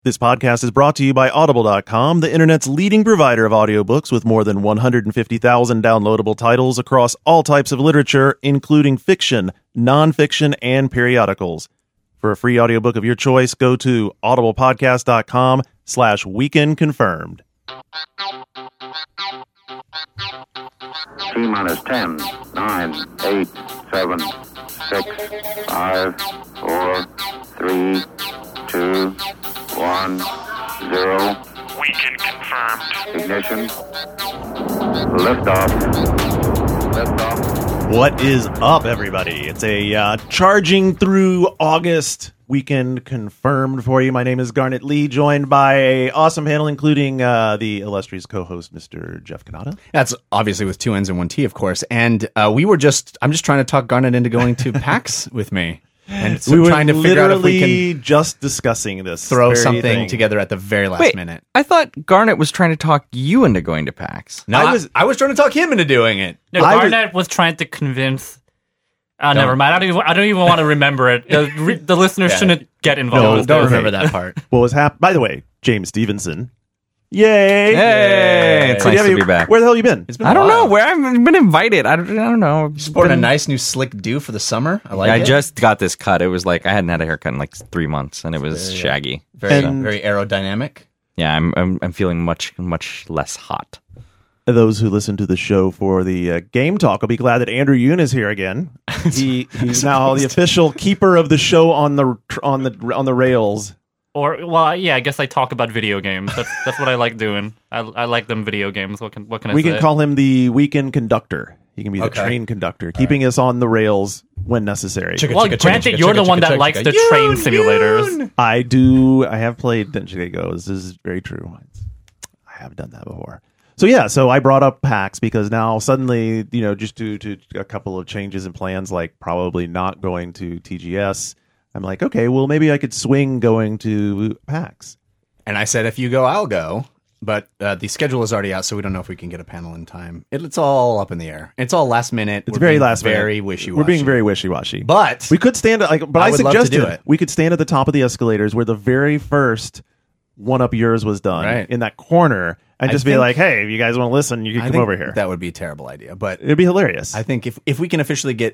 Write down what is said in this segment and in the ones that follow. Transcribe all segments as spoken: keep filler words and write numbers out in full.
This podcast is brought to you by Audible dot com, the internet's leading provider of audiobooks with more than one hundred fifty thousand downloadable titles across all types of literature, including fiction, nonfiction, and periodicals. For a free audiobook of your choice, go to audiblepodcast.com slash weekend confirmed. T-minus ten, nine, eight, seven, six, five, four, three, two, one, zero. Weekend confirmed. Ignition. Liftoff. Liftoff. What is up, everybody? It's a uh, charging through August weekend confirmed for you. My name is Garnet Lee, joined by a awesome panel, including uh, the illustrious co-host, Mister Jeff Cannata. That's obviously with two N's and one T, of course. And uh, we were just, I'm just trying to talk Garnet into going to PAX with me. And so we were trying to figure out if we can just discussing this. throw very something thing. together at the very last Wait, minute. I thought Garnet was trying to talk you into going to PAX. No, I I was- was I was trying to talk him into doing it. No, I was- Garnet was, trying to convince. Uh, never mind. I don't even. I don't even want to remember it. The, re- the listeners Yeah. shouldn't get No, involved. Don't okay. remember that part. What was happening? By the way, James Stevenson. Yay! Hey, it's So, nice yeah, to you- be back. Where the hell you been? It's been I a don't know while. where I've been invited. I don't, I don't know. Sporting a Been- nice new slick do for the summer. I like I it. just got this cut. It was like I hadn't had a haircut in like three months, and it was Yeah. shaggy. very And- very aerodynamic. Yeah, I'm, I'm I'm feeling much much less hot. Those who listen to the show for the uh, game talk will be glad that Andrew Yoon is here again. He he's now the official keeper of the show on the on the on the rails. Or well, yeah. I guess I talk about video games. That's that's what I like doing. I, I like them video games. What can what can I We say? can call him the weekend conductor. He can be the Okay. train conductor, keeping us on the rails when necessary. Chicka, well, chicka, chicka, granted, chicka, you're chicka, the one chicka, that chicka, likes chicka. the Yoon, train simulators. Yoon. I do. I have played Tenchi Go. This is very true. I have done that before. So yeah, so I brought up PAX because now suddenly, you know, just due to a couple of changes in plans, like probably not going to T G S, I'm like, okay, well maybe I could swing going to PAX. And I said, if you go, I'll go. But uh, the schedule is already out, so we don't know if we can get a panel in time. It, it's all up in the air. It's all last minute. It's We're very being last minute. very wishy-washy. We're being very wishy-washy. But We could stand at, like, but I, I would love to suggested do it. we could stand at the top of the escalators where the very first One Up Yours was done, Right. in that corner, and I just be think- like, hey, if you guys want to listen, you can I come think over here. That would be a terrible idea. But It'd be hilarious. I think if, if we can officially get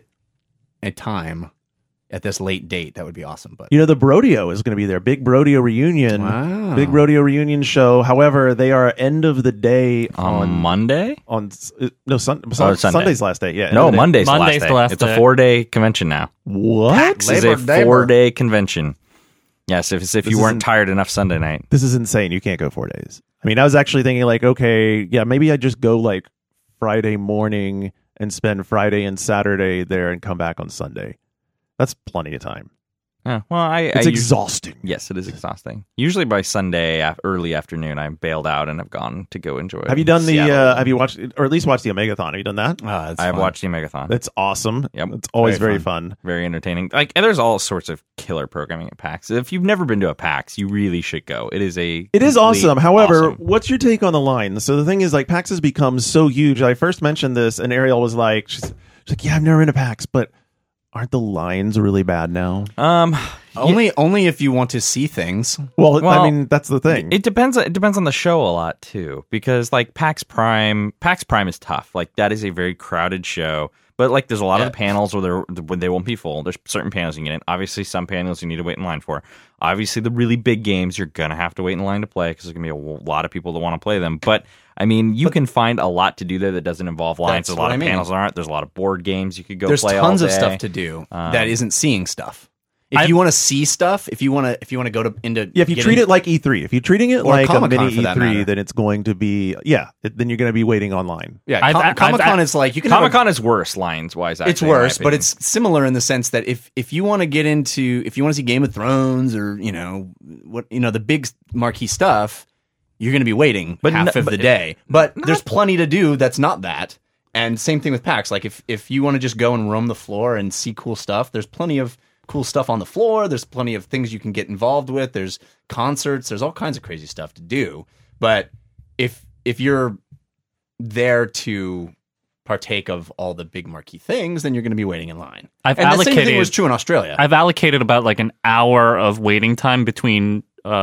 a time at this late date, that would be awesome. But You know, the Brodeo is going to be there. Big Brodeo reunion. Wow. Big Brodeo reunion show. However, they are end of the day On on Monday? on s- uh, no sun, Oh, sun, Sunday. Sunday's last day. Yeah. end No, of the day. Monday's, Monday's the the last last day. It's a day. four day convention now. What? This is Labor a Day. four day convention. Yes, if, if This you weren't isn't- tired enough Sunday night. This is insane. You can't go four days. I mean, I was actually thinking like, okay, yeah, maybe I just go like Friday morning and spend Friday and Saturday there and come back on Sunday. That's plenty of time. Yeah, well, I, It's I usu- exhausting. Yes, it is exhausting. Usually by Sunday af- early afternoon, I'm bailed out and have gone to go enjoy. Have you done the? Seattle. Uh, have you watched, or at least watched the Omegathon? Have you done that? Ah, that's I have fun. watched the Megathon. That's awesome. Yep. It's always Very very fun. Very entertaining. Like, and there's all sorts of killer programming at PAX. If you've never been to a PAX, you really should go. It is a It is complete awesome. However, awesome. what's your take on the line? So the thing is, like, PAX has become so huge. I first mentioned this, and Ariel was like, she's, she's like, yeah, I've never been to PAX, but aren't the lines really bad now? um, Only only if you want to see things. Well, I Well, mean, that's the thing. it depends. It depends on the show a lot too, because like PAX Prime, PAX Prime is tough. Like that is a very crowded show. But like, there's a lot Yeah. of the panels where they're where they won't be full. There's certain panels you can get in. Obviously, some panels you need to wait in line for. Obviously, the really big games you're gonna have to wait in line to play because there's gonna be a lot of people that want to play them. But I mean, you can find a lot to do there that doesn't involve lines. That's There's a what lot I of mean. panels there aren't. There's a lot of board games you could go There's play. tons all of day. stuff to do Um, that isn't seeing stuff. If I've- you want to see stuff, if you want to, if you want to go to into yeah, if you get treat in- it like E three, if you're treating it Or like a Comic-Con mini for that E three, matter. then it's going to be, yeah, it, then you're going to be waiting online. yeah, I've- Com- I've- Comic Con I've- is like you can have a- Comic Con is worse lines wise. It's worse, but it's similar in the sense that if if you want to get into if you want to see Game of Thrones or you know what you know the big marquee stuff, you're going to be waiting But half no- of but the day. But there's plenty to do that's not that. And same thing with PAX. Like if if you want to just go and roam the floor and see cool stuff, there's plenty of cool stuff on the floor. There's plenty of things you can get involved with. There's concerts. There's all kinds of crazy stuff to do. But if if you're there to partake of all the big marquee things, then you're going to be waiting in line. I've and the same thing allocated- was true in Australia. I've allocated about like an hour of waiting time between uh,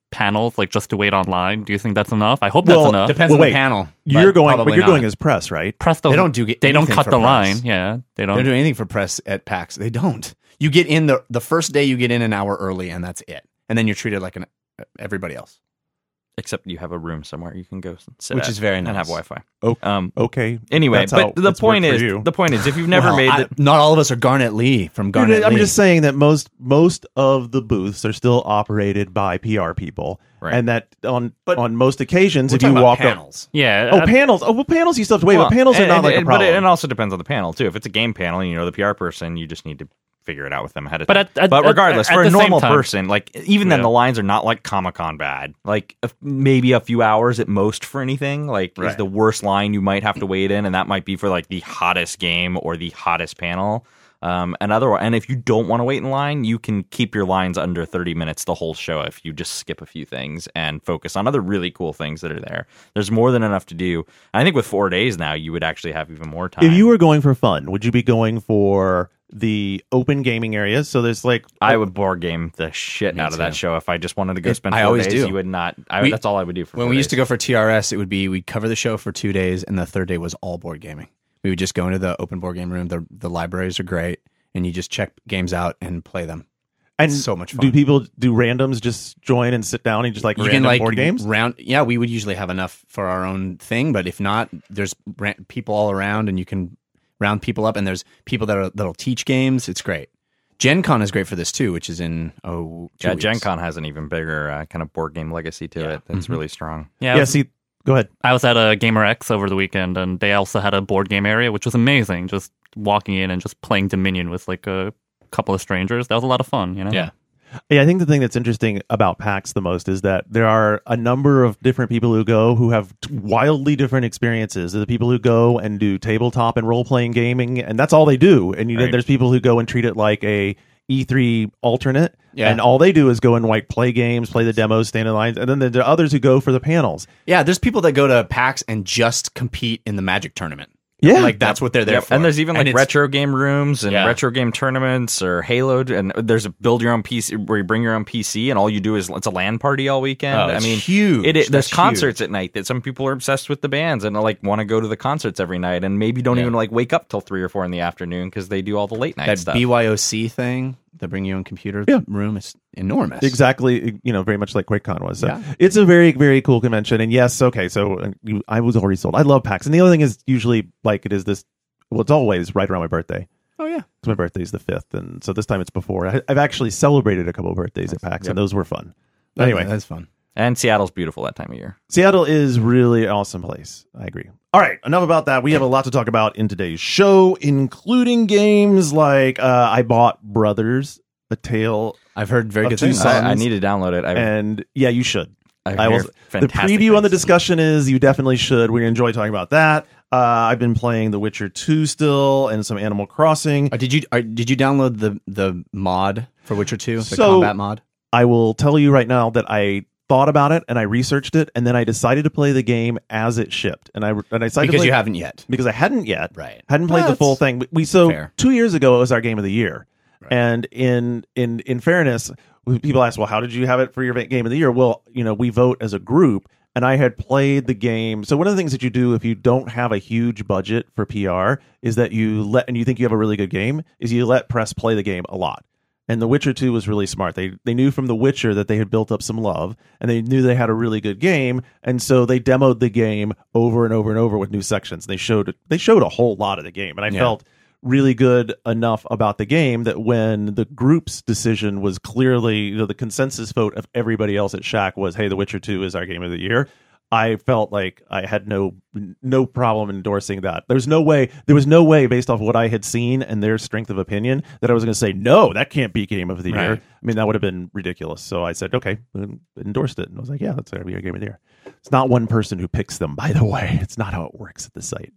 panels, like just to wait online? Do you think that's enough? I hope Well, that's enough. Depends Well, on wait. the panel. You're but going, what probably you're not. doing is press, right? Press doesn't, They don't do get They don't anything cut for the press. line. Yeah, they They don't. don't do anything for press at PAX. They don't. You get in the the first day. You get in an hour early, and that's it. And then you're treated like an everybody else, Except you have a room somewhere you can go sit which at is very and have nice. Wi-Fi. Oh, Um, okay. anyway, That's how but the it's point worked is, for you. the point is, if you've never Well, made I- the, not all of us are Garnet Lee from Garnet I'm Lee. just saying that most most of the booths are still operated by P R people, Right. and that on But on most occasions, We're if you talking about walk up, panels. yeah. oh uh, panels, oh well, panels you still have to wait, Well, but panels are and- not and- like a and- problem. But it, it also depends on the panel too. If it's a game panel and you know the P R person, you just need to figure it out with them ahead of But time. at- at- but at- regardless, at for a the same normal time- person, like even then, Yeah. the lines are not like Comic Con bad. Like if- maybe a few hours at most for anything. Like is Right. the worst line you might have to wait in, and that might be for like the hottest game or the hottest panel. Um, and other, and if you don't want to wait in line, you can keep your lines under thirty minutes the whole show if you just skip a few things and focus on other really cool things that are there. There's more than enough to do. I think with four days now, you would actually have even more time. If you were going for fun, would you be going for the open gaming areas? So there's like I would board game the shit Me out of that too. show if I just wanted to go It- spend I four always days. do. You would not. I, We- that's all I would do for When four we used days. to go for T R S, it would be we'd cover the show for two days, and the third day was all board gaming. We would just go into the open board game room. The the libraries are great, and you just check games out and play them. and so much fun. Do people do randoms just join and sit down and just like You random can like board games? round. Yeah, we would usually have enough for our own thing, but if not, there's ra- people all around, and you can round people up. And there's people that are, that'll teach games. It's great. Gen Con is great for this too, which is in oh two yeah, weeks. Gen Con has an even bigger uh, kind of board game legacy to Yeah. it. That's Mm-hmm. really strong. yeah, I Yeah, was, see, go ahead. I was at a Gamer X over the weekend, and they also had a board game area, which was amazing. Just walking in and just playing Dominion with like a couple of strangers. That was a lot of fun. You know. Yeah. Yeah, I think the thing that's interesting about PAX the most is that there are a number of different people who go who have t- wildly different experiences. There's the people who go and do tabletop and role playing gaming, and that's all they do. And you know, Right. there's people who go and treat it like a E three alternate, Yeah. and all they do is go and like play games, play the demos, stand in lines, and then there are others who go for the panels. Yeah, there's people that go to PAX and just compete in the Magic tournament. Yeah. like that's what they're there Yep. for. And there's even like it's- retro game rooms and Yeah. retro game tournaments or Halo, and there's a build your own P C where you bring your own P C and all you do is it's a LAN party all weekend. Oh, I it's mean, huge. It, it, there's That's concerts at night that some people are obsessed with the bands and like want to go to the concerts every night and maybe don't Yeah. even like wake up till three or four in the afternoon because they do all the late night that stuff. B Y O C thing, the bring your own computer Yeah. room, is enormous. Exactly, you know, very much like QuakeCon was. So Yeah. it's a very, very cool convention. And yes, okay, so uh, you, I was already sold. I love PAX. And the other thing is usually like it is this, well, it's always right around my birthday. Oh yeah, Because my birthday's the fifth. And so this time it's before. I, I've actually celebrated a couple of birthdays at PAX, and those were fun. Anyway, that's fun. and Seattle's beautiful that time of year. Seattle is really an awesome place. I agree. All right, enough about that. We have a lot to talk about in today's show, including games like uh, I bought Brothers, A Tale, I've heard very Of good two things. sons. I, I need to download it. I, and yeah, you should. I, I will. hear The fantastic preview on the things. discussion is you definitely should. We enjoy talking about that. Uh, I've been playing The Witcher two still and some Animal Crossing. Uh, did you uh, did you download the the mod for Witcher two, the So- combat mod? I will tell you right now that I thought about it and I researched it, and then I decided to play the game as it shipped. And I and I decided to Because play, you haven't yet. because I hadn't yet. Right. Hadn't played Well, the full that's thing. We so fair. two years ago it was our game of the year. And in in in fairness, people ask, well, how did you have it for your game of the year? Well, you know, we vote as a group, and I had played the game. So one of the things that you do if you don't have a huge budget for P R is that you let, and you think you have a really good game, is you let press play the game a lot. And The Witcher two was really smart. They they knew from The Witcher that they had built up some love, and they knew they had a really good game, and so they demoed the game over and over and over with new sections. They showed they showed a whole lot of the game, and I Yeah. felt really good enough about the game that when the group's decision was clearly, you know, the consensus vote of everybody else at Shack was, hey, The Witcher two is our game of the year, I felt like I had no no problem endorsing that. There's no way, there was no way based off what I had seen and their strength of opinion that I was going to say, no, that can't be game of the year. Right. I mean, that would have been ridiculous. So I said, okay, and endorsed it. And I was like, yeah, that's going to be our game of the year. It's not one person who picks them, by the way. It's not how it works at the site.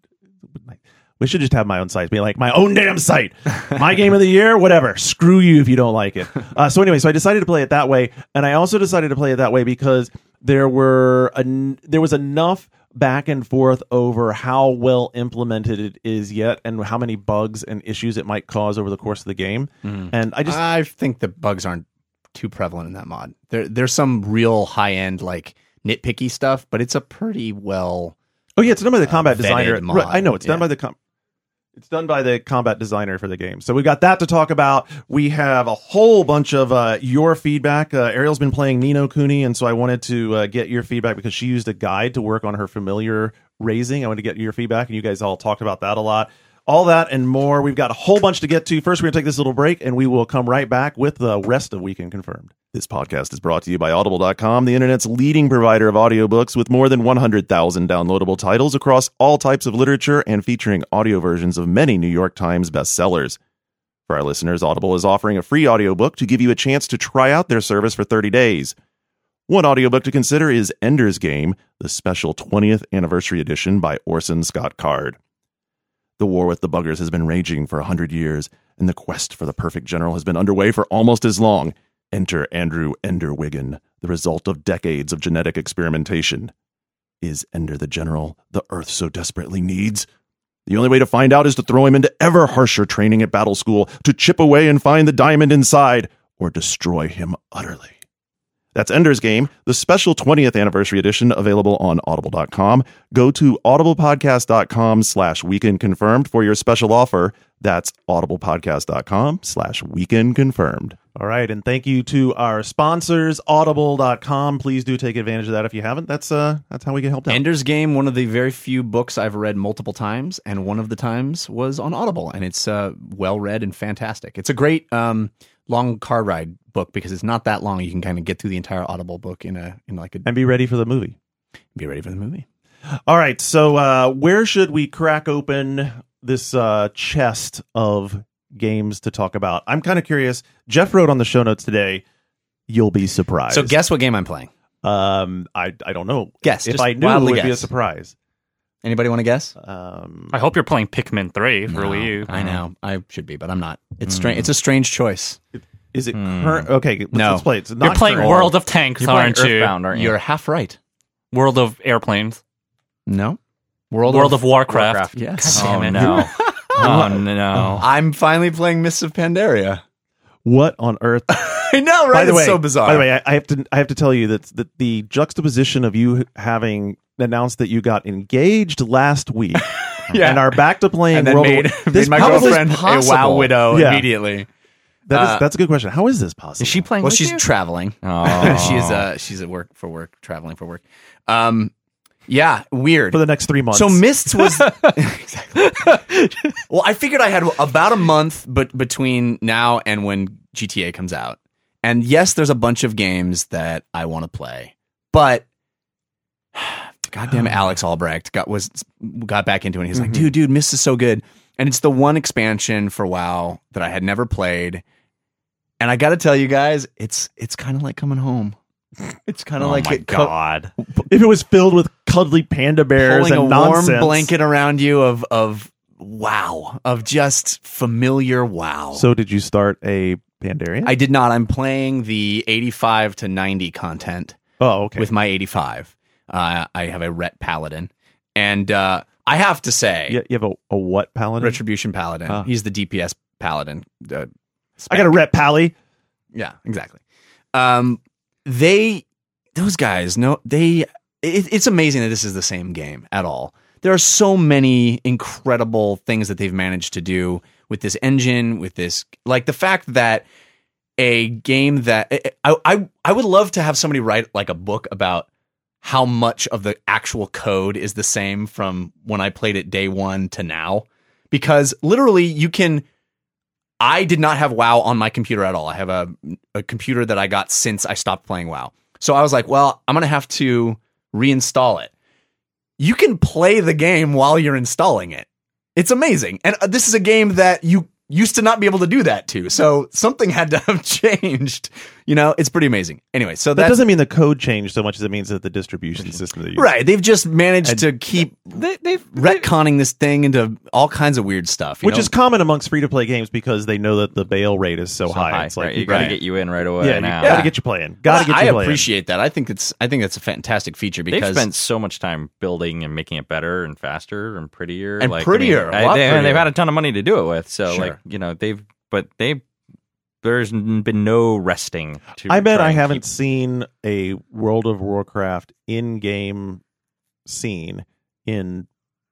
We should just have my own site. Be like, my own damn site. My game of the year, whatever. Screw you if you don't like it. Uh, so anyway, so I decided to play it that way. And I also decided to play it that way because there were an, there was enough back and forth over how well implemented it is yet and how many bugs and issues it might cause over the course of the game. And I just, I think the bugs aren't not too prevalent in that mod. There, there's some real high end like nitpicky stuff, but it's a pretty well. Oh yeah, it's done by the combat uh, designer. vetted mod. Right, I know it's done Yeah. by the com- it's done by the combat designer for the game. So we got that to talk about. We have a whole bunch of uh, your feedback. Uh, Ariel's been playing Ni no Kuni, and so I wanted to uh, get your feedback because she used a guide to work on her familiar raising. I wanted to get your feedback, and you guys all talked about that a lot. All that and more. We've got a whole bunch to get to. First, we're going to take this little break, and we will come right back with the rest of Weekend Confirmed. This podcast is brought to you by Audible dot com, the internet's leading provider of audiobooks with more than one hundred thousand downloadable titles across all types of literature and featuring audio versions of many New York Times bestsellers. For our listeners, Audible is offering a free audiobook to give you a chance to try out their service for thirty days. One audiobook to consider is Ender's Game, the special twentieth anniversary edition by Orson Scott Card. The war with the buggers has been raging for a hundred years, and the quest for the perfect general has been underway for almost as long. Enter Andrew Ender Wiggin, the result of decades of genetic experimentation. Is Ender the general the Earth so desperately needs? The only way to find out is to throw him into ever harsher training at battle school, to chip away and find the diamond inside, or destroy him utterly. That's Ender's Game, the special twentieth anniversary edition, available on audible dot com. Go to audiblepodcast.com slash weekend confirmed for your special offer. That's audiblepodcast.com slash weekend confirmed. All right, and thank you to our sponsors, audible dot com. Please do take advantage of that if you haven't. That's uh, that's how we get helped out. Ender's Game, one of the very few books I've read multiple times, and one of the times was on Audible, and it's uh, well read and fantastic. It's a great um, long car ride book because it's not that long. You can kind of get through the entire Audible book in a in like a And be ready for the movie. be ready for the movie. All right, so uh, where should we crack open this uh, chest of games to talk about? I'm kind of curious. Jeff wrote on the show notes today, you'll be surprised. So guess what game I'm playing? Um, I I don't know. Guess. If Just I knew, it wildly would be a guess. surprise. Anybody want to guess? Um, I hope you're playing Pikmin three for No, Wii U. I know. I should be, but I'm not. It's strange. It's a strange choice. is it current? Okay, let's, No. let's play it. It's You're not playing current. World of Tanks, You're playing aren't you? Earthbound, aren't you? You're half right. World of Airplanes. No. World, World of Warcraft. Warcraft. Yes. God damn Oh it. no! Oh no! I'm finally playing Mists of Pandaria. What on earth? I know, right? By the it's way, so bizarre. By the way, I, I have to I have to tell you that that the juxtaposition of you having announced that you got engaged last week Yeah. and are back to playing and then World made, of made my how is this girlfriend a possible? WoW widow Yeah. immediately. That is Uh, that's a good question. How is this possible? Is she playing? Well, with she's you? traveling. Oh. she's uh she's at work for work, traveling for work. Um, yeah, weird. for the next three months? So Mists was exactly. Well, I figured I had about a month, but between now and when G T A comes out, and yes, there's a bunch of games that I want to play, but goddamn, Alex Albrecht got was got back into it. And he's like, dude, dude, Mists is so good, and it's the one expansion for WoW that I had never played, and I got to tell you guys, it's it's kind of like coming home. It's kind of Oh like my it co- god! if it was filled with cuddly panda bears pulling and a nonsense, warm blanket around you of of wow, of just familiar wow. So did you start a Pandaria? I did not. I'm playing the eighty-five to ninety content oh, okay. with my eighty-five. Uh, I have a Ret Paladin, and uh, I have to say, you, you have a, a what paladin? Retribution Paladin. Ah. He's the D P S Paladin. Uh, I got a ret pally. Yeah, exactly. Um, they, those guys, no, they. It, it's amazing that this is the same game at all. There are so many incredible things that they've managed to do with this engine, with this, like the fact that a game that I I I would love to have somebody write like a book about how much of the actual code is the same from when I played it day one to now, because literally you can. I did not have WoW on my computer at all. I have a, a computer that I got since I stopped playing WoW. So I was like, well, I'm going to have to reinstall it. You can play the game while you're installing it. It's amazing. And uh, this is a game that you used to not be able to do that to. So something had to have changed. You know, it's pretty amazing. Anyway, so That that's doesn't mean the code changed so much as it means that the distribution system that you right. They've just managed to keep They, they've retconning this thing into all kinds of weird stuff. you which know? is common amongst free to play games because they know that the bail rate is so, so high. high. It's like right? You got to right. get you in right away yeah, you now. gotta Yeah. get you playing. Gotta Well, get you I playing. appreciate that. I think it's I think that's a fantastic feature They've because spent so much time building and making it better and faster and prettier And like, prettier, I a lot mean, I- they, prettier. they've had a ton of money to do it with. So Sure. like you know they've but they there's been no resting. To I bet try I and haven't keep- seen a World of Warcraft in-game scene in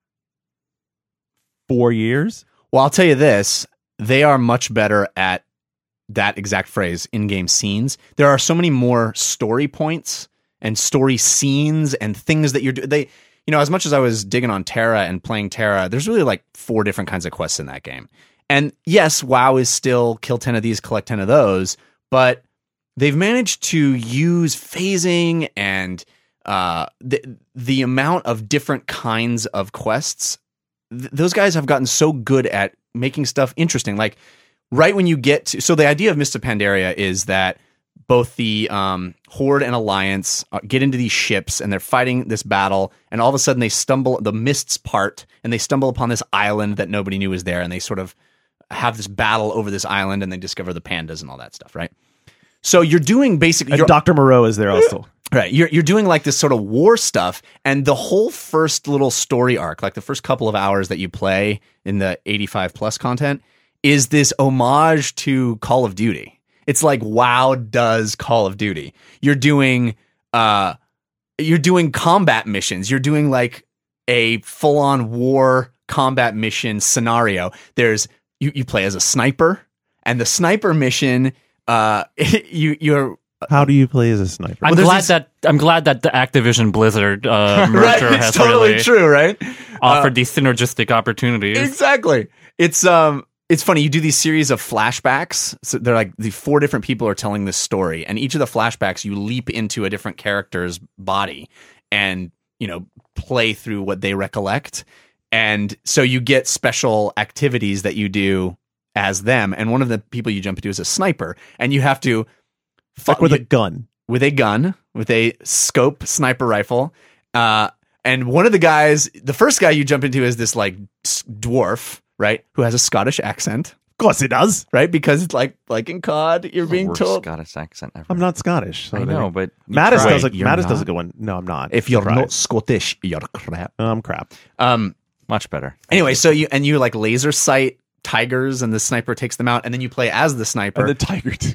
four years. Well, I'll tell you this: they are much better at that exact phrase, in-game scenes. There are so many more story points and story scenes and things that you're doing. They, you know, as much as I was digging on Terra and playing Terra, there's really like four different kinds of quests in that game. And yes, WoW is still kill ten of these, collect ten of those, but they've managed to use phasing and uh, the the amount of different kinds of quests. Th- those guys have gotten so good at making stuff interesting. Like right when you get to, so the idea of Mists of Pandaria is that both the um, Horde and Alliance uh, get into these ships and they're fighting this battle, and all of a sudden they stumble, the mists part, and they stumble upon this island that nobody knew was there, and they sort of have this battle over this island, and they discover the pandas and all that stuff, right? So you're doing basically... And You're, Doctor Moreau is there also. right, you're, you're doing like this sort of war stuff, and the whole first little story arc, like the first couple of hours that you play in the eighty-five plus content, is this homage to Call of Duty. It's like WoW does Call of Duty. You're doing uh you're doing combat missions. You're doing like a full-on war combat mission scenario. There's you, you play as a sniper, and the sniper mission uh you you're How do you play as a sniper? I'm there's glad these- that I'm glad that the Activision Blizzard uh, merger right, it's has totally really true, right? offered these synergistic opportunities. Exactly. It's um it's funny, you do these series of flashbacks. So they're like the four different people are telling this story, and each of the flashbacks you leap into a different character's body and, you know, play through what they recollect. And so you get special activities that you do as them, and one of the people you jump into is a sniper, and you have to Like with you- a gun. with a gun, with a scope sniper rifle. Uh, and one of the guys, the first guy you jump into is this like s- dwarf, right? Who has a Scottish accent, Of course it does. right? Because it's like, like in C O D, you're The being worst told Scottish accent ever. I'm not Scottish. So I know, but you Mattis tried. does a You're Mattis does a not? good one. No, I'm not. if you're Surprise. not Scottish, you're crap. I'm crap. Um, Much better. anyway, so you, and you like laser sight tigers and the sniper takes them out, and then you play as the sniper. And the tiger. too.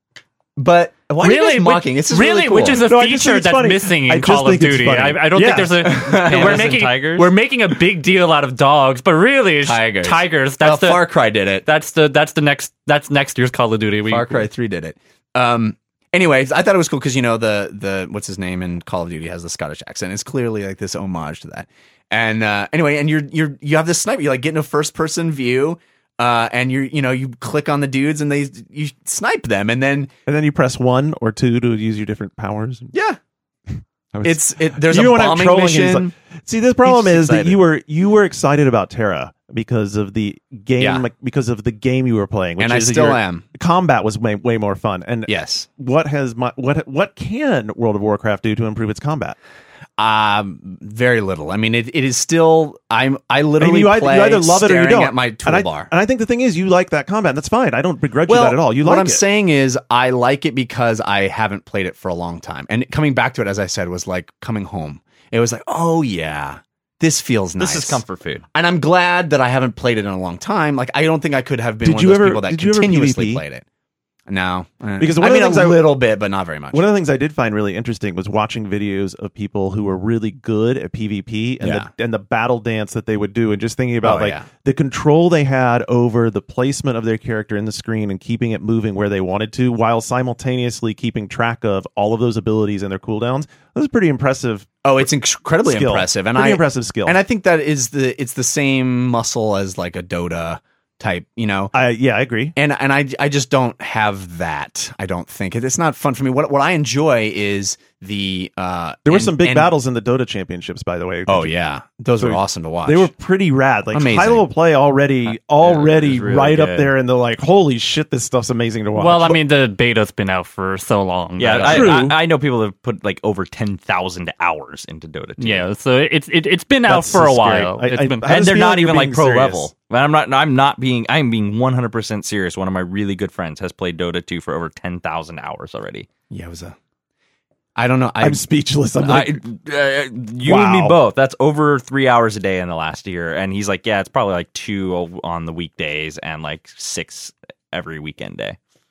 but why are you guys mocking? which, It's just really, cool. which is a No, I just think feature it's that's funny. missing I in just Call of think it's Duty. funny. I, I don't Yeah. think there's a Pandas we're and making tigers? we're making a big deal out of dogs, but really it's Tigers. Tigers. Well, That's the Far Cry did it. that's the that's the next that's next year's Call of Duty. We, Far Cry three did it. Um, anyways, I thought it was cool because, you know, the the what's his name in Call of Duty has the Scottish accent. It's clearly like this homage to that. And uh, anyway, and you're you're you have this sniper. You like get in a first person view, uh, and you you know you click on the dudes and they you snipe them, and then And then you press one or two to use your different powers. yeah, I was- it's it. There's You a know when I'm bombing trolling, he's mission. like- See, the problem He's is that excited. you were you were excited about Terra because of the game, Yeah. like, because of the game you were playing, which And I is still your- am. Combat was way, way more fun. And Yes. what has my what what can World of Warcraft do to improve its combat? Um, very little. I mean, it, it is still. I'm. I I mean, literally you, either, play you either love it or you staring don't. at my and, I, toolbar. and I think the thing is, you like that combat. That's fine. I don't begrudge you that at all. You what like I'm it. saying is, I like it because I haven't played it for a long time, and coming back to it, as I said, was like coming home. It was like, oh yeah, this feels nice. This is comfort food. and I'm glad that I haven't played it in a long time. Like, I don't think I could have been Did one you of those ever- people that did you ever continuously PvP? played it. No, Uh, Because one I of the mean things a I- little bit, but not very much. One of the things I did find really interesting was watching videos of people who were really good at PvP and Yeah. the and the battle dance that they would do, and just thinking about Oh, like yeah. the control they had over the placement of their character in the screen and keeping it moving where they wanted to, while simultaneously keeping track of all of those abilities and their cooldowns. That was pretty impressive. Oh, it's incredibly Skill. impressive, and Pretty I impressive skill. And I think that is the it's the same muscle as like a Dota type, you know. I yeah, I agree. And and I I just don't have that. I don't think it, it's not fun for me. What what I enjoy is the uh There were and- some big and- battles in the Dota championships, by the way. Oh yeah, those So were awesome to watch. They were pretty rad. Like Amazing. high level play already, already it was really right up good. there in the like, holy shit, this stuff's amazing to watch. Well, I mean, the beta's been out for so long. Yeah, that- I, True. I, I know people that have put like over ten thousand hours into Dota two. yeah. So it's it, it's been out That's for a so scary. while. I- It's I- been, I have And this they're not feeling you're even like being pro serious. level. But I'm not. I'm not being. I'm being one hundred percent serious. One of my really good friends has played Dota two for over ten thousand hours already. yeah, it was a. I don't know. I, I'm speechless. I'm like, I, uh, you and me Wow. both. That's over three hours a day in the last year. And he's like, yeah, it's probably like two on the weekdays and like six every weekend day.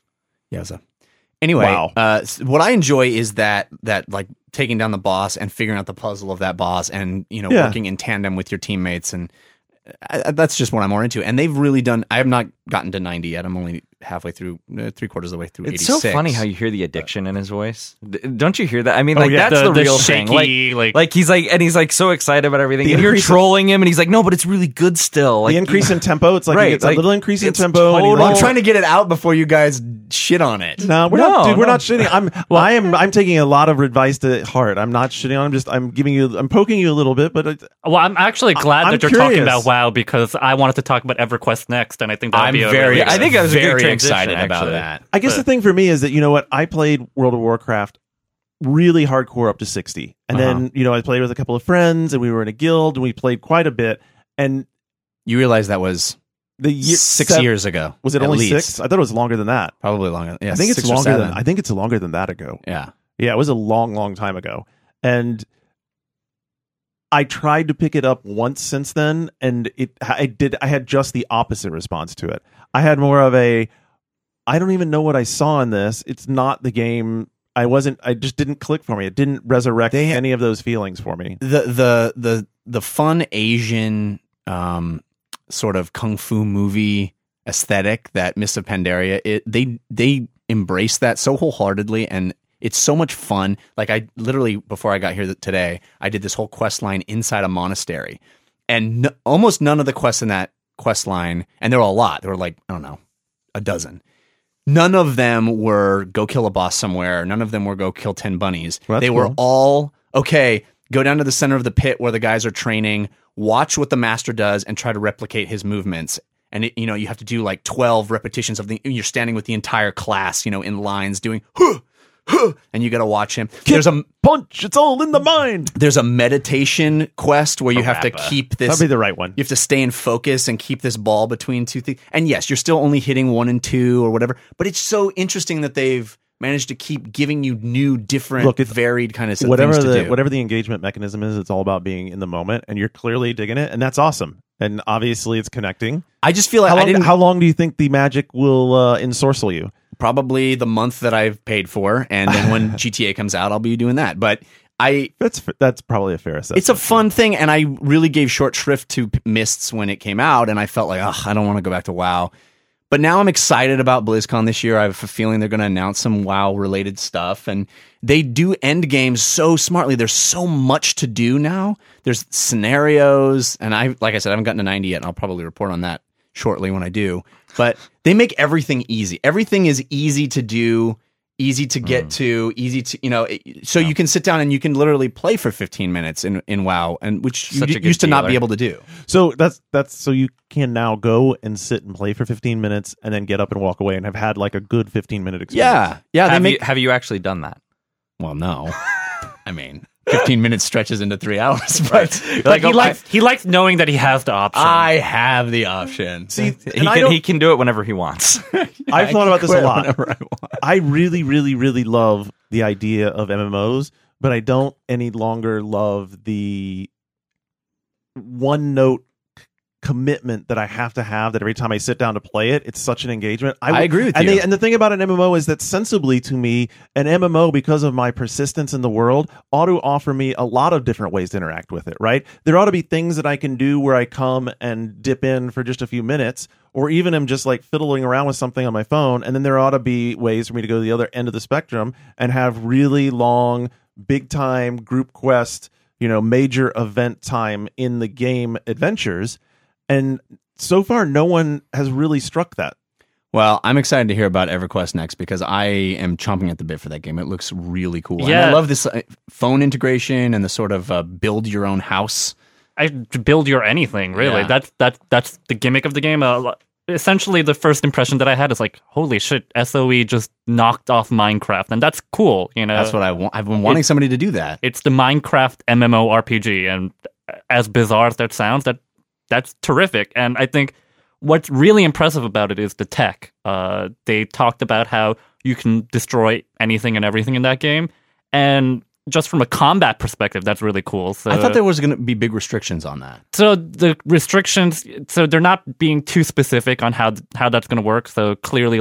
Yowza. Anyway, Wow. uh, s- what I enjoy is that that like taking down the boss and figuring out the puzzle of that boss, and you know Yeah. working in tandem with your teammates, and I, I- that's just what I'm more into. And they've really done. I have not gotten to ninety yet. I'm only halfway through, uh, three quarters of the way through. It's eighty-six. so funny how you hear the addiction in his voice. D- Don't you hear that? I mean, Oh, like yeah. that's The- the, the real thing. shaky, Like, like- like he's like, and he's like so excited about everything, The and you're increase- trolling him, and he's like, no, but it's really good still. Like the increase in tempo, it's like Right, he gets like, a little increase in it's tempo. and he total- Well, I'm like- trying to get it out before you guys shit on it. No, we're No, not, dude. We're no. not shitting. I'm, I am, I'm taking a lot of advice to heart. I'm not shitting on. I'm just, I'm giving you, I'm poking you a little bit, but it, Well, I'm actually glad I'm that you're talking curious. about WoW because I wanted to talk about EverQuest next, and I think that would I'm be a very, really I think that was a good very transition, excited about actually. that. I guess the thing for me is that, you know what, I played World of Warcraft really hardcore up to sixty, and Uh-huh. then you know I played with a couple of friends, and we were in a guild, and we played quite a bit. And You realize that was the year, six sev- years ago. was it at only least. six? I thought it was longer than that. Probably longer. Yeah, I think it's six or longer than seven. I think it's longer than that ago. Yeah. Yeah, it was a long, long time ago. And I tried to pick it up once since then, and it I did I had just the opposite response to it. I had more of a I don't even know what I saw in this. It's not the game. I wasn't I just didn't click for me. It didn't resurrect They- any of those feelings for me. the the the the fun Asian um, sort of kung fu movie aesthetic that Mists of Pandaria, it, they they embrace that so wholeheartedly, and it's so much fun. Like I literally before I got here th- today, I did this whole quest line inside a monastery, and n- almost none of the quests in that quest line, and there were a lot. There were like I don't know, a dozen. None of them were go kill a boss somewhere. None of them were go kill ten bunnies. Well, that's they were cool. all okay. Go down to the center of the pit where the guys are training. Watch what the master does and try to replicate his movements. And it, you know you have to do like twelve repetitions of the. You're standing with the entire class, you know, in lines doing, huh, huh, and you got to watch him. There's a Punch! It's all in the mind. there's a meditation quest where you have to Parappa. keep this. That'd be the right one. You have to stay in focus and keep this ball between two things. And yes, you're still only hitting one and two or whatever. But it's so interesting that they've managed to keep giving you new, different, Look, it's- varied kind of Whatever things to the do. whatever the engagement mechanism is, it's all about being in the moment, and you're clearly digging it, and that's awesome. And obviously, it's connecting. I just feel like How I long, didn't how long do you think the magic will uh, ensorcel you? probably the month that I've paid for, and then when G T A comes out, I'll be doing that. But I That's that's probably a fair assessment. it's a fun thing, and I really gave short shrift to P- Mists when it came out, and I felt like, oh, I don't want to go back to WoW. But now I'm excited about BlizzCon this year. I have a feeling they're going to announce some WoW-related stuff, and they do end games so smartly. There's so much to do now. There's scenarios, and I, like I said, I haven't gotten to ninety yet, and I'll probably report on that shortly when I do. But they make everything easy. Everything is easy to do, easy to get Mm. to, easy to, you know, it- so you can sit down and you can literally play for fifteen minutes in, in WoW, and which you Such a d- good used to not dealer. be able to do. So that's that's so you can now go and sit and play for fifteen minutes and then get up and walk away and have had like a good fifteen minute experience. Yeah. Yeah. They have make, you have you actually done that? well, no. I mean, fifteen minutes stretches into three hours, but But Like, he oh, likes he likes knowing that he has the option. I have the option. See, He and I can don't- he can do it whenever he wants. I've thought about this a quit lot. whenever I want. I really, really, really love the idea of M M Os, but I don't any longer love the one note commitment that I have to have that every time I sit down to play it, it's such an engagement. I would- agree with and you. They, and the thing about an M M O is that sensibly to me, an M M O, because of my persistence in the world, ought to offer me a lot of different ways to interact with it, right? There ought to be things that I can do where I come and dip in for just a few minutes, or even am just like fiddling around with something on my phone. And then there ought to be ways for me to go to the other end of the spectrum and have really long, big time group quest, you know, major event time in the game adventures. And so far, no one has really struck that. Well, I'm excited to hear about EverQuest next because I am chomping at the bit for that game. It looks really cool. And I Yeah. love this uh, phone integration and the sort of uh, build your own house. I build your anything really. Yeah. That's that's that's the gimmick of the game. Uh, essentially, the first impression that I had is like, holy shit, S O E just knocked off Minecraft, and that's cool. You know, That's what I want. I've been wanting somebody to do that. it's the Minecraft M M O R P G, and as bizarre as that sounds, that that's terrific. And I think what's really impressive about it is the tech. Uh, they talked about how you can destroy anything and everything in that game, and just from a combat perspective, that's really cool. So I thought there was going to be big restrictions on that. so the restrictions, so they're not being too specific on how how that's going to work. So clearly, like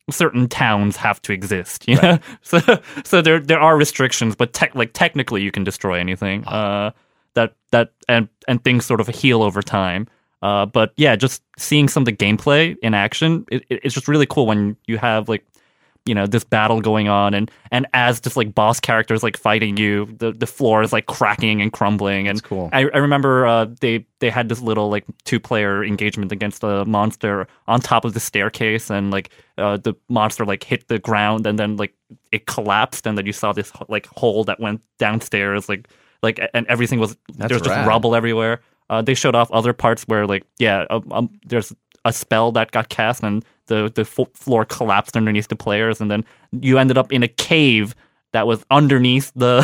certain towns have to exist, you know. so so there there are restrictions, but tech like technically you can destroy anything. Uh, that that and and things sort of heal over time. Uh, but yeah, just seeing some of the gameplay in action, it, it, it's just really cool when you have like, you know, this battle going on, and and as this like boss characters like fighting you, the, the floor is like cracking and crumbling. And That's cool. I, I remember uh, they they had this little like two player engagement against a monster on top of the staircase, and like uh, the monster like hit the ground, and then like it collapsed, and then you saw this like hole that went downstairs, like like and everything was That's there's just rad. rubble everywhere. Uh, they showed off other parts where like yeah, um, um, there's a spell that got cast and the the fo- floor collapsed underneath the players, and then you ended up in a cave that was underneath the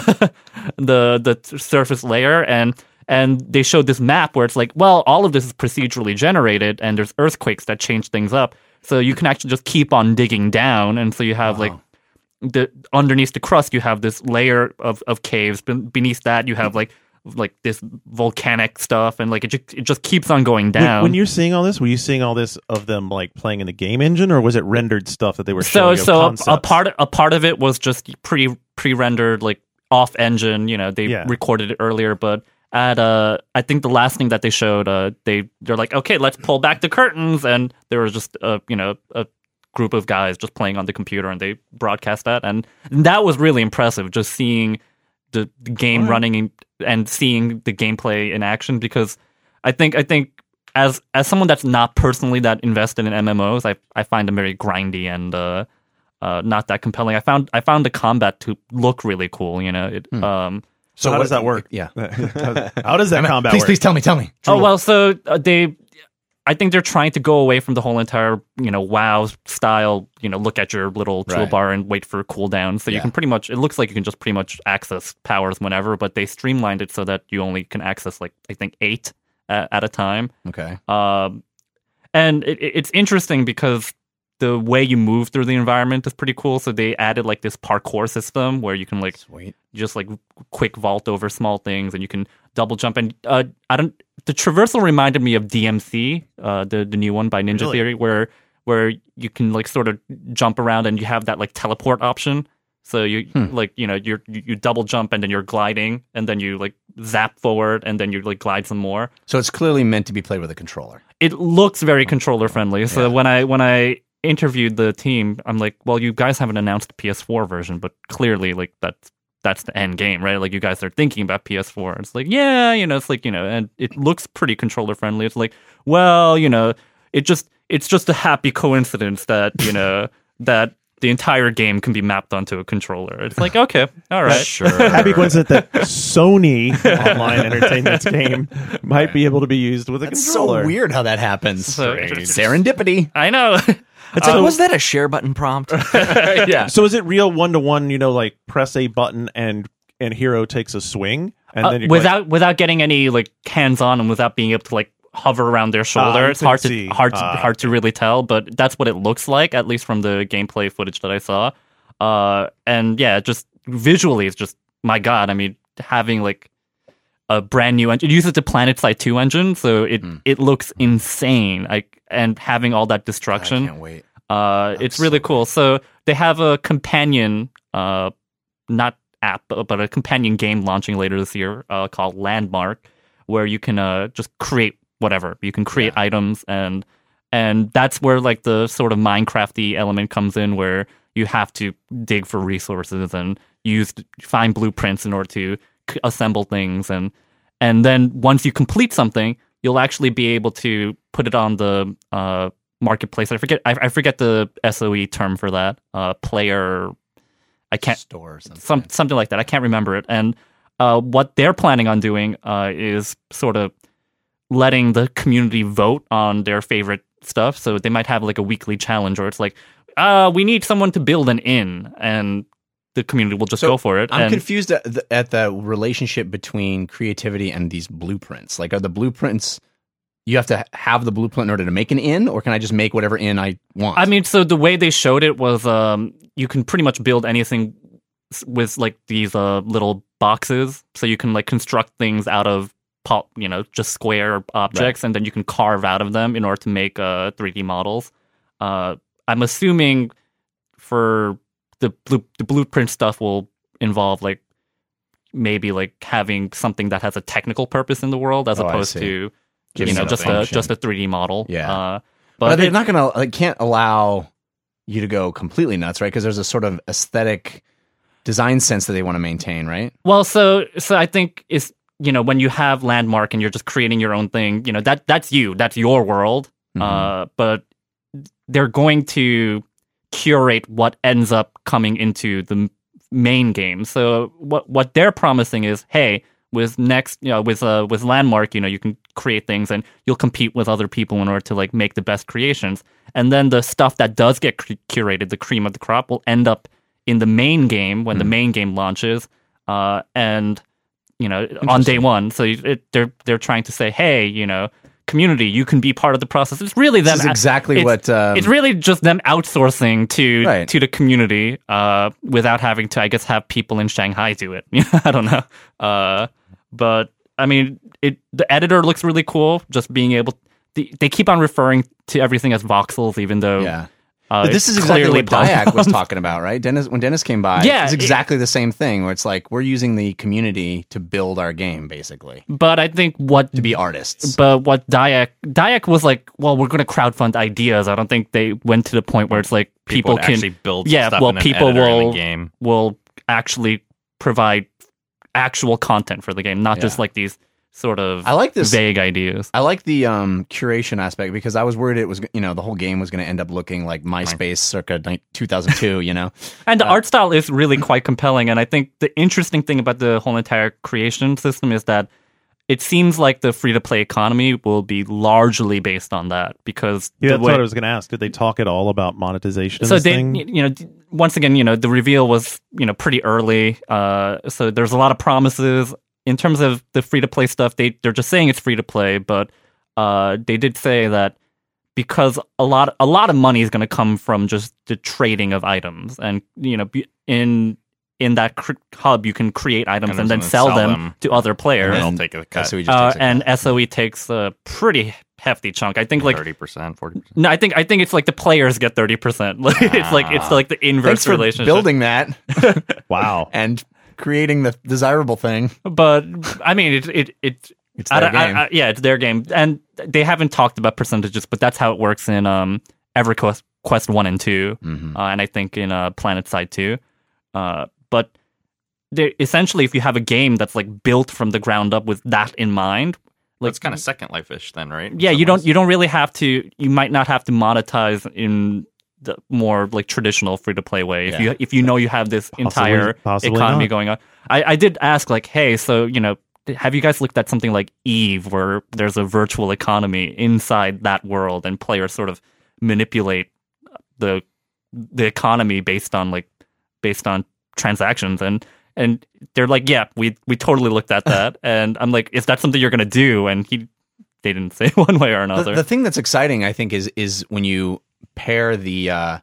the the surface layer, and and they showed this map where it's like, well, all of this is procedurally generated, and there's earthquakes that change things up, so you can actually just keep on digging down, and so you have Wow. like the underneath the crust you have this layer of of caves. Ben- beneath that you have like like this volcanic stuff, and like it just, it just keeps on going When, down. when you're seeing all this, were you seeing all this of them like playing in the game engine, or was it rendered stuff that they were so showing? so you a, concepts? a part a part of it was just pre pre rendered, like off engine. You know, they Yeah. recorded it earlier, but at uh, I think the last thing that they showed, uh, they they're like, okay, let's pull back the curtains, and there was just a you know a group of guys just playing on the computer, and they broadcast that, and that was really impressive. Just seeing the, the game All right. running and, and seeing the gameplay in action, because I think I think as as someone that's not personally that invested in M M Os, I I find them very grindy and uh, uh, not that compelling. I found I found the combat to look really cool. You know, it, um. So how what- does that work? Yeah. How does that combat please, work? please tell me, tell me. Oh well, so uh, they, I think they're trying to go away from the whole entire, you know, WoW style. You know, look at your little Right. toolbar and wait for a cooldown. So you Yeah. can pretty much. It looks like you can just pretty much access powers whenever, but they streamlined it so that you only can access like I think eight at, at a time. Okay. Um, and it, it's interesting because the way you move through the environment is pretty cool. So they added like this parkour system where you can like Sweet. just like quick vault over small things, and you can double jump. And uh, I don't. The traversal reminded me of D M C, uh, the the new one by Ninja Really? Theory, where where you can like sort of jump around and you have that like teleport option. So you like you know you're you, you double jump and then you're gliding, and then you like zap forward and then you like glide some more. So it's clearly meant to be played with a controller. It looks very controller friendly. So when I when I interviewed the team, I'm like, well, you guys haven't announced a P S four version, but clearly like that's that's the end game, right? Like you guys are thinking about P S four. It's like, yeah, you know, it's like, you know, and it looks pretty controller friendly. It's like, well, you know, it just it's just a happy coincidence that, you know, that the entire game can be mapped onto a controller. It's like, okay, all right. Sure. Happy coincidence that Sony Online Entertainment's game might be able to be used with a It's controller. so weird how that happens. So- Serendipity. I know. It's like, was that a share button prompt? Yeah. So is it real one to one? You know, like press a button and and hero takes a swing, and Uh, then you're without without getting any like hands on and without being able to like hover around their shoulder, Ah, it's you hard can to see. hard to Ah, hard to really tell. But that's what it looks like, at least from the gameplay footage that I saw. Uh, and yeah, just visually, it's just my god. I mean, having like a brand new engine, it uses the PlanetSide two engine, so it it looks insane. Like, and having all that I destruction. can't wait. Uh, it's really cool. So they have a companion, uh, not app, but but a companion game launching later this year uh, called Landmark, where you can uh, just create whatever. You can create items, and and that's where like the sort of Minecrafty element comes in, where you have to dig for resources and use find blueprints in order to c- assemble things, and and then once you complete something, you'll actually be able to put it on the uh, marketplace. I forget. I, I forget the S O E term for that. Uh, player. I can't. Store or something. Some something like that. I can't remember it. And uh, what they're planning on doing uh, is sort of letting the community vote on their favorite stuff. So they might have like a weekly challenge, or it's like, uh, we need someone to build an inn, and the community will just So, go for it. I'm and confused at the, at the relationship between creativity and these blueprints. Like, are the blueprints, you have to have the blueprint in order to make an inn, or can I just make whatever inn I want? I mean, so the way they showed it was um, you can pretty much build anything s- with like these uh, little boxes. So you can like construct things out of pop, you know, just square objects, and then you can carve out of them in order to make uh, three D models. Uh, I'm assuming for the blue, the blueprint stuff will involve like maybe like having something that has a technical purpose in the world as Oh, I opposed see. to Giving you know it a just a function. just a three D model. Yeah. Uh, But, but they're it- not going to, they can't allow you to go completely nuts, right? Because there's a sort of aesthetic design sense that they want to maintain, right? Well, so so I think is you know when you have Landmark and you're just creating your own thing, you know that that's you, that's your world. Mm-hmm. Uh, but they're going to curate what ends up coming into the m- main game. So what what they're promising is, hey, with next, you know, with uh with Landmark, you know, you can create things and you'll compete with other people in order to like make the best creations. And then the stuff that does get cr- curated, the cream of the crop, will end up in the main game when the main game launches. Uh, and you know, on day one, so you- it, they're they're trying to say, hey, you know, community, you can be part of the process. It's really them. This is exactly it's, what, um, it's really just them outsourcing to Right. to the community, uh, without having to, I guess, have people in Shanghai do it. I don't know. Uh, but I mean, it. The editor looks really cool. Just being able, they, they keep on referring to everything as voxels, even though Yeah. uh, But this it's is exactly clearly what Diac was polygons. talking about, right? Dennis, when Dennis came by, Yeah, it's it- exactly the same thing where it's like, we're using the community to build our game, basically, But I think what to be artists. But what Diac Diac was like, well, we're going to crowdfund ideas. I don't think they went to the point where it's like people, People would can actually build Yeah, stuff well, in an people editor in the will game. will actually provide actual content for the game, not just Yeah. like these sort of I like this- vague ideas. I like the um, curation aspect because I was worried it was, you know, the whole game was going to end up looking like MySpace circa ni- two thousand two, you know? And Uh, the art style is really quite compelling. And I think the interesting thing about the whole entire creation system is that it seems like the free-to-play economy will be largely based on that because Yeah, the that's way- what I was going to ask. Did they talk at all about monetization? Of so this they, thing? you know, d- once again, you know, the reveal was, you know, pretty early. Uh, so there's a lot of promises in terms of the free to play stuff. They they're just saying it's free to play, but uh, they did say that because a lot a lot of money is going to come from just the trading of items, and you know, be- in in that cr- hub you can create items and, And then then sell, sell them, them. to other players. And And they'll take a cut. So we just Uh, takes a and cut. S O E takes a pretty hefty chunk. I think like thirty percent, forty percent. no, I think I think it's like the players get thirty percent. Like it's like it's like the inverse Thanks for relationship. building that Wow. and creating the desirable thing. But I mean, it it it. It's I their don't- I- game. I- yeah, it's their game, and they haven't talked about percentages, but that's how it works in um EverQuest Quest One and 2 Mhm. uh, and I think in uh, Planet Side Two. Uh, but they- essentially, if you have a game that's like built from the ground up with that in mind, Well, like it's kind of Second Life-ish then, right? In yeah, some you don't ways. you don't really have to. You might not have to monetize in the more like traditional free to play way. If Yeah. you if you know you have this entire possibly economy not. going on. I, I did ask like, hey, so you know, have you guys looked at something like Eve, where there's a virtual economy inside that world, and players sort of manipulate the the economy based on like based on transactions and. And they're like, yeah, we we totally looked at that, and I'm like, is that something you're gonna do? And he, they didn't say one way or The, another. the thing that's exciting, I think, is is when you pair the uh,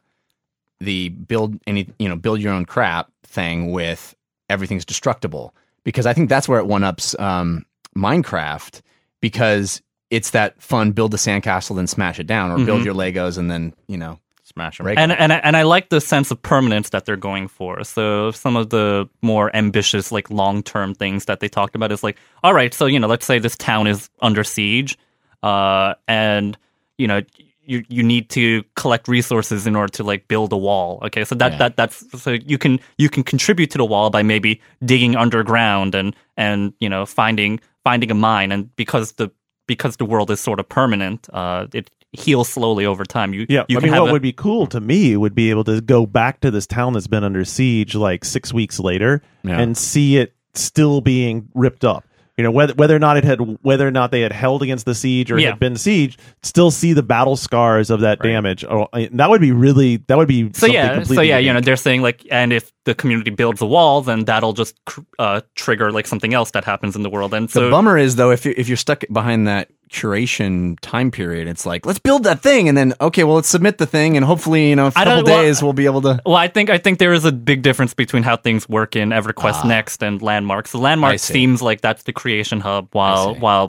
the build any you know build your own crap thing with everything's destructible, because I think that's where it one ups um, Minecraft, because it's that fun build a sandcastle then smash it down, or build Mhm. your Legos and then you know Smash them. break and them. and I, and I like the sense of permanence that they're going for. So some of the more ambitious, like long term things that they talked about is like, all right, so you know, let's say this town is under siege, uh, and you know, you you need to collect resources in order to like build a wall. Okay, so that Yeah. that that's so you can you can contribute to the wall by maybe digging underground and and you know finding finding a mine, and because the because the world is sort of permanent, uh, it heals slowly over time. You Yeah, you I can mean, have what a- would be cool to me would be able to go back to this town that's been under siege like six weeks later Yeah. and see it still being ripped up. You know, whether whether or not it had whether or not they had held against the siege or Yeah. had been sieged, still see the battle scars of that damage. Oh, I- that would be really that would be So something yeah, so completely yeah, you know, unique. they're saying like, and if the community builds a wall, then that'll just cr- uh, trigger like something else that happens in the world. And The so bummer is though, if you if you're stuck behind that curation time period, it's like let's build that thing, and then okay, well let's submit the thing, and hopefully you know a I don't- couple well, days we'll be able to. Well, I think I think there is a big difference between how things work in EverQuest Next and Landmark. So I Landmark see. seems like that's the creation hub, while see. while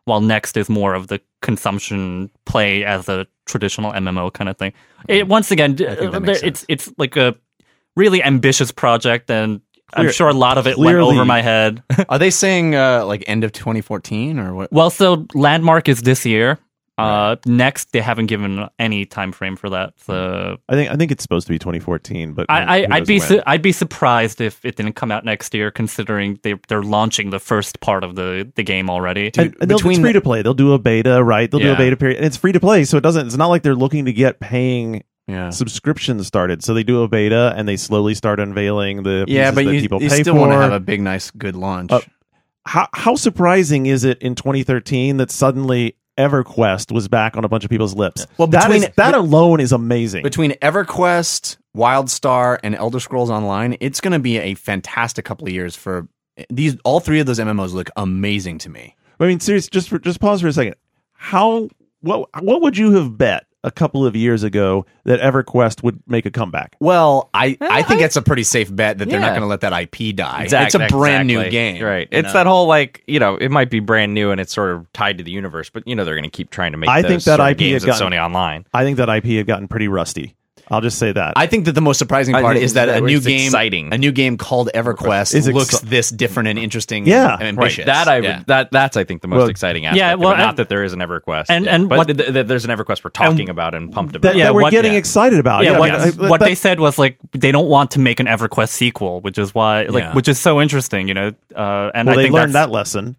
while Next is more of the consumption play as a traditional M M O kind of thing. It, once again, I think that uh, makes it's sense. it's like a really ambitious project, and Clear- I'm sure a lot of it clearly- went over my head. Are they saying uh, like end of twenty fourteen or what? Well, so Landmark is this year. Uh, Next, they haven't given any time frame for that. So I think I think it's supposed to be twenty fourteen, but I, who I, knows I'd be when. su- I'd be surprised if it didn't come out next year, considering they they're launching the first part of the, the game already. And, and they'll- between it's free to play. They'll do a beta, right? They'll do Yeah. a beta period, and it's free to play, so it doesn't. It's not like they're looking to get paying Yeah. subscriptions started. So they do a beta, and they slowly start unveiling the Yeah, pieces but that you, people you pay still for. want to have a big, nice, good launch. Uh, how how surprising is it in twenty thirteen that suddenly EverQuest was back on a bunch of people's lips? Well, that between- is, that alone is amazing. Between EverQuest, WildStar, and Elder Scrolls Online, it's going to be a fantastic couple of years for these. All three of those M M Os look amazing to me. I mean, seriously, just for, just pause for a second. How what what would you have bet a couple of years ago that EverQuest would make a comeback? Well, I, Well, I think I- that's a pretty safe bet that they're not Yeah. going to let that I P die. Exactly, it's a brand new exactly. game. Right. you It's know? that whole, like, you know, it might be brand new and it's sort of tied to the universe, but, you know, they're going to keep trying to make I those think that sort of I P games had at gotten- Sony Online. I think that I P had gotten pretty rusty. I'll just say that. I think that the most surprising I part think is that that a new it's game, exciting. a new game called EverQuest, Is exci- looks this different and interesting. Yeah, and right. ambitious. That I would, Yeah. that that's I think the most Well, exciting aspect. yeah, of well, it. not and- that there is an EverQuest, and- yeah, and but what- th- th- there's an EverQuest we're talking about and pumped about. that, yeah, that we're what- getting yeah. excited about. Yeah, Yeah, what, I- I- what that- they said was like they don't want to make an EverQuest sequel, which is why like Yeah. which is so interesting, you know. Uh, and well, I they think learned that's, that lesson.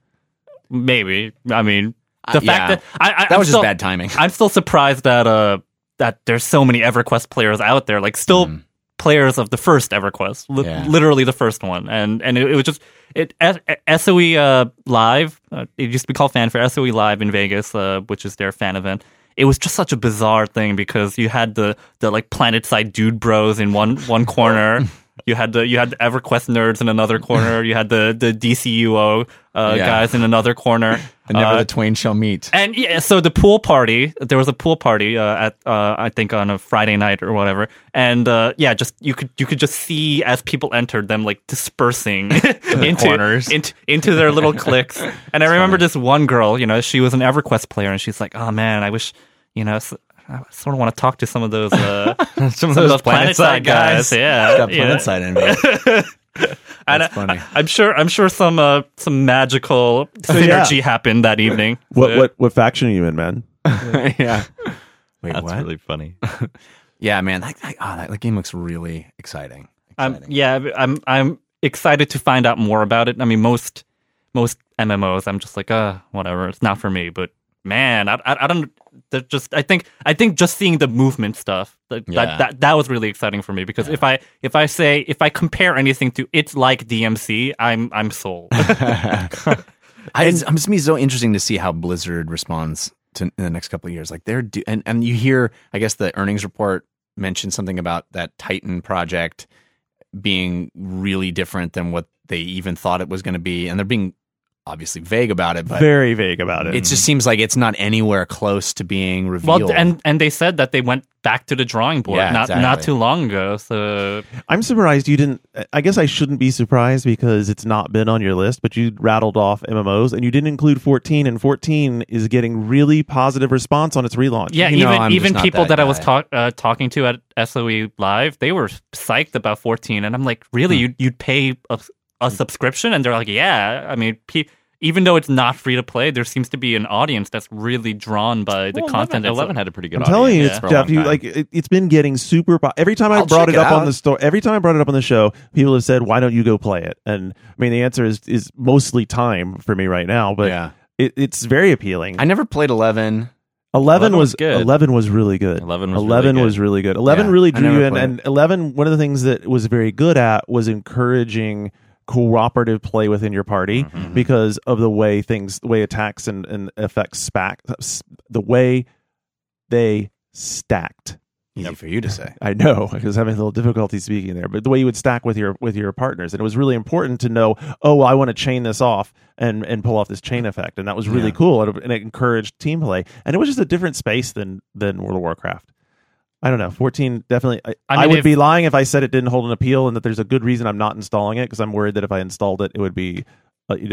maybe. I mean, the Uh, fact yeah. that I, I That I'm was still, just bad timing. I'm still surprised that uh that there's so many EverQuest players out there, like still Mm. players of the first EverQuest, li- Yeah. literally the first one, and and it, it was just it S- SOE uh, Live. Uh, it used to be called Fanfare. S O E Live in Vegas, uh, which is their fan event. It was just such a bizarre thing because you had the the like PlanetSide dude bros in one one corner. You had the you had the EverQuest nerds in another corner. You had the the D C U O uh, Yeah. guys in another corner. And never Uh, the twain shall meet. and yeah, so the pool party, there was a pool party uh, at uh, I think on a Friday night or whatever, and uh, yeah, just you could you could just see as people entered them like dispersing into, corners. into into their little cliques. And I remember this one girl, you know, she was an EverQuest player, and she's like, "Oh man, I wish, you know." So, I sort of want to talk to some of those, uh, some of those PlanetSide guys. Yeah, Got you know? PlanetSide in me. And That's I, funny. I, am sure, I'm sure some uh, some magical yeah. synergy happened that evening. What So- what what faction are you in, man? yeah. Wait, That's what? really funny. Yeah, man. That, that, oh, that, that game looks really exciting. I'm, exciting. yeah, I'm I'm excited to find out more about it. I mean, most most M M Os, I'm just like, uh, whatever, it's not for me. But man, I I, I don't. They're just I think I think just seeing the movement stuff that Yeah. that, that that was really exciting for me because if I if I say if I compare anything to it's like D M C, I'm I'm sold. I, it's, it's me so interesting to see how Blizzard responds to in the next couple of years. Like they're do, and and you hear, I guess the earnings report mentioned something about that Titan project being really different than what they even thought it was going to be, and they're being obviously vague about it, but Very vague about it. it just seems like it's not anywhere close to being revealed. well, and and they said that they went back to the drawing board Yeah, not not exactly. too long ago. So I'm surprised you didn't. I guess I shouldn't be surprised because it's not been on your list, but you rattled off M M Os and you didn't include fourteen, and fourteen is getting really positive response on its relaunch. yeah, You know, even I'm just even not people that that, I was guy. talk, uh, talking to at S O E Live, they were psyched about fourteen, and I'm like, really, you'd you'd pay a, a subscription? And they're like, yeah. I mean, pe- even though it's not free to play, there seems to be an audience that's really drawn by the Well, content. eleven, It's- eleven had a pretty good I'm telling you, audience it's for a Jeff. long You time. like it, it's been getting super. Po- every time I I'll brought check it it up on out. the store, every time I brought it up on the show, people have said, "Why don't you go play it?" And I mean, the answer is is mostly time for me right now, but yeah, it, it's very appealing. I never played eleven. eleven eleven was was good. eleven was really good. eleven was eleven really good. was really good. eleven Yeah, really I drew never you in, played and eleven. One of the things that was very good at was encouraging cooperative play within your party Mm-hmm. because of the way things, the way attacks and, and effects stack, the way they stacked. Easy for you to say. I know because I was having a little difficulty speaking there, but the way you would stack with your with your partners, and it was really important to know. Oh, I want to chain this off and and pull off this chain effect, and that was really Yeah. cool, and it, and it encouraged team play, and it was just a different space than than World of Warcraft. I don't know. fourteen definitely. I, I I, mean, would if- be lying if I said it didn't hold an appeal, and that there's a good reason I'm not installing it because I'm worried that if I installed it, it would be, uh, you know,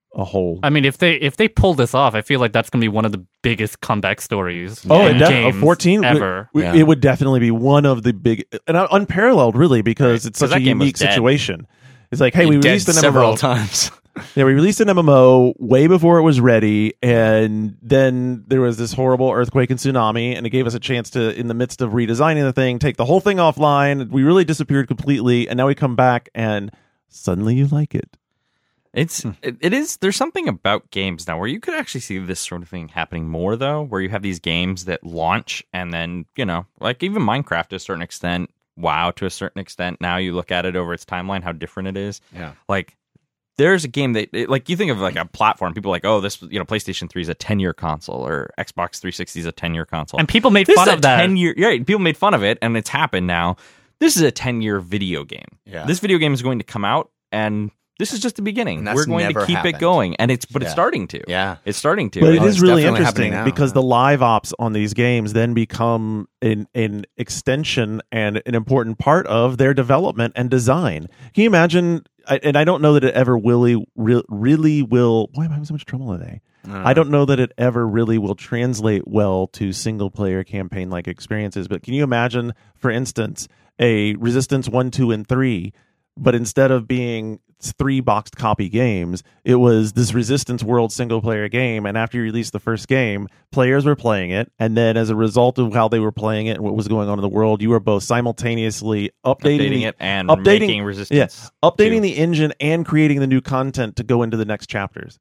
a whole. I mean, if they if they pull this off, I feel like that's going to be one of the biggest comeback stories. Oh, in it def- games fourteen ever. w- Yeah. It would definitely be one of the big and un- unparalleled, really, because it's 'Cause such a that game was unique dead. situation. It's like, hey, we Dead released an several M M O. times. Yeah, we released an M M O way before it was ready, and then there was this horrible earthquake and tsunami, and it gave us a chance to, in the midst of redesigning the thing, take the whole thing offline. We really disappeared completely, and now we come back, and suddenly you like it. It's it, it is. There's something about games now where you could actually see this sort of thing happening more, though, where you have these games that launch and then, you know, like even Minecraft to a certain extent, WoW to a certain extent. Now you look at it over its timeline, how different it is. Yeah. Like there's a game that, it, like, you think of like a platform. People are like, oh, this, you know, PlayStation three is a ten year console, or Xbox three sixty is a ten year console, And people made this fun is a of that. ten year. Yeah, people made fun of it, and it's happened now. This is a ten year video game. Yeah. This video game is going to come out, and this is just the beginning. And that's We're going to never keep happened. it going, and it's but it's Yeah. starting to. Yeah. It's starting to. But it Oh, is it's really definitely interesting happening now, because yeah. the live ops on these games then become an, an extension and an important part of their development and design. Can you imagine? I, and I don't know that it ever really, re, really will. Why am I having so much trouble today? I don't know that it ever really will translate well to single player campaign like experiences. But can you imagine, for instance, a Resistance one, two, and three, but instead of being three boxed copy games, it was this Resistance World single player game, and after you released the first game, players were playing it, and then as a result of how they were playing it and what was going on in the world, you were both simultaneously updating, updating the, it and updating- making Resistance. yeah, updating two. the engine and creating the new content to go into the next chapters.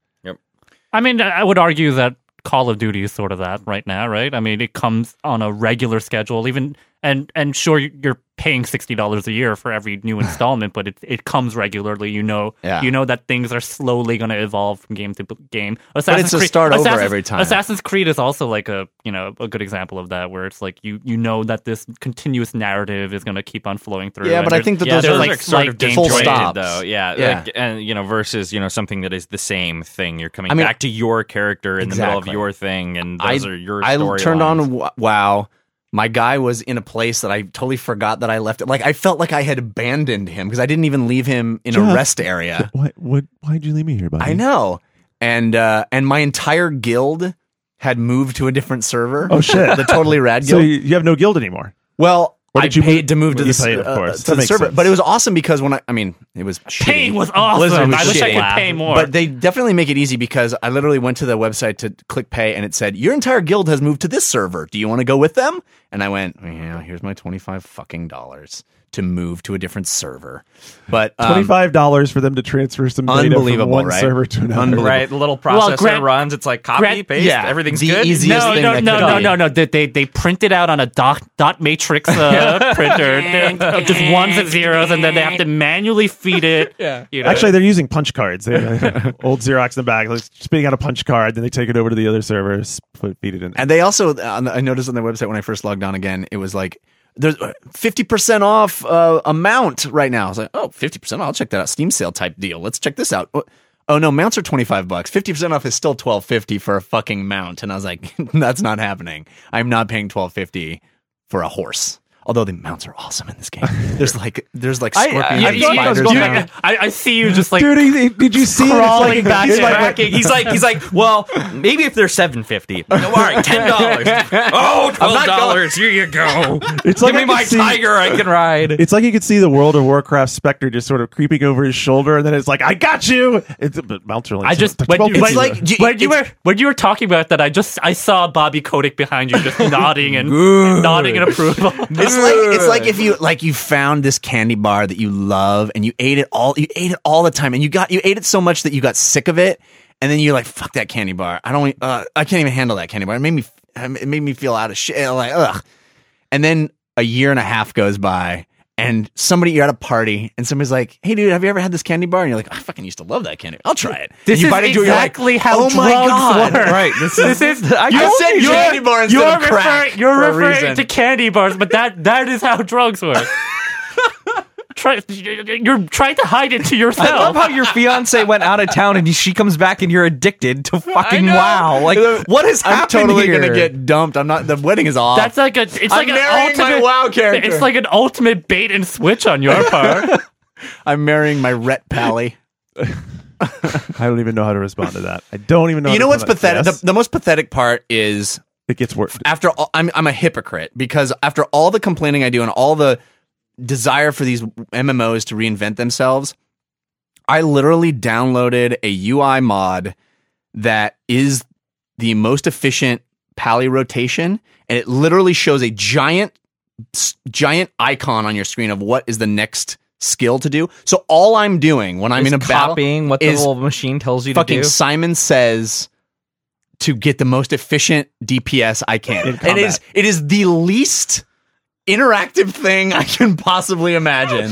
I mean, I would argue that Call of Duty is sort of that right now, right? I mean, it comes on a regular schedule, even and and sure, you're paying sixty dollars a year for every new installment, but it it comes regularly. You know, Yeah. you know that things are slowly going to evolve from game to b- game. it's a start over Assassin's- every time. Assassin's Creed is also like a you know a good example of that, where it's like you you know that this continuous narrative is going to keep on flowing through. Yeah, and but I there's- think that Yeah, those those are like are sort slight of game full disjointed, stops. though. Yeah, Yeah. Like, and you know, versus you know something that is the same thing. You're coming I mean- back to your character in the middle of Exactly. your thing, and I, those are your. I storylines. turned on W- WoW. My guy was in a place that I totally forgot that I left it. Like I felt like I had abandoned him because I didn't even leave him in Jeff, a rest area. Why? What? Why'd you leave me here, buddy? I know. And uh, and my entire guild had moved to a different server. Oh, shit. The Totally Rad So Guild. you, you have no guild anymore. Well, Or I did you paid move- to move to you the, paid, of uh, course. to That the makes server, sense. but it was awesome because when I, I mean, it was paying shitty. was awesome. Blizzard was I wish I shitty. could pay more. But they definitely make it easy because I literally went to the website to click pay and it said, your entire guild has moved to this server. Do you want to go with them? And I went, yeah, here's my twenty-five fucking dollars to move to a different server. But um, Twenty-five dollars for them to transfer some data from Unbelievable, one right? server to another. Unbelievable. Right, the little Well, processor Grant- runs. It's like copy, Grant- paste, yeah, everything's the good. easiest no, thing no, that no, could no, be. no, no. They, they they print it out on a dot dot matrix uh, printer, They're just ones and zeros, and then they have to manually feed it. Yeah, you know. Actually, they're using punch cards. They have old Xerox in the back, like spitting out a punch card. Then they take it over to the other server, s- put feed it in. And they also, on the- I noticed on their website when I first logged on again, it was like, there's fifty percent off uh, a mount right now. I was like, oh, fifty percent off. I'll check that out. Steam sale type deal. Let's check this out. Oh, no, mounts are twenty-five bucks. fifty percent off is still twelve fifty for a fucking mount. And I was like, that's not happening. I'm not paying twelve fifty for a horse. Although the mounts are awesome in this game. There's like, there's like I- I- scorpions I and thought I was spiders. going now. to- I, I see you just like Dude, he- he- did you see it? It's crawling like, back it's to like- tracking. He's like, he's like, well, maybe if they're seven fifty. No, all right, ten dollars. Oh, twelve dollars. Here you go. It's like Give me I my could see- tiger. I can ride. It's like you could see the World of Warcraft Spectre just sort of creeping over his shoulder, and then it's like, "I got you." It's but mounts are like I just they're when twelve you, fifty. when, like- when you it's- were when you were talking about that, I just I saw Bobby Kotick behind you, just nodding and nodding in approval. It's like it's like if you like you found this candy bar that you love and you ate it all you ate it all the time and you got you ate it so much that you got sick of it and then you're like, fuck that candy bar. I don't uh, I can't even handle that candy bar. It made me it made me feel out of shit. Like ugh. And then a year and a half goes by and somebody you're at a party and somebody's like, hey dude, have you ever had this candy bar? And you're like, I fucking used to love that candy. I'll try it. This And you is bite into it, you're like, exactly how oh my drugs God. work. Right. This is. This is I You told said you. candy bar instead you're of crack referring, you're for a referring reason. to candy bars, but that that is how drugs work. Try, you're trying to hide it to yourself. I love how your fiance went out of town and she comes back and you're addicted to fucking WoW. Like, what has I'm happened totally here? gonna get dumped. I'm not. The wedding is off. That's like a. It's I'm like an marrying my ultimate WoW character. It's like an ultimate bait and switch on your part. I'm marrying my Rhett Pally. I don't even know how to respond to that. I don't even know. You how know to what's respond to that. pathetic? Yes, The, the most pathetic part is it gets worse. after all, I'm I'm a hypocrite because after all the complaining I do and all the desire for these M M Os to reinvent themselves, I literally downloaded a U I mod that is the most efficient pally rotation, and it literally shows a giant giant icon on your screen of what is the next skill to do. So all I'm doing when I'm Is in a battle copying what the is little machine tells you to fucking do. Simon Says to get the most efficient D P S I can. In It combat. is it is the least interactive thing I can possibly imagine.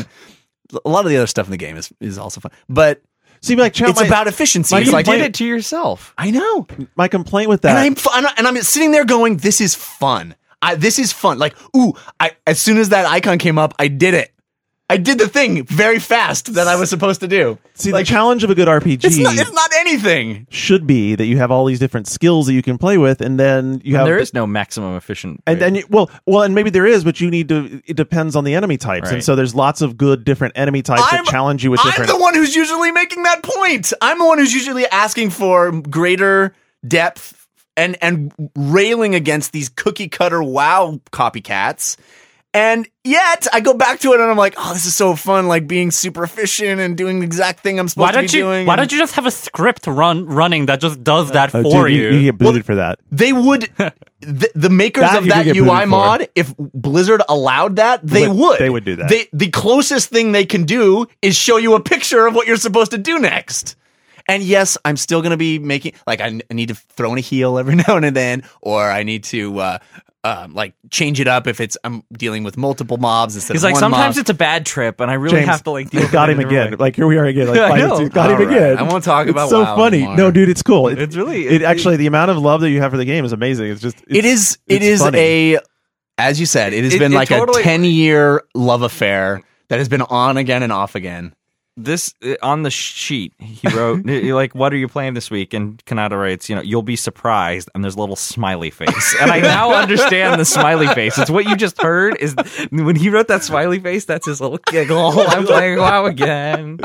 A lot of the other stuff in the game is, is also fun, but See, like, Chow, it's my, about efficiency. my It's You like, did it to yourself. I know, my complaint with that. and I'm fu- and, I, and I'm sitting there going, "This is fun. I, this is fun." Like, ooh, I as soon as that icon came up, I did it. I did the thing very fast that I was supposed to do. See, like, the challenge of a good R P G it's not. It's not anything. should be that you have all these different skills that you can play with, and then you have There is no maximum efficient. And then, you, well, well, and maybe there is, but you need to. It depends on the enemy types, and Right. so there's lots of good different enemy types I'm- that challenge you with I'm different. the one who's usually making that point. I'm the one who's usually asking for greater depth and and railing against these cookie cutter WoW copycats. And yet I go back to it and I'm like, oh, this is so fun, like being super efficient and doing the exact thing I'm supposed Why to be don't you? doing. Why and don't you just have a script run running that just does that Oh, for dude, you? you, get booted for that. They would, the, the makers That of you could that get U I booted for. mod, if Blizzard allowed that, they Would- would. they would do that. They, the closest thing they can do is show you a picture of what you're supposed to do next. And yes, I'm still going to be making, like, I, n- I need to throw in a heal every now and then, or I need to, uh, um, like, change it up if it's, I'm dealing with multiple mobs instead He's of like, one sometimes mob. it's a bad trip, and I really James, have to like deal. we got with him it in a again. way. Like here we are again. Like Yeah, I five know. minutes, we got All him right. again. I won't talk It's about so WoW funny. anymore. No, dude, it's cool. It, It's really- It, it- actually the amount of love that you have for the game is amazing. It's just. It's, It is, it it's is funny. a, as you said, it has It- been it like totally- a ten year love affair that has been on again and off again. This uh, on the sheet he wrote you're like, what are you playing this week? And Kanata writes, you know, you'll be surprised, and there's a little smiley face. And I now understand the smiley face. It's what you just heard. Is when he wrote that smiley face, that's his little giggle. I'm playing WoW again.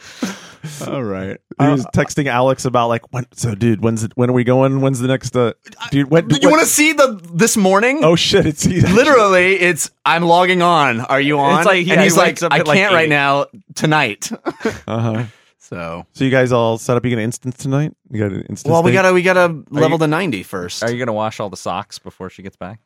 All right. He was texting Alex about like when. So, dude, when's it, when are we going? When's the next? Uh, dude, when? You when- want to see the this morning? Oh shit! It's Literally, it's I'm logging on. Are you on? It's like, yeah, and he he's like, wakes up I at, like, can't right eight. now tonight. Uh huh. So, So you guys all set up? You get an instance tonight? You got an instance? well, we thing? gotta we gotta level you- to ninety first. Are you gonna wash all the socks before she gets back?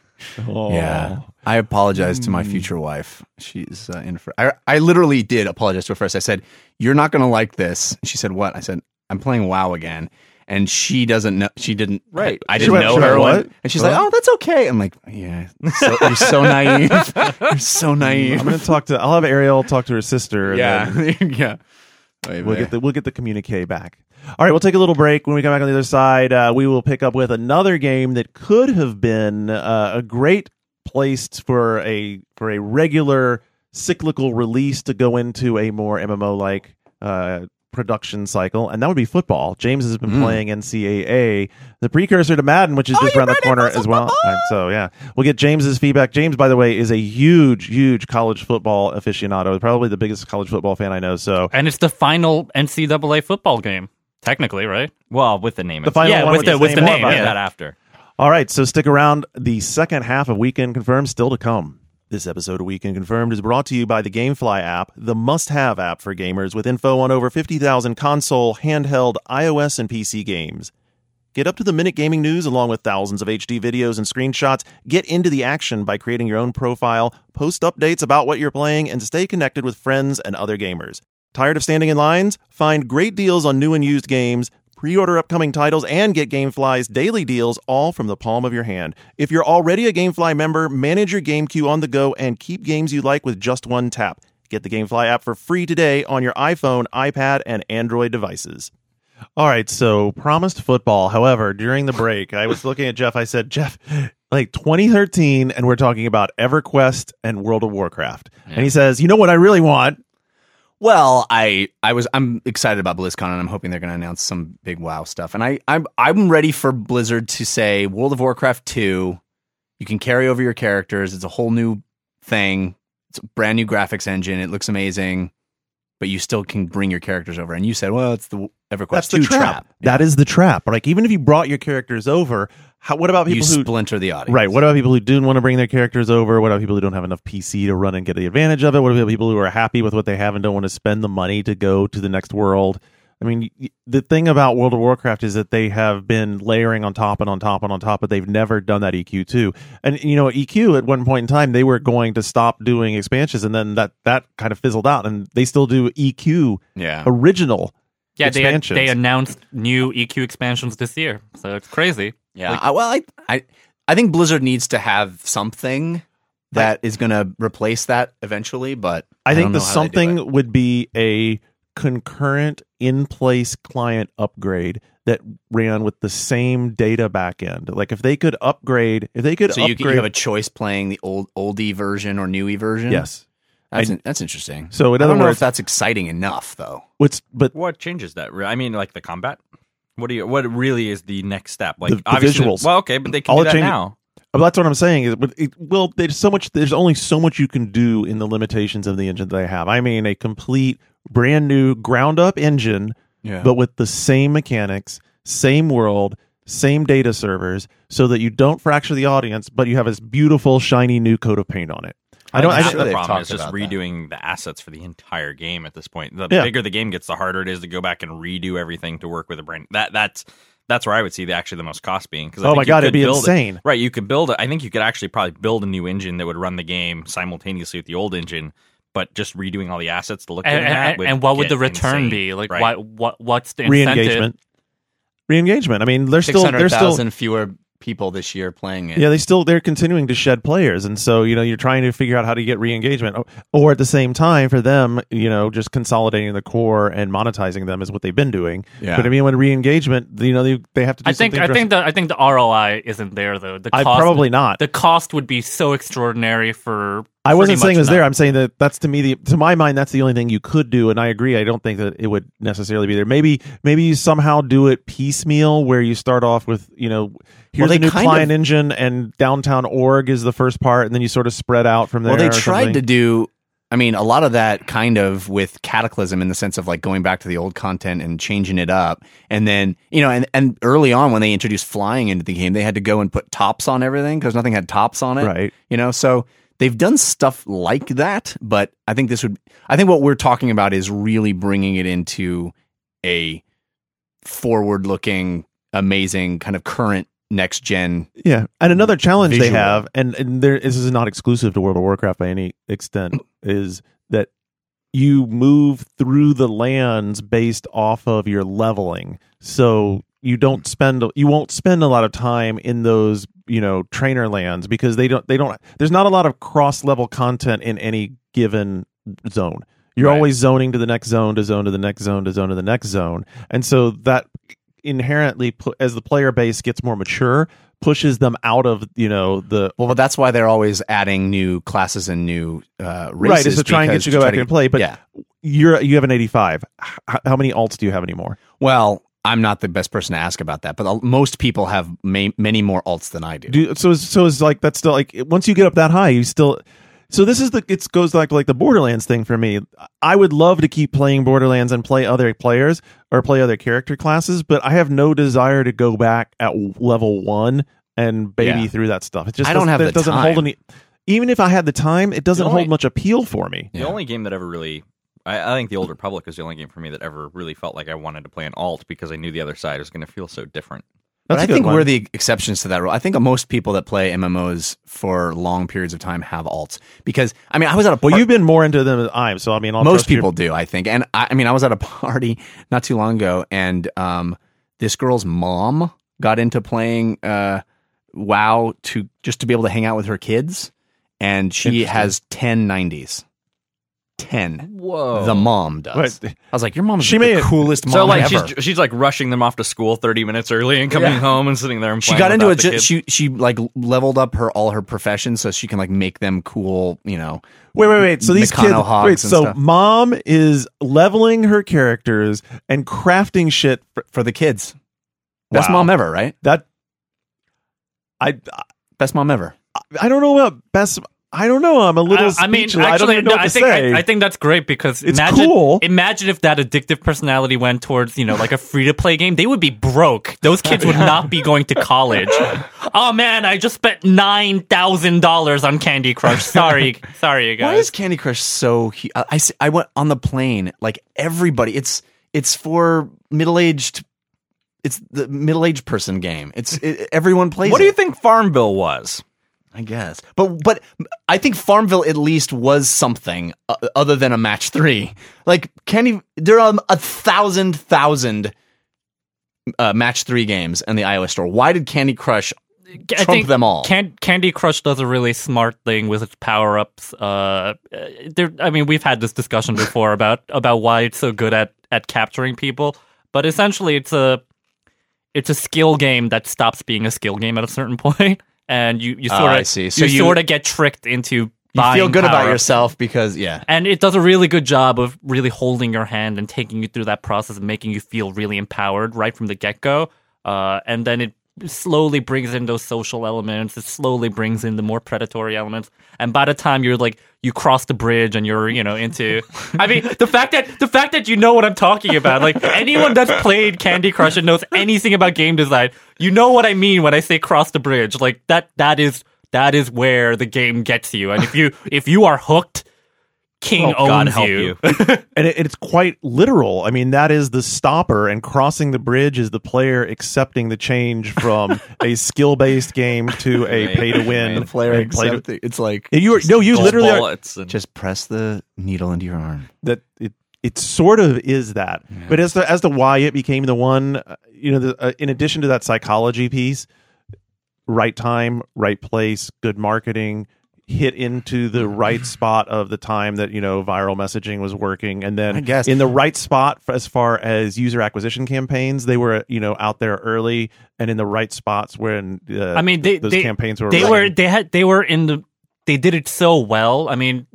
Oh. Yeah, I apologize to my future wife. She's uh, in for. I I literally did apologize to her first. I said, "You're not gonna like this." She said, "What?" I said, "I'm playing WoW again." And she doesn't know. She didn't. Right. I She didn't went- know she her. went, when- what? and she's What? like, "Oh, that's okay." I'm like, "Yeah, so, you're so naive. You're so naive." I'm gonna talk to. I'll have Ariel talk to her sister. And yeah, then yeah. Wait, we'll wait. get the we'll get the communique back. All right, we'll take a little break. When we come back on the other side, uh, we will pick up with another game that could have been uh, a great place for a for a regular cyclical release to go into a more M M O like uh, production cycle, and that would be football. James has been Mm. playing N C double A, the precursor to Madden, which is just around the corner as well. And so, yeah, we'll get James's feedback. James, by the way, is a huge, huge college football aficionado, probably the biggest college football fan I know. So, And it's the final N C double A football game, technically, right? Well, with the name. the it's- final Yeah, one with the- his with the more name, about About yeah. that. that after. All right, so stick around. The second half of Weekend Confirmed still to come. This episode of Weekend Confirmed is brought to you by the GameFly app, the must-have app for gamers with info on over fifty thousand console, handheld, iOS, and P C games. Get up to the minute gaming news along with thousands of H D videos and screenshots. Get into the action by creating your own profile, post updates about what you're playing, and stay connected with friends and other gamers. Tired of standing in lines? Find great deals on new and used games, pre-order upcoming titles, and get GameFly's daily deals all from the palm of your hand. If you're already a GameFly member, manage your game queue on the go and keep games you like with just one tap. Get the GameFly app for free today on your iPhone, iPad, and Android devices. All right, so promised football. However, during the break, I was looking at Jeff. I said, Jeff, like twenty thirteen, and we're talking about EverQuest and World of Warcraft. And he says, you know what I really want? Well, I I was I'm excited about BlizzCon, and I'm hoping they're going to announce some big WoW stuff. And I I'm I'm ready for Blizzard to say World of Warcraft two. You can carry over your characters. It's a whole new thing. It's a brand new graphics engine. It looks amazing. but you still can bring your characters over. And you said, well, it's the EverQuest That's the two trap. trap. That is the trap. Like, even if you brought your characters over, how, what about people You who splinter the audience. right? What about people who didn't want to bring their characters over? What about people who don't have enough P C to run and get the advantage of it? What about people who are happy with what they have and don't want to spend the money to go to the next world? I mean, y- the thing about World of Warcraft is that they have been layering on top and on top and on top, but they've never done that E Q too. And you know, E Q at one point in time, they were going to stop doing expansions, and then that that kind of fizzled out, and they still do E Q Yeah. original Yeah, they expansions. they announced new E Q expansions this year, so it's crazy. Yeah. Like- I, well, I, I I think Blizzard needs to have something that is going to replace that eventually, but I don't think know the how they do it. something would be a concurrent in-place client upgrade that ran with the same data backend. Like if they could upgrade, if they could So you, upgrade, you have a choice playing the old oldie version or newie version. yes. that's I- in- that's interesting. So in I other don't know words, if that's exciting enough though. what's but What changes that? I mean, like the combat. What do you? What really is the next step? Like The- the obviously, visuals. well, okay, but they can All do it that changes- now. But that's what I'm saying is, but it, well, there's so much. There's only so much you can do in the limitations of the engine that they have. I mean, a complete, brand new, ground up engine, Yeah. but with the same mechanics, same world, same data servers, so that you don't fracture the audience, but you have this beautiful, shiny new coat of paint on it. I don't. I, Half sure the they've problem is talked just about that. redoing the assets for the entire game at this point. The Yeah. bigger the game gets, the harder it is to go back and redo everything to work with a brand. That that's that's where I would see the actually the most cost being. Because Oh my God, it'd be insane. Right, you could build it. I think you could actually probably build a new engine that would run the game simultaneously with the old engine, but just redoing all the assets to look And, at that. and, would and what would get the return insane, be? Like, right? why, what what's the incentive? re-engagement, re-engagement. I mean, they're Six still hundred they're still thousand fewer people this year playing it. yeah they still they're continuing to shed players, and so you know you're trying to figure out how to get re-engagement, or, or at the same time for them, you know, just consolidating the core and monetizing them is what they've been doing. Yeah. But I mean, when re-engagement, you know, they they have to. Do I think something I think the I think the R O I isn't there though. The I cost, probably not. The cost would be so extraordinary for. I wasn't pretty saying it was much there. nothing. I'm saying that that's to me the to my mind that's the only thing you could do, and I agree. I don't think that it would necessarily be there. Maybe maybe you somehow do it piecemeal, where you start off with you know here's they a new kind client of- engine and downtown org is the first part, and then you sort of spread out from there. Well, they or tried something. to do. I mean, a lot of that kind of with Cataclysm in the sense of like going back to the old content and changing it up, and then you know, and and early on when they introduced flying into the game, they had to go and put tops on everything because nothing had tops on it. Right. You know, so they've done stuff like that, but I think this would. I think what we're talking about is really bringing it into a forward-looking, amazing kind of current next gen. Yeah, and another challenge they Visual. have, and, and there, this is not exclusive to World of Warcraft by any extent, is that you move through the lands based off of your leveling. So you don't spend, you won't spend a lot of time in those, you know, trainer lands because they don't, they don't. There's not a lot of cross level content in any given zone. You're Right. always zoning to the next zone, to zone to the next zone, to zone to the next zone, and so that inherently pu- as the player base gets more mature pushes them out of you know the Well, but that's why they're always adding new classes and new uh, races. right is to try and get because you to go try back to- and play. But yeah. you're you have an eighty-five. H- how many alts do you have anymore? Well, I'm not the best person to ask about that, but most people have may, many more alts than I do. Do so is, so is like that's still like once you get up that high, you still. So this is the it goes back to like the Borderlands thing for me. I would love to keep playing Borderlands and play other players or play other character classes, but I have no desire to go back at level one and baby Yeah. through that stuff. It just I don't doesn't- have it the doesn't time. hold any. Even if I had the time, it doesn't The only- hold much appeal for me. The only game that ever really, I, I think the Old Republic was the only game for me that ever really felt like I wanted to play an alt because I knew the other side was going to feel so different. But That's I a good think one. we're the exceptions to that rule. I think most people that play M M Os for long periods of time have alts because I mean I was at a Well, par- you've been more into them than I am, so I mean, I'll most trust your- people do I think, and I, I mean I was at a party not too long ago, and um, this girl's mom got into playing uh, WoW to just to be able to hang out with her kids, and she Interesting. has ten nineties. Ten. Whoa. The mom does. Right. I was like, your mom's She the may- coolest mom So like ever. she's she's like rushing them off to school thirty minutes early and coming Yeah. home and sitting there and she playing got into without it. the Just, kids. she she like leveled up her all her professions so she can like make them cool. You know, Wait, wait, wait. So these kids. Meccano hogs Wait, and so stuff. mom is leveling her characters and crafting shit. For, for the kids. Best Wow. mom ever, right? that I Best mom ever. I don't know about best. I don't know. I'm a little I, I mean, speechless. actually, I don't even know no, what I to think say. I, I think that's great because It's imagine, cool. imagine if that addictive personality went towards, you know, like a free to play game. They would be broke. Those kids would not be going to college. Oh man, I just spent nine thousand dollars on Candy Crush. Sorry, sorry, you guys. Why is Candy Crush so? hu- I, I s- I went on the plane. Like everybody, it's it's for middle aged. It's the middle aged person game. It's it, everyone plays. What do you it, think Farmville was? I guess, but but I think Farmville at least was something uh, other than a match three. Like Candy, there are a thousand thousand uh, match three games in the iOS store. Why did Candy Crush I trump think them all? Can- Candy Crush does a really smart thing with its power ups. Uh, there, I mean, we've had this discussion before about about why it's so good at at capturing people, but essentially, it's a it's a skill game that stops being a skill game at a certain point. And you, you Oh, sort of I see. So you, you- sort of get tricked into You buying feel good about power-ups. yourself because yeah. And it does a really good job of really holding your hand and taking you through that process and making you feel really empowered right from the get go. Uh, and then it slowly brings in those social elements. It slowly brings in the more predatory elements. And by the time you're like you cross the bridge and you're you know into, I mean the fact that the fact that you know what I'm talking about, like anyone that's played Candy Crush and knows anything about game design, you know what I mean when I say cross the bridge. Like that that is that is where the game gets you. And if you if you are hooked, King Oh, God owns help you. you. and it, it's quite literal. I mean, that is the stopper, and crossing the bridge is the player accepting the change from a skill-based game to a Right, pay-to-win. right. Player and play to- accept it. It's like You are, no, you Gold literally are, bullets and- just press the needle into your arm. that it it sort of is that. But as to as to why it became the one, uh, you know, the, uh, in addition to that psychology piece, right time, right place, good marketing, hit into the right spot of the time that you know viral messaging was working, and then I guess. in the right spot for, as far as user acquisition campaigns, they were you know out there early and in the right spots when uh, I mean, they those they, campaigns were they running. were they had they were in the they did it so well. I mean,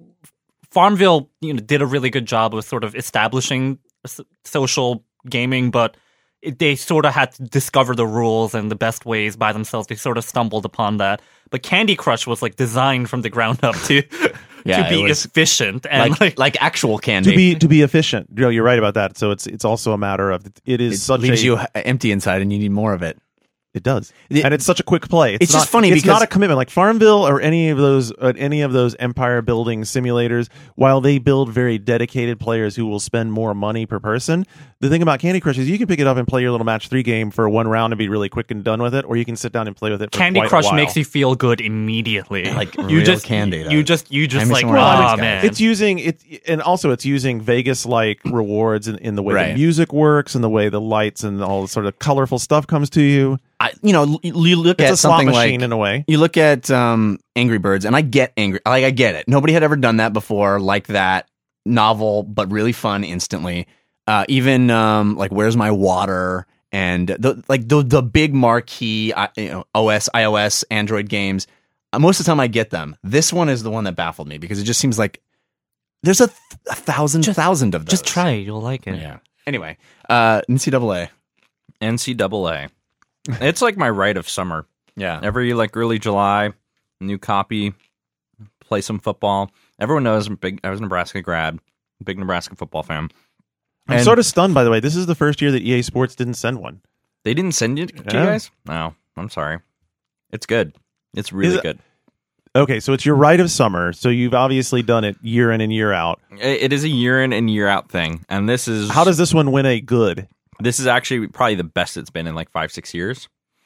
Farmville you know did a really good job of sort of establishing s- social gaming, but it, they sort of had to discover the rules and the best ways by themselves. They sort of stumbled upon that. But Candy Crush was like designed from the ground up to Yeah, to be it was efficient and Like, like, like actual candy. to be to be efficient. You know, you're right about that. So it's it's also a matter of it is it such leaves a you empty inside, and you need more of it. It does, It- and it's such a quick play. It's, it's not, just funny It's because- not a commitment like Farmville or any of those uh, any of those empire building simulators. While they build very dedicated players who will spend more money per person, the thing about Candy Crush is you can pick it up and play your little match three game for one round and be really quick and done with it, or you can sit down and play with it. For Candy quite a Crush while. makes you feel good immediately. Like you real just candy, though. You just you just Hand me like some more oh Onyx, guys. man. It's using it, and also it's using Vegas like rewards in, in the way Right. the music works and the way the lights and all the sort of colorful stuff comes to you. I, you know, you you look It's at a slot something machine like in a way. you look at um, Angry Birds, and I get angry. Like I get it. Nobody had ever done that before, like that novel, but really fun instantly. Uh, even um, like Where's My Water and the like the the big marquee uh, you know, O S, iOS, Android games. Uh, most of the time, I get them. This one is the one that baffled me because it just seems like there's a, th- a thousand thousand of those. Just try it, you'll like it. Yeah. Anyway, uh, N C double A. N C double A. It's like my rite of summer. Yeah. Every like early July, new copy, play some football. Everyone knows I'm big. I was a Nebraska grad, big Nebraska football fan. I'm And- sort of stunned, by the way. This is the first year that E A Sports didn't send one. They didn't send it to Yeah. you guys? No, I'm sorry. It's good. It's really Is it- good. Okay, so it's your right of summer. So you've obviously done it year in and year out. It it is a year in and year out thing, and this is How does this one win a good? this is actually probably the best it's been in like five six years.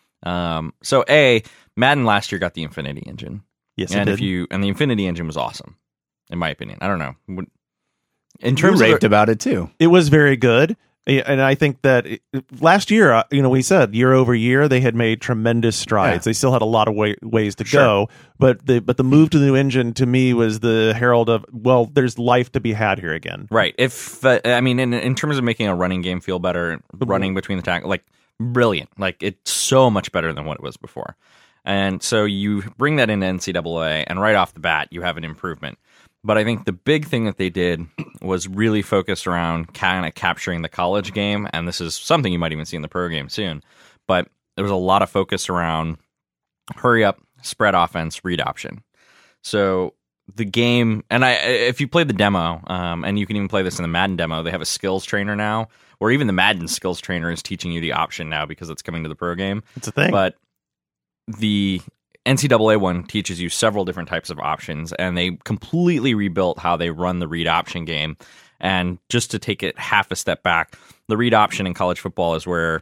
Um, so a Madden last year got the Infinity Engine, Yes, and it if did. you and the Infinity Engine was awesome, in my opinion. I don't know. Would- In You terms of raved the- about it too. It was very good. And I think that it, last year, uh, you know, we said year over year they had made tremendous strides. Yeah. They still had a lot of way, ways to Sure. go, but the but the move to the new engine to me was the herald of well, there's life to be had here again. Right. If uh, I mean, in in terms of making a running game feel better, running between the tackle, like brilliant. Like it's so much better than what it was before. And so you bring that into N C double A, and right off the bat, you have an improvement. But I think the big thing that they did was really focused around kind of capturing the college game, and this is something you might even see in the pro game soon. But there was a lot of focus around hurry up, spread offense, read option. So the game, and I, if you play the demo, um, and you can even play this in the Madden demo, they have a skills trainer now, or even the Madden skills trainer is teaching you the option now because it's coming to the pro game. It's a thing. But the N C double A one teaches you several different types of options, and they completely rebuilt how they run the read option game. And just to take it half a step back, the read option in college football is where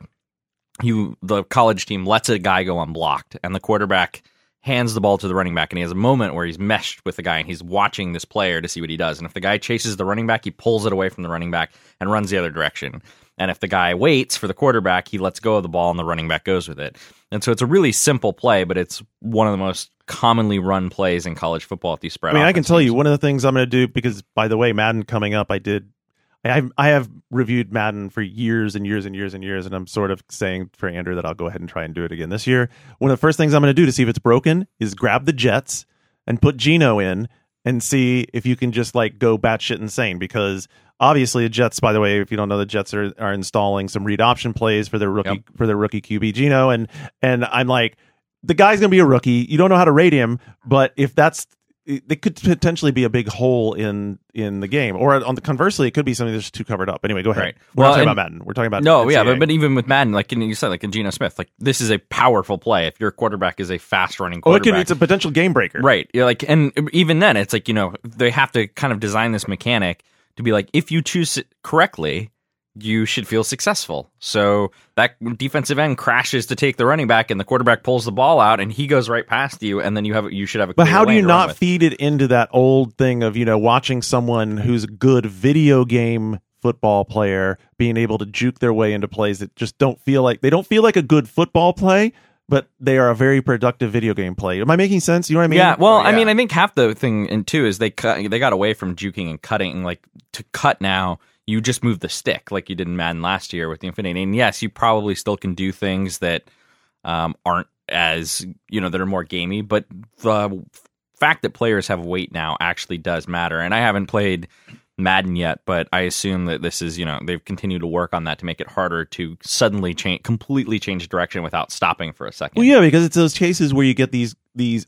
you the college team lets a guy go unblocked, and the quarterback hands the ball to the running back, and he has a moment where he's meshed with the guy, and he's watching this player to see what he does. And if the guy chases the running back, he pulls it away from the running back and runs the other direction. And if the guy waits for the quarterback, he lets go of the ball, and the running back goes with it. And so it's a really simple play, but it's one of the most commonly run plays in college football at these spread I mean, I can offense tell teams. you one of the things I'm going to do, because, by the way, Madden coming up, I did, I have, I have reviewed Madden for years and years and years and years, and I'm sort of saying for Andrew that I'll go ahead and try and do it again this year. One of the first things I'm going to do to see if it's broken is grab the Jets and put Geno in and see if you can just like go batshit insane, because obviously the Jets, by the way, if you don't know, the Jets are, are installing some read option plays for their rookie Yep. for their rookie Q B Geno, and and I'm like, the guy's going to be a rookie. You don't know how to rate him, but if that's, it could potentially be a big hole in in the game. Or on the conversely, it could be something that's too covered up. Anyway, go ahead. Right. We're Well, not talking and- about Madden. We're talking about No, N C yeah, double A. but, but even with Madden, like you said, like in Geno Smith, like this is a powerful play. If your quarterback is a fast running oh, it quarterback, could, it's a potential game breaker. right? You're like, and even then, it's like, you know, they have to kind of design this mechanic to be like, if you choose it correctly, you should feel successful. So that defensive end crashes to take the running back, and the quarterback pulls the ball out, and he goes right past you, and then you have you should have a. But clear how do lane you to run not with. feed it into that old thing of, you know, watching someone who's a good video game football player being able to juke their way into plays that just don't feel like, they don't feel like a good football play, but they are a very productive video game play. Am I making sense? You know what I mean? Yeah, well, Oh, I yeah. mean, I think half the thing in too is they cut, they got away from juking and cutting. Like to cut now, you just move the stick like you did in Madden last year with the Infinity. And yes, you probably still can do things that um, aren't as, you know, that are more gamey. But the fact that players have weight now actually does matter. And I haven't played Madden yet, but I assume that this is, you know, they've continued to work on that to make it harder to suddenly change, completely change direction without stopping for a second. Well, yeah, because it's those cases where you get these these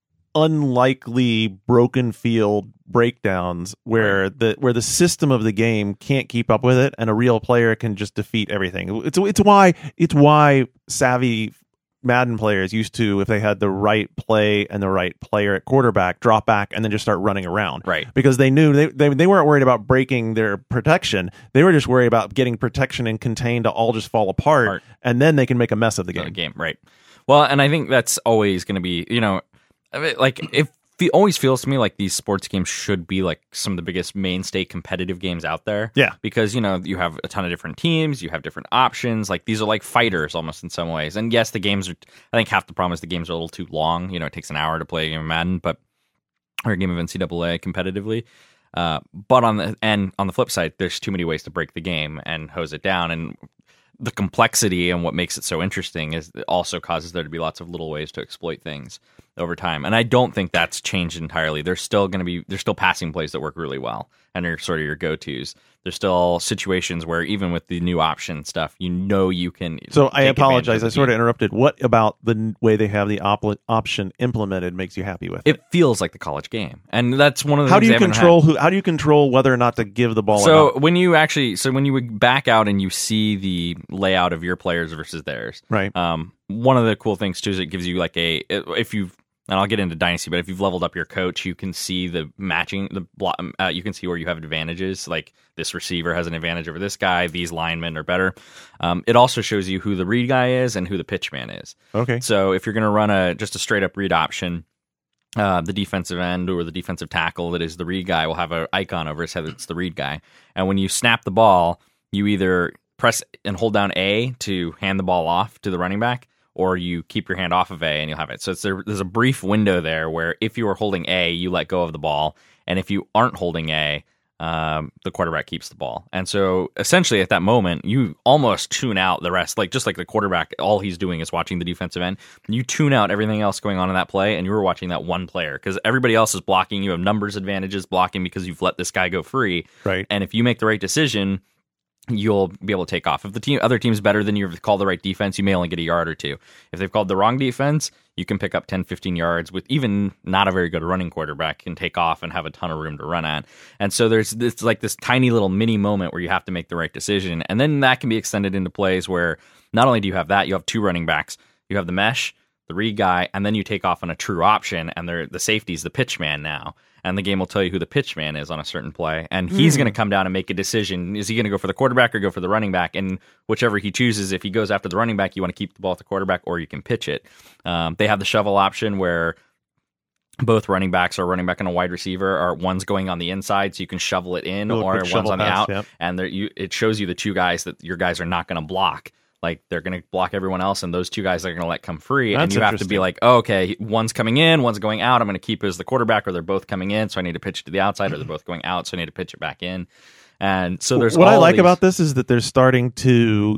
unlikely broken field breakdowns where the where the system of the game can't keep up with it, and a real player can just defeat everything. It's it's why it's why savvy Madden players used to, if they had the right play and the right player at quarterback, drop back and then just start running around. Right. Because they knew they, they they weren't worried about breaking their protection. They were just worried about getting protection and contained to all just fall apart, Apart. and then they can make a mess of the the game. game, right? Well, and I think that's always going to be, you know, I mean, like if it always feels to me like these sports games should be like some of the biggest mainstay competitive games out there. Yeah. Because, you know, you have a ton of different teams, you have different options. Like these are like fighters almost in some ways. And yes, the games are, I think half the problem is the games are a little too long. You know, it takes an hour to play a game of Madden, but, or a game of N C double A competitively. Uh, but on the, and on the flip side, there's too many ways to break the game and hose it down. And the complexity and what makes it so interesting is it also causes there to be lots of little ways to exploit things over time. And I don't think that's changed entirely. There's still going to be, there's still passing plays that work really well and are sort of your go-tos. There's still situations where even with the new option stuff, you know, you can. So I take apologize. advantage I of the sort of game. interrupted. What about the n- way they have the op- option implemented makes you happy with it? It feels like the college game. And that's one of the How things do they you haven't control had. who? How do you control whether or not to give the ball? or So not? when you actually, so when you would back out and you see the layout of your players versus theirs, Right. Um, one of the cool things too is it gives you like a, if you've, and I'll get into Dynasty, but if you've leveled up your coach, you can see the matching, the blo- uh, you can see where you have advantages. Like this receiver has an advantage over this guy. These linemen are better. Um, it also shows you who the read guy is and who the pitch man is. Okay. So if you're going to run a just a straight up read option, uh, the defensive end or the defensive tackle that is the read guy will have an icon over his head that's the read guy. And when you snap the ball, you either press and hold down A to hand the ball off to the running back, or you keep your hand off of A and you'll have it. So it's there, there's a brief window there where if you are holding A, you let go of the ball. And if you aren't holding A, um, the quarterback keeps the ball. And so essentially at that moment, you almost tune out the rest. Like just like the quarterback, all he's doing is watching the defensive end. You tune out everything else going on in that play, and you were watching that one player because everybody else is blocking. You have numbers advantages blocking because you've let this guy go free. Right. And if you make the right decision, you'll be able to take off. If the team, other team's better than you, if they call the right defense, you may only get a yard or two. If they've called the wrong defense, you can pick up ten, fifteen yards with even not a very good running quarterback can take off and have a ton of room to run at. And so there's this like this tiny little mini moment where you have to make the right decision. And then that can be extended into plays where not only do you have that, you have two running backs. You have the mesh, the read guy, and then you take off on a true option, and they're, the safety's the pitch man now. And the game will tell you who the pitch man is on a certain play. And he's mm. going to come down and make a decision. Is he going to go for the quarterback or go for the running back? And whichever he chooses, if he goes after the running back, you want to keep the ball at the quarterback or you can pitch it. Um, they have the shovel option where both running backs or running back and a wide receiver are one's going on the inside, so you can shovel it in, or one's on the out. Yep. And you, it shows you the two guys that your guys are not going to block. Like, they're going to block everyone else, and those two guys are going to let come free. That's and you have to be like, oh, okay, one's coming in, one's going out. I'm going to keep as the quarterback, or they're both coming in, so I need to pitch it to the outside, or they're both going out, so I need to pitch it back in. And so there's what all I like these... about this is that they're starting to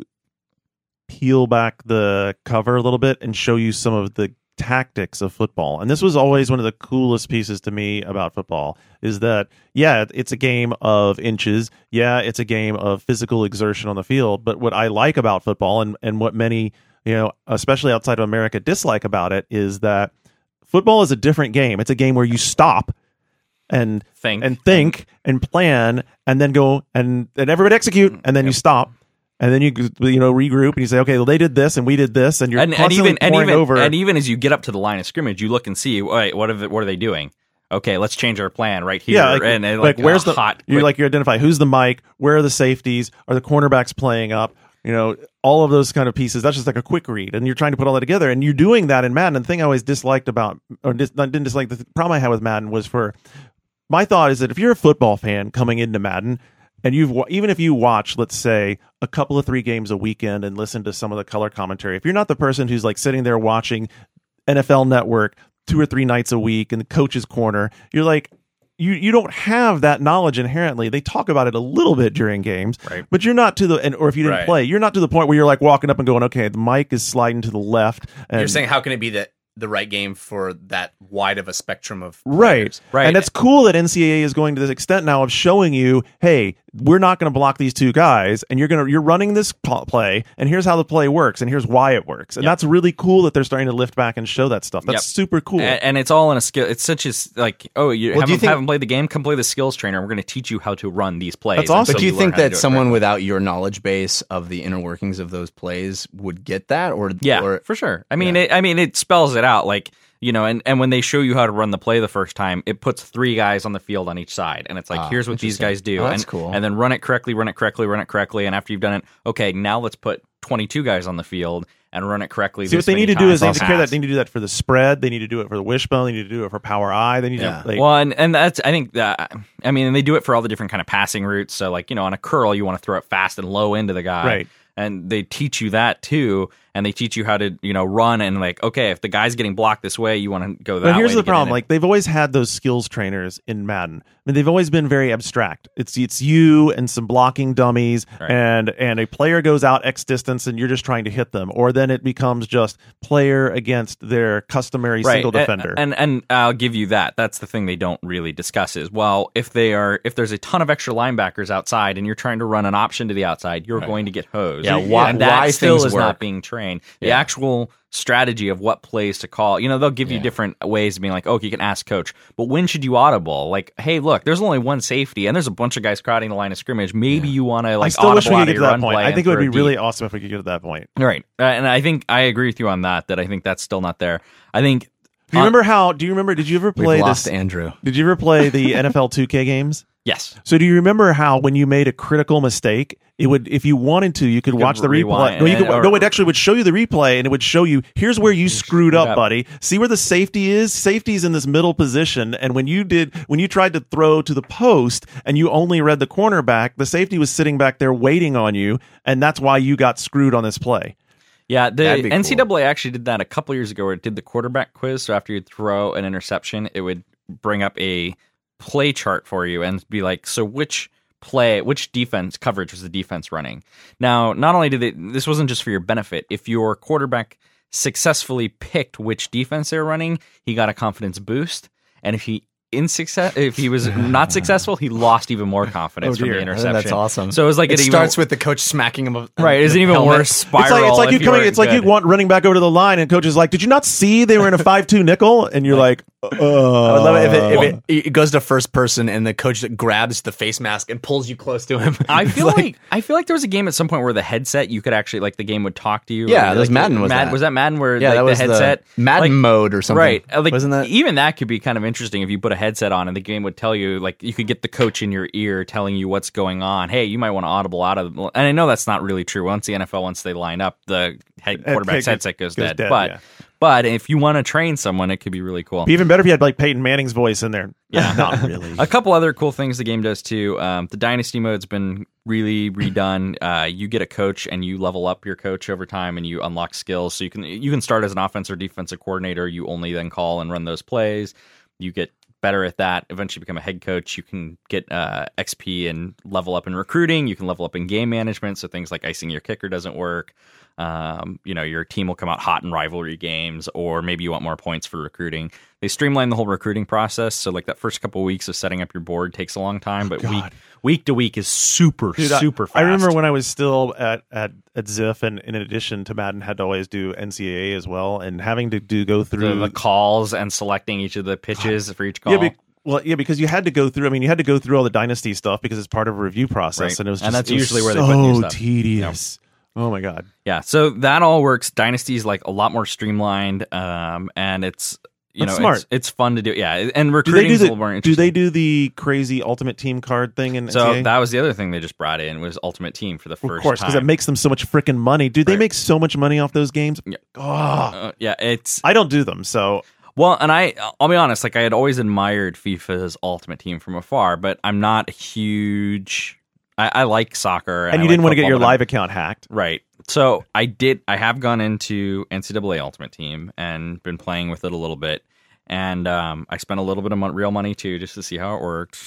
peel back the cover a little bit and show you some of the tactics of football. And this was always one of the coolest pieces to me about football, is that, yeah, it's a game of inches. Yeah, it's a game of physical exertion on the field. But what I like about football, and, and what many, you know, especially outside of America, dislike about it, is that football is a different game. It's a game where you stop and think and think and plan and then go and, and everybody execute, and then yep. you stop. And then you you know regroup and you say, okay, well, they did this and we did this, and you're and, constantly and even, pouring and even, over. And even as you get up to the line of scrimmage, you look and see, wait, what are, what are they doing? Okay, let's change our plan right here. Yeah, like, and, and like, like where's uh, the hot? You're quick. like you identify who's the mic, where are the safeties, are the cornerbacks playing up? You know, all of those kind of pieces. That's just like a quick read, and you're trying to put all that together. And you're doing that in Madden. And the thing I always disliked about, or dis, not, didn't dislike, the problem I had with Madden was for my thought is that if you're a football fan coming into Madden, and you've even if you watch, let's say, a couple of three games a weekend and listen to some of the color commentary, if you're not the person who's like sitting there watching N F L Network two or three nights a week in the coach's corner, you're like, you you don't have that knowledge inherently. They talk about it a little bit during games, right. but you're not to the and or if you didn't right. play, you're not to the point where you're like walking up and going, okay, the mic is sliding to the left. And you're saying, how can it be that the right game for that wide of a spectrum of players? Right, right. And it's cool that N C double A is going to this extent now of showing you, hey, we're not going to block these two guys, and you're going to you're running this play, and here's how the play works, and here's why it works, and yep. that's really cool that they're starting to lift back and show that stuff. That's yep. super cool, and, and it's all in a skill. It's such as like, oh, you, well, haven't, you think, haven't played the game? Come play the skills trainer. We're going to teach you how to run these plays. That's awesome. But do you you think that someone right. without your knowledge base of the inner workings of those plays would get that? Or yeah, or, for sure. I mean, yeah. it, I mean, it spells it out like. You know, and, and when they show you how to run the play the first time, it puts three guys on the field on each side. And it's like, ah, here's what these guys do. Oh, that's and, cool. And then run it correctly, run it correctly, run it correctly. And after you've done it, okay, now let's put twenty-two guys on the field and run it correctly. See, what they need to do is they need to care that they need to do that for the spread. They need to do it for the wishbone. They need to do it for power eye. They need yeah. to. Like, well, and, and that's, I think, that, I mean, and they do it for all the different kind of passing routes. So, like, you know, on a curl, you want to throw it fast and low into the guy. Right. And they teach you that too, and they teach you how to, you know, run and like, okay, if the guy's getting blocked this way, you want to go that way. But here's to the get problem: in it. like they've always had those skills trainers in Madden. I mean, they've always been very abstract. It's it's you and some blocking dummies, right. and and a player goes out X distance, and you're just trying to hit them, or then it becomes just player against their customary right. single defender. And, and and I'll give you that. That's the thing they don't really discuss is well, if they are if there's a ton of extra linebackers outside, and you're trying to run an option to the outside, you're right. going to get hosed. Yeah, why, and that why still things is work. not being trained. The Yeah. actual strategy of what plays to call, you know, they'll give you Yeah. different ways of being like, oh, you can ask coach, but when should you audible? Like, hey, look, there's only one safety, and there's a bunch of guys crowding the line of scrimmage. Maybe you want to like I still wish we audible could out get of to your that run point. play I and think it would throw be deep. really awesome if we could get to that point. Right, uh, and I think I agree with you on that. That I think that's still not there. I think. Do you remember how? Do you remember? Did you ever We've play lost this? Andrew. Did you ever play the N F L two K games? Yes. So do you remember how when you made a critical mistake, it would, if you wanted to, you could You watch could the replay. rewind No, you could, and- or- no, it actually would show you the replay, and it would show you, here's where you screwed up, up. buddy. See where the safety is? Safety's in this middle position, and when you did, when you tried to throw to the post, and you only read the cornerback, the safety was sitting back there waiting on you, and that's why you got screwed on this play. Yeah, the That'd be cool. N C double A actually did that a couple years ago where it did the quarterback quiz. So after you throw an interception, it would bring up a play chart for you and be like, so which play, which defense coverage was the defense running? Now, not only did they, this wasn't just for your benefit. If your quarterback successfully picked which defense they were running, he got a confidence boost. And if he insuccess, if he was not successful, he lost even more confidence Oh, from dear. the I think interception. That's awesome. So it was like it an starts even, with the coach smacking him. right. It's an even helmet. worse spiral. It's like it's like if you coming. weren't It's like you good. want running back over to the line, and coach is like, "Did you not see they were in a five two nickel?" And you're like, uh, I would love it if, it if it, it goes to first person and the coach grabs the face mask and pulls you close to him. I feel It's like, I feel like there was a game at some point where the headset you could actually like the game would talk to you. Yeah, or, that was like, Madden was Mad- that. was that Madden where yeah, like, that was the headset the Madden like, mode or something. Right. Uh, Like, Wasn't that? even that could be kind of interesting if you put a headset on and the game would tell you, like, you could get the coach in your ear telling you what's going on. Hey, you might want to audible out of. And I know that's not really true. Once the N F L, once they line up, the head quarterback's kick- headset goes, goes dead. dead, But yeah. but if you want to train someone, it could be really cool. Be even better if you had like Peyton Manning's voice in there. Yeah. Not really. A couple other cool things the game does too. Um, the Dynasty mode's been really redone. Uh, you get a coach and you level up your coach over time, and you unlock skills. So you can you can start as an offensive or defensive coordinator. You only then call and run those plays. You get better at that. Eventually become a head coach. You can get uh, X P and level up in recruiting. You can level up in game management. So things like icing your kicker doesn't work. Um, you know, your team will come out hot in rivalry games, or maybe you want more points for recruiting. They streamline the whole recruiting process. So like that first couple of weeks of setting up your board takes a long time, but week week to week is super, Dude, I- super fast. I remember when I was still at at, at Ziff, and in addition to Madden, had to always do N C double A as well, and having to do go the, through the calls and selecting each of the pitches for each call. Yeah, be, well, yeah, because you had to go through. I mean, you had to go through all the Dynasty stuff because it's part of a review process, Right. and it was just, And that's it was usually where they so put new stuff. tedious. Oh my god. Yeah, so that all works. Dynasty's like a lot more streamlined, um, and it's you That's know smart. It's, it's fun to do. Yeah, and Do they recruiting do is a little more the, interesting. do they do the crazy ultimate team card thing in N C double So A? that was the other thing they just brought in was Ultimate Team for the first Of course, because time. it makes them so much freaking money. Dude, they Right. make so much money off those games. Yeah. Oh, Uh, yeah, it's I don't do them, so well, and I I'll be honest, like I had always admired FIFA's Ultimate Team from afar, but I'm not a huge. I, I like soccer, and, and I you didn't like want to get football, your but I'm- live account hacked. Right. So I did. I have gone into N C double A Ultimate Team and been playing with it a little bit, and um, I spent a little bit of mon- real money too, just to see how it works.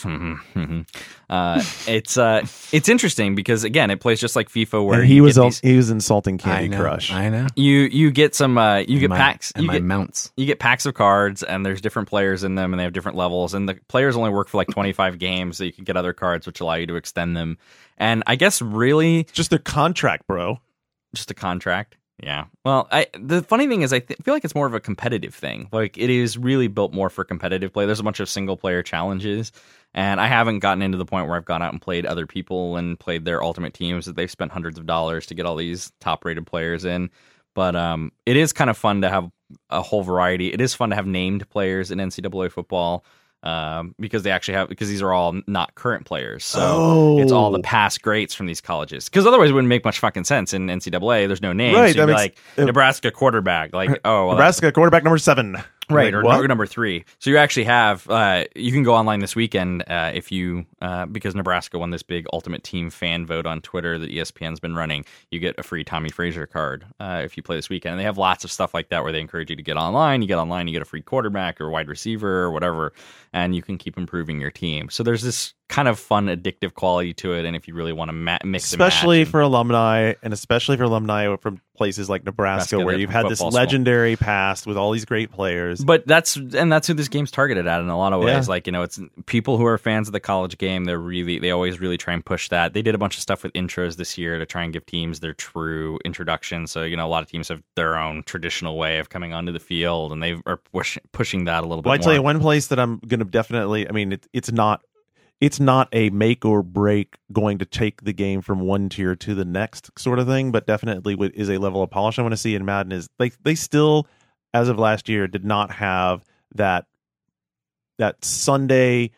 uh, it's uh, it's interesting because again, it plays just like FIFA, where And he you was get al- these- he was insulting I Candy know. Crush. I know. you you get some uh, you get my, packs. and You my get mounts. you get packs of cards, and there's different players in them, and they have different levels. And the players only work for like twenty-five games, so you can get other cards, which allow you to extend them. And I guess really It's just their contract, bro. just a contract. Yeah. Well, I the funny thing is, I th- feel like it's more of a competitive thing. Like it is really built more for competitive play. There's a bunch of single player challenges, and I haven't gotten into the point where I've gone out and played other people and played their ultimate teams that they've spent hundreds of dollars to get all these top rated players in. But um, it is kind of fun to have a whole variety. It is fun to have named players in N C double A football. Um, because they actually have because these are all not current players, so Oh. it's all the past greats from these colleges. Because otherwise, it wouldn't make much fucking sense in N C double A. There's no names. Right, So you'd that be makes- like uh, Nebraska quarterback, like oh, well, Nebraska quarterback number seven. right, Like, or what? number, number three. So you actually have uh, you can go online this weekend uh, if you uh, because Nebraska won this big Ultimate Team fan vote on Twitter that E S P N's been running. You get a free Tommy Frazier card uh, if you play this weekend. And they have lots of stuff like that where they encourage you to get online. You get online, you get a free quarterback or wide receiver or whatever, and you can keep improving your team. So there's this kind of fun, addictive quality to it. And if you really want to ma- mix, and match especially and- for alumni, and especially for alumni from places like Nebraska, Nebraska, where the you've had this football school. legendary past with all these great players. But that's and that's who this game's targeted at in a lot of ways. Yeah. Like, you know, it's people who are fans of the college game. They're really they always really try and push that. They did a bunch of stuff with intros this year to try and give teams their true introduction. So, you know, a lot of teams have their own traditional way of coming onto the field, and they are push, pushing that a little Well, I bit tell more. you one place that I'm going to definitely. I mean, it, it's not. It's not a make or break going to take the game from one tier to the next sort of thing, but definitely what is a level of polish I want to see in Madden is they they still, as of last year, did not have that that Sunday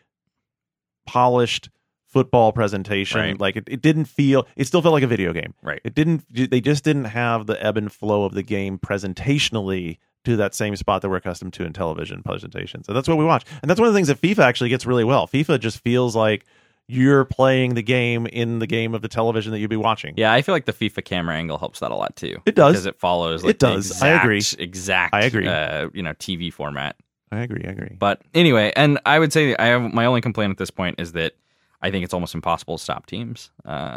polished football presentation. Right. Like it, it didn't feel. It still felt like a video game. Right. It didn't. They just didn't have the ebb and flow of the game presentationally to that same spot that we're accustomed to in television presentations. And that's what we watch. And that's one of the things that FIFA actually gets really well. FIFA just feels like you're playing the game in the game of the television that you'd be watching. Yeah, I feel like the FIFA camera angle helps that a lot too. It does. because it follows. Like, It does. The I exact, agree. Exact. I agree. Uh, you know, T V format. I agree. I agree. But anyway, and I would say I have my only complaint at this point is that I think it's almost impossible to stop teams. Um,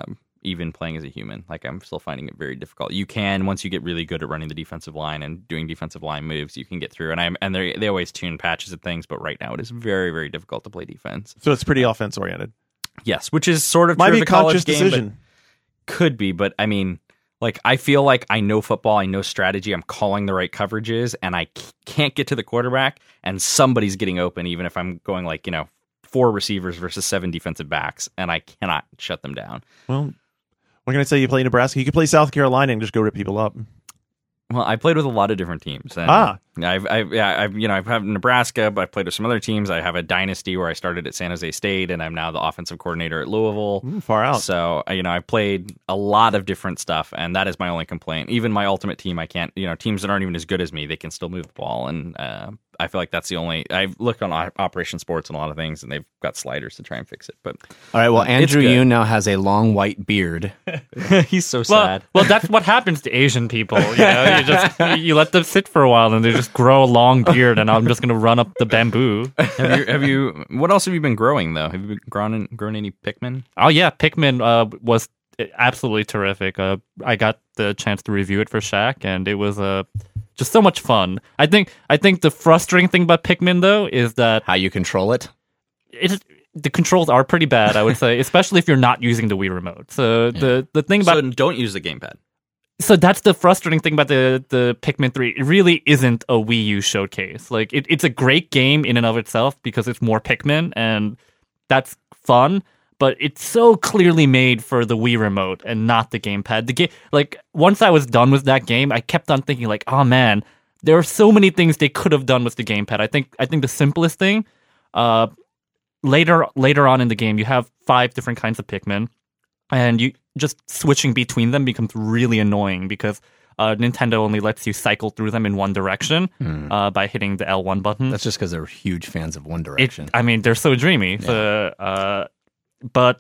even playing as a human. Like, I'm still finding it very difficult. You can, once you get really good at running the defensive line and doing defensive line moves, you can get through. And I and they they always tune patches and things, but right now it is very, very difficult to play defense. So it's pretty offense oriented. Yes, which is sort of Might true be of a the college conscious game, decision. but could be. But I mean, like, I feel like I know football, I know strategy, I'm calling the right coverages, and I c- can't get to the quarterback, and somebody's getting open, even if I'm going like, you know, four receivers versus seven defensive backs, and I cannot shut them down. Well, what can I say? You play Nebraska. You could play South Carolina and just go rip people up. Well, I played with a lot of different teams. And Ah. I've, I've, yeah, I've, you know, I've had Nebraska, but I've played with some other teams. I have a dynasty where I started at San Jose State, and I'm now the offensive coordinator at Louisville. Mm, far out. So, you know, I played a lot of different stuff, and that is my only complaint. Even my ultimate team, I can't, you know, teams that aren't even as good as me, they can still move the ball, and uh, I feel like that's the only. I've looked on O- Operation Sports and a lot of things, and they've got sliders to try and fix it. But All right, well, uh, Andrew it's good. Yoon now has a long white beard. He's so Well, sad. well, that's what happens to Asian people. You know, you just you let them sit for a while, and they just grow a long beard, and I'm just gonna run up the bamboo. have you? Have you? What else have you been growing though? Have you been grown grown any Pikmin? Oh yeah, Pikmin uh, was absolutely terrific. Uh, I got the chance to review it for Shaq, and it was uh, just so much fun. I think I think the frustrating thing about Pikmin though is that How you control it? it the controls are pretty bad. I would say, especially if you're not using the Wii remote. So the the thing about So don't use the gamepad. So that's the frustrating thing about the the Pikmin three. It really isn't a Wii U showcase. Like it, it's a great game in and of itself because it's more Pikmin and that's fun. But it's so clearly made for the Wii remote and not the gamepad. The game, like once I was done with that game, I kept on thinking like, oh man, there are so many things they could have done with the gamepad. I think I think the simplest thing, uh, later later on in the game, you have five different kinds of Pikmin. And you just switching between them becomes really annoying because uh, Nintendo only lets you cycle through them in one direction uh, by hitting the L one button. That's just because they're huge fans of One It, Direction. I mean, they're so dreamy. So, uh, but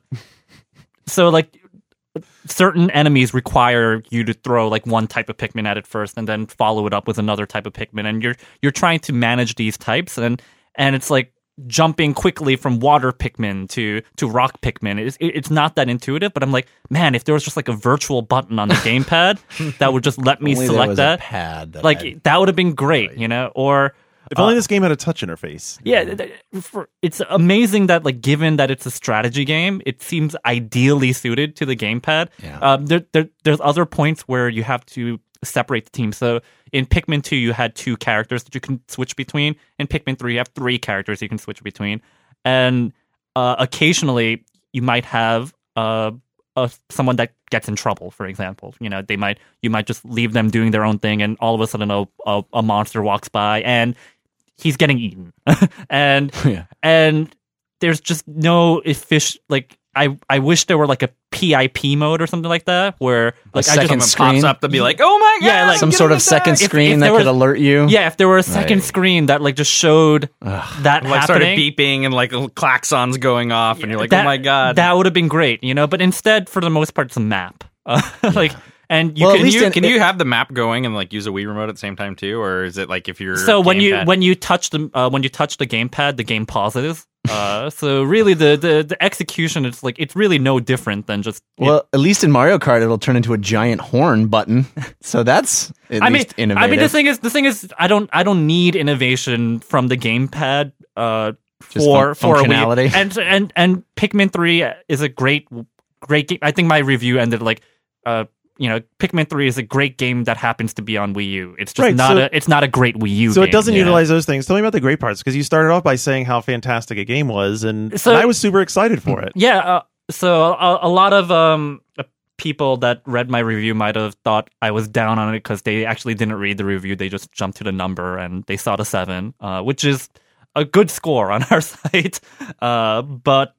so like certain enemies require you to throw like one type of Pikmin at it first, and then follow it up with another type of Pikmin, and you're you're trying to manage these types, and and it's like jumping quickly from water Pikmin to to rock Pikmin. It's it's not that intuitive, but I'm like, man, if there was just like a virtual button on the gamepad that would just let me Only there select was that, a pad that like had- that would have been great, you know? Or If only this game had a touch interface. yeah, th- th- for, it's amazing that like given that it's a strategy game, it seems ideally suited to the gamepad. Yeah. Um, there, there there's other points where you have to separate the team. So in Pikmin two, you had two characters that you can switch between. In Pikmin three, you have three characters you can switch between. And uh, occasionally, you might have uh, a, someone that gets in trouble. For example, you know, they might you might just leave them doing their own thing, and all of a sudden, a a, a monster walks by and he's getting eaten, and Yeah. and there's just no efficient like. I, I wish there were like a P I P mode or something like that where like I second just screen? Pops up to be like, oh my god! Yeah, like- Some get sort him of to second die. If- screen if that there could was- alert you. yeah if there were a second Right. screen that like just showed that Like started happening beeping and like little klaxons going off, and you're like, that, oh my god! that would have been great, you know, but instead for the most part it's a map uh, like and you Well, at can least Can you, in- can you have the map going and like use a Wii remote at the same time too, or is it like if you're so when you gamepad- when you touch the uh, when you touch the gamepad, the game pauses. Uh, so really, the, the the execution it's like it's really no different than just. Well, at least in Mario Kart, it'll turn into a giant horn button. So that's at I mean, least innovative. I mean, the thing is, the thing is, I don't I don't need innovation from the gamepad. Uh, Just for fun- for a Wii. functionality. and and and Pikmin three is a great great game. I think my review ended like, uh, you know, Pikmin three is a great game that happens to be on Wii U. It's just Right, not so- a it's not a great Wii U. So game. it doesn't Yeah. utilize those things. Tell me about the great parts, because you started off by saying how fantastic a game was, and, So- and I was super excited for it. Yeah, uh, so a, a lot of um uh, people that read my review might have thought I was down on it because they actually didn't read the review. They just jumped to the number and they saw the seven, uh, which is a good score on our site. Uh, but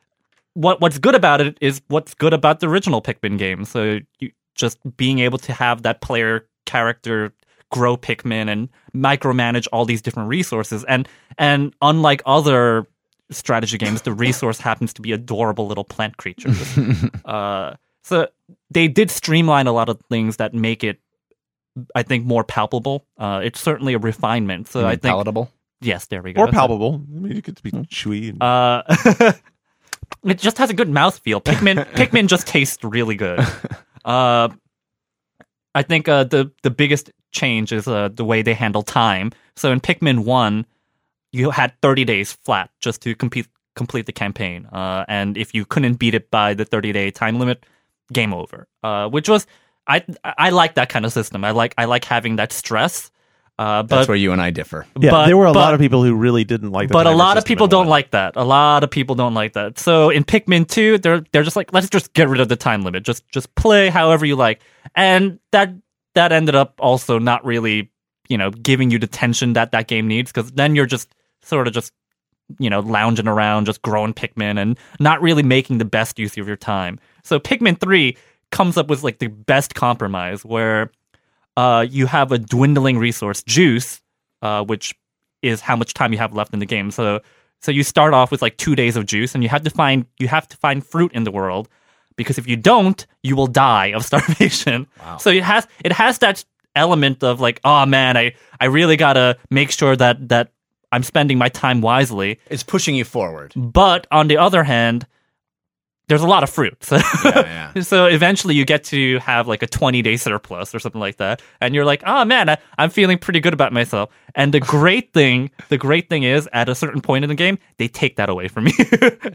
what what's good about it is what's good about the original Pikmin game. So you just being able to have that player character grow Pikmin and micromanage all these different resources, and and unlike other strategy games, the resource happens to be adorable little plant creatures. uh, so they did streamline a lot of things that make it, I think, more palpable. Uh, it's certainly a refinement. So You I mean think palatable. yes, there we go. Or That's it. palpable. I mean, it could be chewy. And, Uh, it just has a good mouthfeel. Pikmin Pikmin just tastes really good. Uh, I think uh, the the biggest change is uh, the way they handle time. So in Pikmin one, you had thirty days flat just to complete complete the campaign, uh, and if you couldn't beat it by the thirty day time limit, game over. Uh, which was I I like that kind of system. I like I like having that stress. Uh, but, That's where you and I differ. Yeah, but, there were a but, lot of people who really didn't like that. But a lot of system people at don't all. like that. A lot of people don't like that. So in Pikmin two, they're they're just like, let's just get rid of the time limit. Just just play however you like. And that that ended up also not really, you know, giving you the tension that that game needs, because then you're just sort of just, you know, lounging around, just growing Pikmin and not really making the best use of your time. So Pikmin three comes up with like the best compromise where uh, you have a dwindling resource, juice, uh, which is how much time you have left in the game. So so you start off with like two days of juice, and you have to find you have to find fruit in the world, because if you don't, you will die of starvation. Wow. So it has it has that element of like, oh man, I, I really gotta make sure that that I'm spending my time wisely. It's pushing you forward. But on the other hand, there's a lot of fruit. So, Yeah, yeah. so eventually you get to have like a twenty day surplus or something like that. And you're like, oh man, I, I'm feeling pretty good about myself. And the great thing, the great thing is at a certain point in the game, they take that away from you.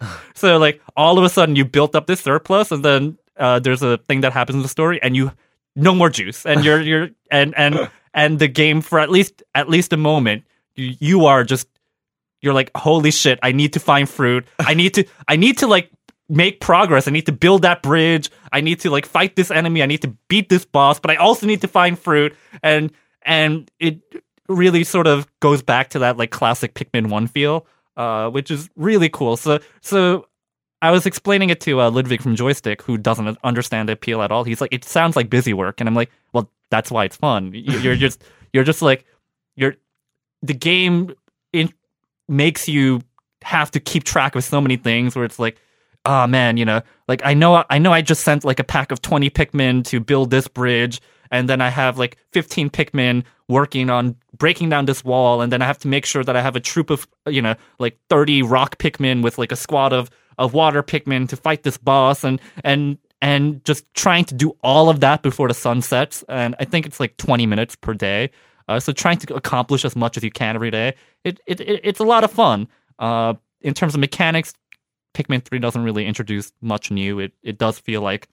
So like all of a sudden you built up this surplus, and then uh, there's a thing that happens in the story, and you no more juice. And you're, you're, and, and, and the game for at least, at least a moment, you, you are just, you're like, holy shit, I need to find fruit. I need to, I need to like, make progress. I need to build that bridge. I need to like fight this enemy. I need to beat this boss, but I also need to find fruit. And and it really sort of goes back to that like classic Pikmin one feel, uh, which is really cool. So so I was explaining it to uh, Ludwig from Joystick, who doesn't understand the appeal at all. He's like, it sounds like busy work, and I'm like, well, that's why it's fun. You're just you're just like you're the game. It makes you have to keep track of so many things, where it's like, oh man, you know, like I know, I know, I just sent like a pack of twenty Pikmin to build this bridge, and then I have like fifteen Pikmin working on breaking down this wall, and then I have to make sure that I have a troop of, you know, like thirty rock Pikmin with like a squad of of water Pikmin to fight this boss, and and and just trying to do all of that before the sun sets. And I think it's like twenty minutes per day. Uh, so trying to accomplish as much as you can every day, it, it, it it's a lot of fun. Uh, in terms of mechanics, Pikmin three doesn't really introduce much new. It it does feel like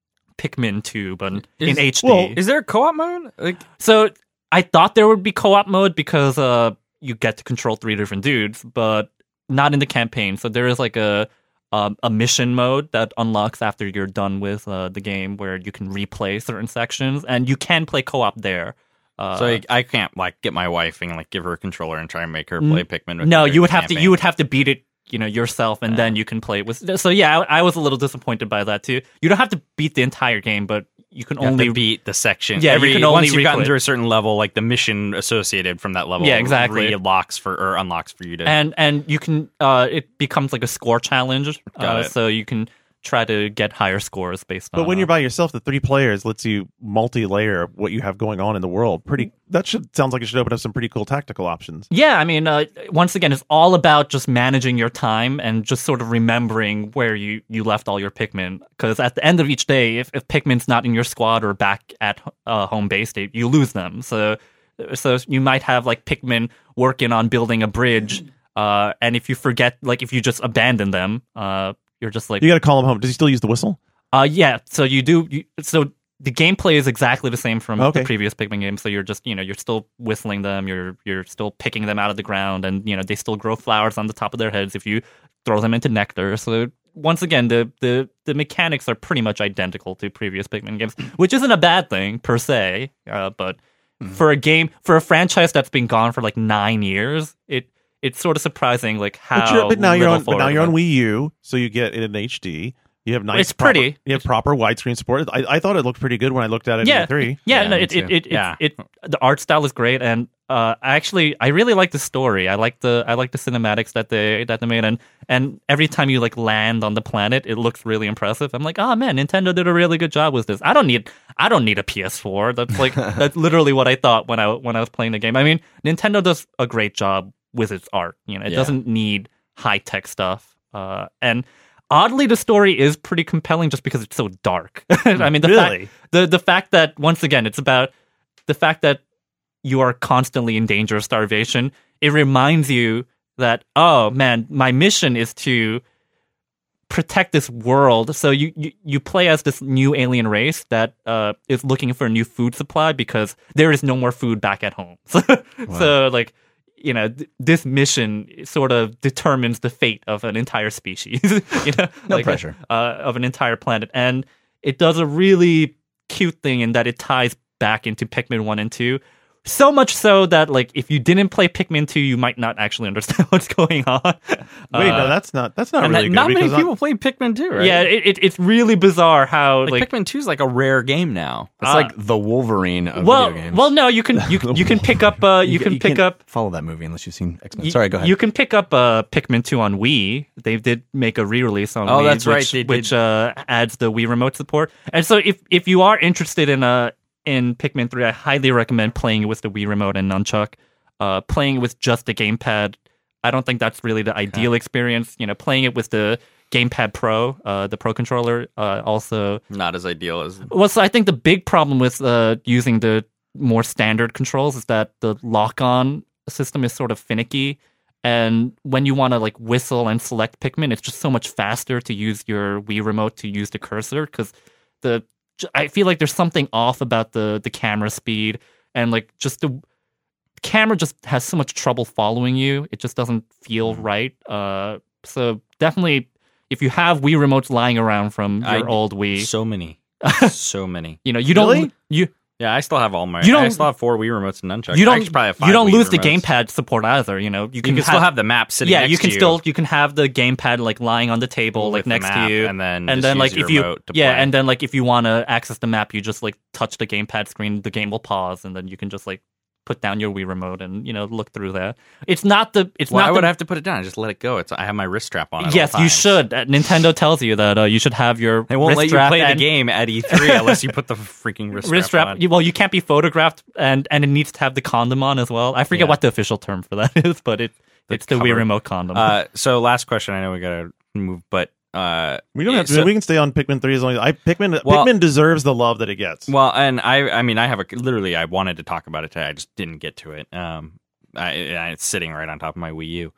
Pikmin two, but Is- in H D. well, Is there a co-op mode? Like, So I thought there would be co-op mode because uh, you get to control three different dudes, but not in the campaign. So there is like a um, a mission mode that unlocks after you're done with uh, the game, where you can replay certain sections, and you can play co-op there. Uh, so I, I can't like get my wife and like give her a controller and try and make her play Pikmin. With no, her you would in have to campaign. you would have to beat it, you know, yourself, and then you can play it with. So yeah, I, I was a little disappointed by that too. You don't have to beat the entire game, but you can You have only to beat the section. Yeah, you Every, can only once you've gotten replay. through a certain level, like the mission associated from that level, Yeah, exactly. re-locks for or unlocks for you to. and and you can uh it becomes like a score challenge, Got uh, it. so you can try to get higher scores based on. But when uh, you're by yourself, the three players lets you multi-layer what you have going on in the world. Pretty. That should sounds like it should open up some pretty cool tactical options. yeah, I mean, uh, once again, it's all about just managing your time and just sort of remembering where you, you left all your Pikmin. Because at the end of each day, if, if Pikmin's not in your squad or back at uh, home base, they, you lose them. So so you might have like Pikmin working on building a bridge, uh, and if you forget, like if you just abandon them, uh, you're just like, You got to call him home. Does he still use the whistle? Uh, yeah. So you do. You, so the gameplay is exactly the same from Okay. the previous Pikmin games. So you're just, you know, you're still whistling them. You're you're still picking them out of the ground, and you know they still grow flowers on the top of their heads if you throw them into nectar. So once again, the the the mechanics are pretty much identical to previous Pikmin games, which isn't a bad thing per se. Uh, but for a game for a franchise that's been gone for like nine years, it. It's sort of surprising, like how. But, you're, but now you're little on. But now forward you're on it went. Wii U, so you get it in H D. You have nice. It's pretty. proper- you have proper widescreen support. I, I thought it looked pretty good when I looked at it Yeah, in three. yeah, Yeah, no, me it, it, too. it, it, Yeah. it, the art style is great, and uh, I actually, I really like the story. I like the, I like the cinematics that they that they made, and and every time you like land on the planet, it looks really impressive. I'm like, oh man, Nintendo did a really good job with this. I don't need, I don't need a P S four. That's like, that's literally what I thought when I when I was playing the game. I mean, Nintendo does a great job with its art. You know, it Yeah. doesn't need high tech stuff, uh, and oddly, the story is pretty compelling just because it's so dark. I mean, the Really? fact the the fact that once again, it's about the fact that you are constantly in danger of starvation. It reminds you that, oh man, my mission is to protect this world. So you, you, you play as this new alien race that uh, is looking for a new food supply because there is no more food back at home. So, wow. so like, you know, th- this mission sort of determines the fate of an entire species. you know, no like, pressure uh, of an entire planet, and it does a really cute thing in that it ties back into Pikmin one and two. So much so that, like, if you didn't play Pikmin two, you might not actually understand what's going on. Wait, uh, no, that's not that's not and really that, good. not many because people play Pikmin two, right? Yeah, it, it, it's really bizarre how like, like, Pikmin two is like a rare game now. it's uh, like the Wolverine of well, video games. well, no, you can you can- you can pick up uh you, can you pick can't up follow that movie unless you've seen X-Men. you, Sorry, go ahead. You can pick up uh Pikmin two on Wii. They did make a re-release on Oh, Wii, that's which, right, they did. which uh adds the Wii remote support. And so if if you are interested in uh in Pikmin three, I highly recommend playing it with the Wii remote and nunchuck. Uh, playing it with just the gamepad, I don't think that's really the ideal experience. You know, playing it with the Gamepad Pro, uh, the Pro controller, uh, also. Not as ideal as. Well, so I think the big problem with uh, using the more standard controls is that the lock-on system is sort of finicky, and when you want to like whistle and select Pikmin, it's just so much faster to use your Wii remote to use the cursor because the I feel like there's something off about the the camera speed and like just the camera just has so much trouble following you. It just doesn't feel right. Uh, so definitely, if you have Wii remotes lying around from your I- old Wii, So many. so many. you know you don't Really? you Yeah, I still have all my. You don't- I still have four Wii remotes and nunchucks. you I don't actually probably have five you don't Wii lose the remotes. gamepad support either. You know you You can, can still have the map sitting yeah next you can to still you can have the gamepad like lying on the table like with the next map, to you and then and just then use like your if you remote to yeah play. and then like if you want to access the map you just like touch the gamepad screen, the game will pause, and then you can just like put down your Wii remote and you know look through that. It's not the it's Well, not I the, would have to put it down. I just let it go. It's I have my wrist strap on. At yes all you times. should. Uh, Nintendo tells you that uh, you should have your They won't wrist let you strap play the and- game at E three unless you put the freaking wrist, wrist strap strap. on. you- Well, you can't be photographed, and and it needs to have the condom on as well. I forget Yeah. what the official term for that is, but it it's the Wii cover. remote condom. Uh, so last question. I know we gotta move, but uh, We don't have to. so- we can stay on Pikmin three as long as I Pikmin. Well- Pikmin deserves the love that it gets. Well, and I, I mean, I have a literally. I wanted to talk about it today. I just didn't get to it. Um, I, I, it's sitting right on top of my Wii U.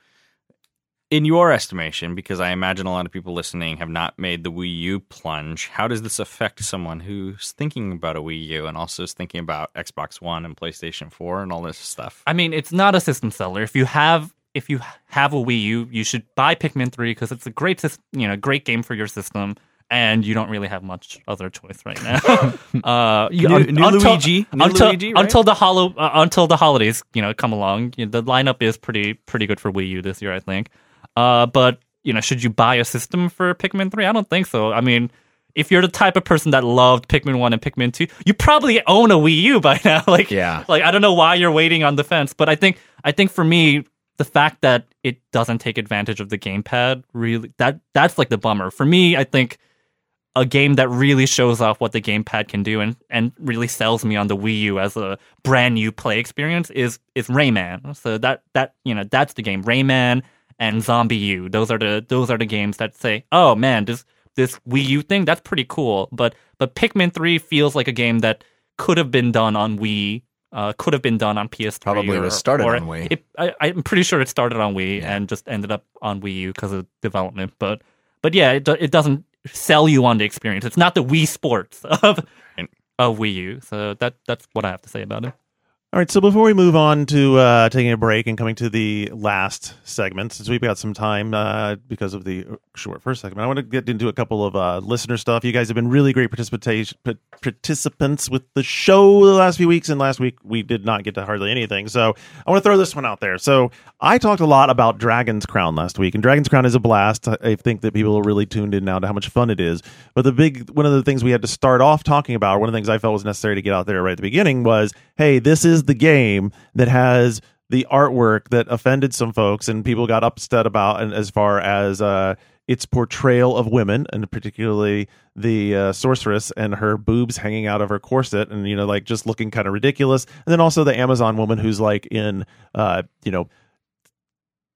In your estimation, because I imagine a lot of people listening have not made the Wii U plunge, how does this affect someone who's thinking about a Wii U and also is thinking about Xbox One and PlayStation four and all this stuff? I mean, it's not a system seller. If you have if you have a Wii U, you should buy Pikmin three because it's a great sys- you know great game for your system, and you don't really have much other choice right now. uh, you, New- un- new until, Luigi, new until, Luigi, right? until the hollow uh, until the holidays you know come along. You know, the lineup is pretty pretty good for Wii U this year, I think. Uh, but you know, should you buy a system for Pikmin three? I don't think so. I mean, if you're the type of person that loved Pikmin one and Pikmin two, you probably own a Wii U by now. Like, Yeah. like I don't know why you're waiting on the fence, but I think I think for me, the fact that it doesn't take advantage of the gamepad really that that's like the bummer. For me, I think a game that really shows off what the gamepad can do and, and really sells me on the Wii U as a brand new play experience is is Rayman. So that that you know that's the game. Rayman and Zombie U. Those are the those are the games that say, oh man, this this Wii U thing, that's pretty cool. But but Pikmin three feels like a game that could have been done on Wii, uh, could have been done on P S three. Probably or, was started or on Wii. It, I, I'm pretty sure it started on Wii Yeah. and just ended up on Wii U because of development. But but yeah, it do- it doesn't sell you on the experience. It's not the Wii Sports of of Wii U. So that that's what I have to say about it. All right, so before we move on to uh, taking a break and coming to the last segment, since we've got some time uh, because of the short first segment, I want to get into a couple of uh, listener stuff. You guys have been really great participation pa- participants with the show the last few weeks, and last week we did not get to hardly anything. So I want to throw this one out there. So I talked a lot about Dragon's Crown last week, and Dragon's Crown is a blast. I I think that people are really tuned in now to how much fun it is. But the big one of the things we had to start off talking about, one of the things I felt was necessary to get out there right at the beginning was, hey, this is the game that has the artwork that offended some folks and people got upset about, and as far as uh, its portrayal of women, and particularly the uh, sorceress and her boobs hanging out of her corset, and you know, like just looking kind of ridiculous. And then also the Amazon woman who's like in, uh, you know.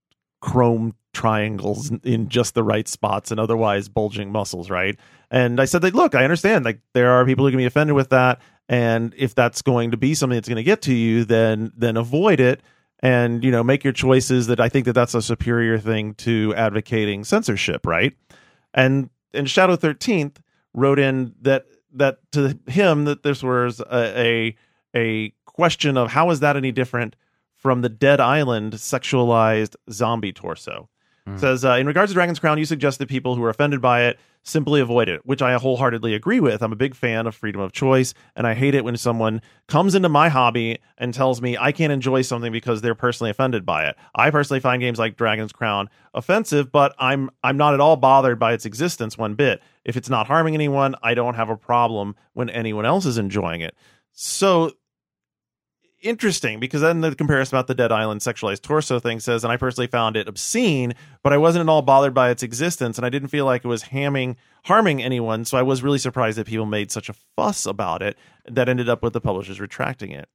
chrome triangles in just the right spots and otherwise bulging muscles, right? And I said that, look, I understand, like there are people who can be offended with that, and if that's going to be something that's going to get to you, then then avoid it, and you know, make your choices. That I think that that's a superior thing to advocating censorship, right? And and Shadow thirteenth wrote in that that to him that this was a a, a question of how is that any different from the Dead Island sexualized zombie torso. Mm. Says, uh, in regards to Dragon's Crown, you suggest that people who are offended by it simply avoid it, which I wholeheartedly agree with. I'm a big fan of freedom of choice, and I hate it when someone comes into my hobby and tells me I can't enjoy something because they're personally offended by it. I personally find games like Dragon's Crown offensive, but I'm I'm not at all bothered by its existence one bit. If it's not harming anyone, I don't have a problem when anyone else is enjoying it. So interesting, because then the comparison about the Dead Island sexualized torso thing says, and I personally found it obscene, but I wasn't at all bothered by its existence, and I didn't feel like it was hamming, harming anyone, so I was really surprised that people made such a fuss about it that ended up with the publishers retracting it.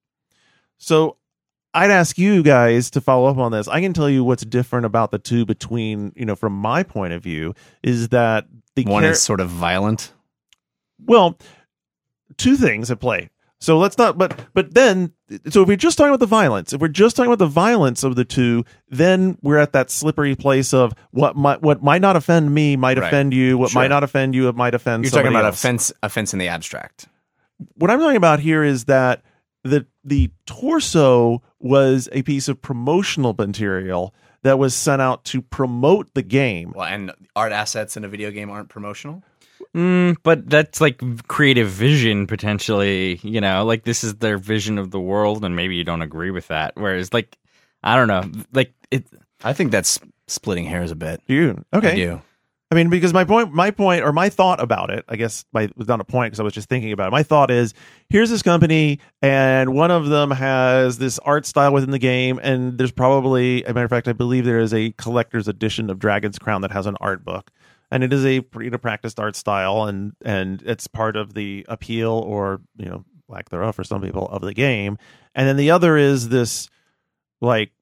So I'd ask you guys to follow up on this. I can tell you what's different about the two between, you know, from my point of view, is that the one char- is sort of violent. Well, two things at play. So let's not, but but then, so if we're just talking about the violence, if we're just talking about the violence of the two, then we're at that slippery place of what might what might not offend me might Right. offend you. What Sure. might not offend you, it might offend. You're talking somebody about else. offense, offense in the abstract. What I'm talking about here is that the the torso was a piece of promotional material that was sent out to promote the game. Well, and art assets in a video game aren't promotional. Mm, but that's like creative vision potentially, you know, like this is their vision of the world, and maybe you don't agree with that. Whereas, like, I don't know, like it. I think that's splitting hairs a bit. Do you? Okay. I do. I mean, because my point, my point, or my thought about it, I guess my, it was not a point because I was just thinking about it. My thought is, here's this company, and one of them has this art style within the game, and there's probably, as a matter of fact, I believe there is a collector's edition of Dragon's Crown that has an art book, and it is a you know, practiced art style, and and it's part of the appeal, or you know, lack thereof for some people, of the game. And then the other is this, like,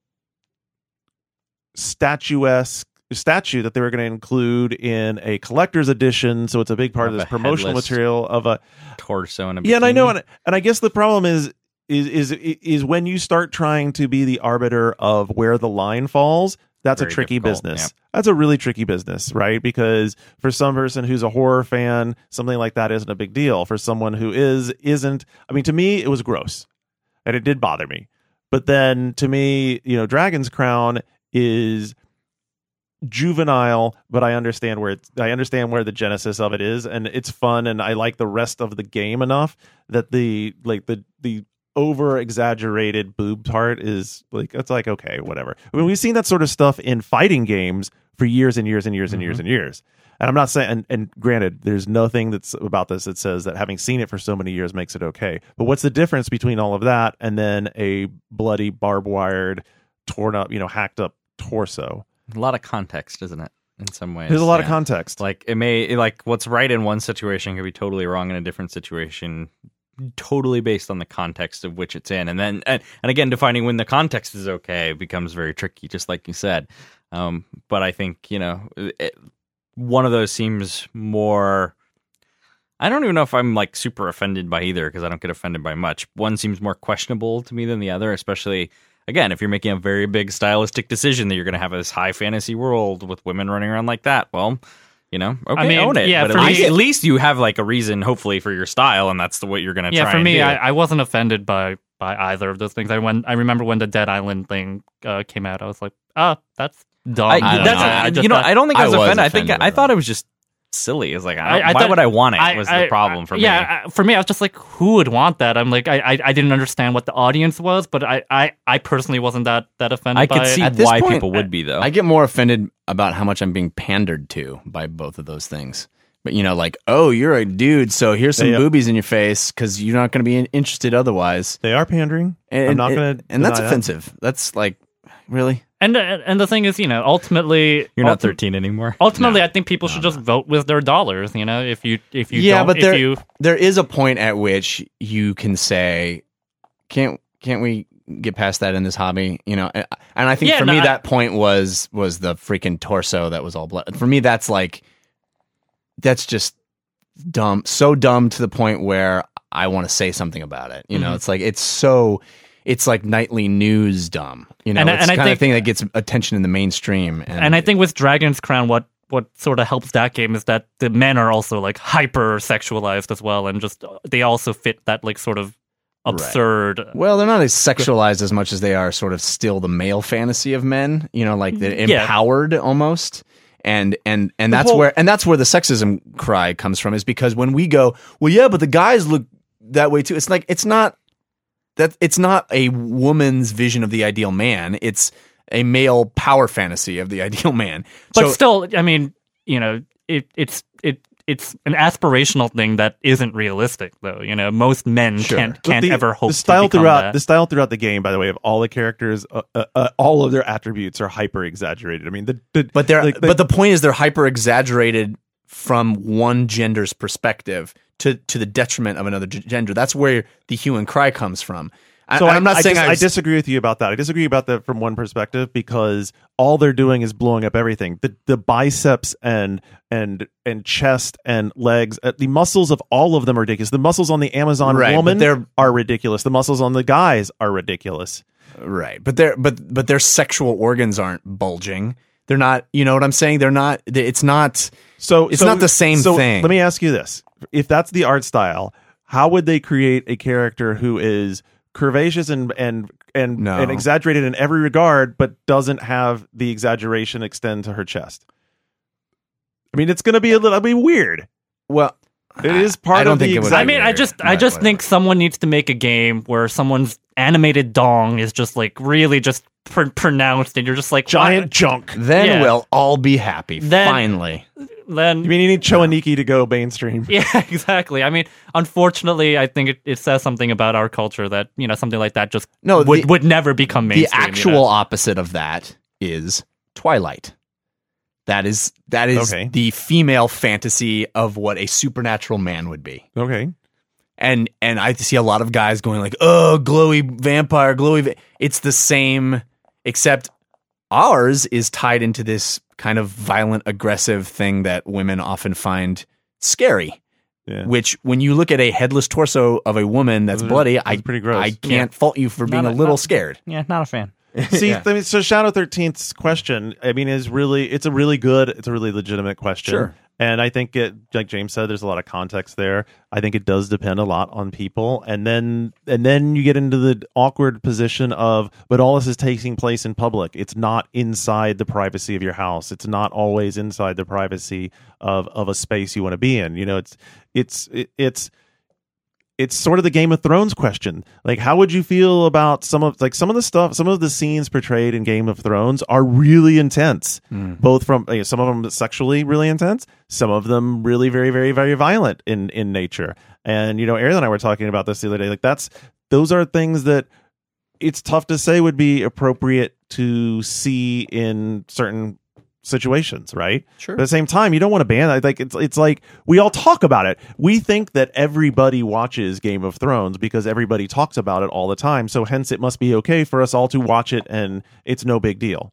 statuesque statue that they were going to include in a collector's edition, so it's a big part of, Of this a promotional headless material of a torso and a yeah and I bikini. know and, and I guess the problem is is is is when you start trying to be the arbiter of where the line falls, that's Very a tricky difficult, business. yeah. That's a really tricky business, right? Because for some person who's a horror fan, something like that isn't a big deal. For someone who is isn't, I mean, to me it was gross and it did bother me, but then to me, you know, Dragon's Crown is juvenile, but I understand where it's I understand where the genesis of it is, and it's fun, and I like the rest of the game enough that the like the the over exaggerated boob part is like, it's like, okay, whatever. I mean, we've seen that sort of stuff in fighting games for years and years and years and Mm-hmm. years and years. And I'm not saying, and, and granted, there's nothing that's about this that says that having seen it for so many years makes it okay. But what's the difference between all of that and then a bloody, barbed wired, torn up, you know, hacked up torso? A lot of context, isn't it? In some ways, There's a lot of yeah. context. Like it may, like what's right in one situation could be totally wrong in a different situation, totally based on the context of which it's in. And then, and, and again, defining when the context is okay becomes very tricky, just like you said. Um, but I think, you know, it, one of those seems more. I don't even know if I'm like super offended by either, because I don't get offended by much. One seems more questionable to me than the other, especially. Again, if you're making a very big stylistic decision that you're going to have this high fantasy world with women running around like that, well, you know, okay, I mean, own it. yeah, but for at least, me- at least you have like a reason, hopefully, for your style, and that's the what you're going to yeah, try for and me, do. I, I wasn't offended by by either of those things. I when I remember when the Dead Island thing uh, came out, I was like, ah, that's dumb. I, I don't that's know. a- I just you know, thought- I don't think I I was, was offended. I think offended I by thought that. it was just silly. It's like, I don't, I- I why thought- would I want it? I- was I- the problem for me. yeah, I- for me, I was just like, who would want that? I'm like, I, I, I didn't understand what the audience was, but I, I, I personally wasn't that that offended. I by could it. see At this why point, people would be though. I get more offended about how much I'm being pandered to by both of those things. But, you know, like, oh, you're a dude, so here's some They, uh, boobies in your face because you're not going to be in- interested otherwise. They are pandering. And, I'm not and- going to And that's offensive. That's like, really? And uh, and the thing is, you know, ultimately, You're not ulti- thirteen anymore. Ultimately, I think people should just vote with their dollars. You know, if you if you yeah, don't, but if there you there is a point at which you can say, can't can't we get past that in this hobby, you know. And, and I think Yeah, for no, me I- that point was was the freaking torso that was all blood. For me, that's like that's just dumb, so dumb to the point where I want to say something about it. You know, Mhm. it's like it's so it's like nightly news dumb. You know, And I- it's and I kind of think- thing that gets attention in the mainstream. And, And I think with Dragon's Crown, what what sort of helps that game is that the men are also like hyper sexualized as well, and just they also fit that like sort of absurd. well, they're not as sexualized as much as they are sort of still the male fantasy of men. You know, like the Yeah. empowered almost. And and and The that's whole- where and that's where the sexism cry comes from, is because when we go, well, yeah, but the guys look that way too. It's like it's not that it's not a woman's vision of the ideal man. It's a male power fantasy of the ideal man. But So- still, I mean, you know, it it's it it's an aspirational thing that isn't realistic, though. You know, most men Sure. can't But can't the, ever hope the style to become throughout that. the style throughout the game, by the way, of all the characters, uh, uh, uh, all of their attributes are hyper exaggerated. I mean, the, the But they're like, but the point is they're hyper exaggerated from one gender's perspective to to the detriment of another g- gender. That's where the hue and cry comes from. I, So I, I'm not I saying dis- I, I was- disagree with you about that. I disagree about that from one perspective because all they're doing is blowing up everything. The the biceps and and and chest and legs, uh, the muscles of all of them are ridiculous. The muscles on the Amazon Right, but woman they're- are ridiculous. The muscles on the guys are ridiculous. Right, but their but but their sexual organs aren't bulging. They're not. You know what I'm saying? They're not. they- It's not. So It's so- not the same so thing. Let me ask you this: if that's the art style, how would they create a character who is curvaceous and and and, No. and exaggerated in every regard, but doesn't have the exaggeration extend to her chest? I mean, it's going to be a little. I mean, weird. Well, It is part I don't of think the it would exact- I mean, I weird, just, I but just whatever. think someone needs to make a game where someone's animated dong is just like really just pr- pronounced, and you're just like giant junk. then Yeah. we'll all be happy. Then- finally. what? Then You mean you need Choaniki to go mainstream? yeah, exactly. I mean, unfortunately, I think it, it says something about our culture that you know something like that just No, would the- would never become The mainstream. you actual know? opposite of that is Twilight. That is that is Okay. the female fantasy of what a supernatural man would be. Okay. And and I see a lot of guys going like, "Oh, glowy vampire, glowy." Va-. It's the same, except ours is tied into this kind of violent, aggressive thing that women often find scary. Yeah. Which, when you look at a headless torso of a woman that's Those are- bloody, those I are pretty gross. I can't fault you for being Not a a- little not- scared. Yeah, not a fan. See, Yeah. I mean, so Shadow thirteenth's question, I mean, is really, it's a really good, it's a really legitimate question. Sure. And I think it, like James said, there's a lot of context there. I think it does depend a lot on people. And then, and then you get into the awkward position of, but all this is taking place in public. It's not inside the privacy of your house. It's not always inside the privacy of, of a space you want to be in. You know, it's, it's, it, it's, it's sort of the Game of Thrones question. Like, how would you feel about some of like some of the stuff, some of the scenes portrayed in Game of Thrones are really intense, both from you know, some of them sexually really intense, some of them really very very very violent in in nature. And you know, Aaron and I were talking about this the other day. Like, that's those are things that it's tough to say would be appropriate to see in certain situations, right? Sure. But at the same time, you don't want to ban it. Like it's it's like we all talk about it. We think that everybody watches Game of Thrones because everybody talks about it all the time. So hence, it must be okay for us all to watch it, and it's no big deal.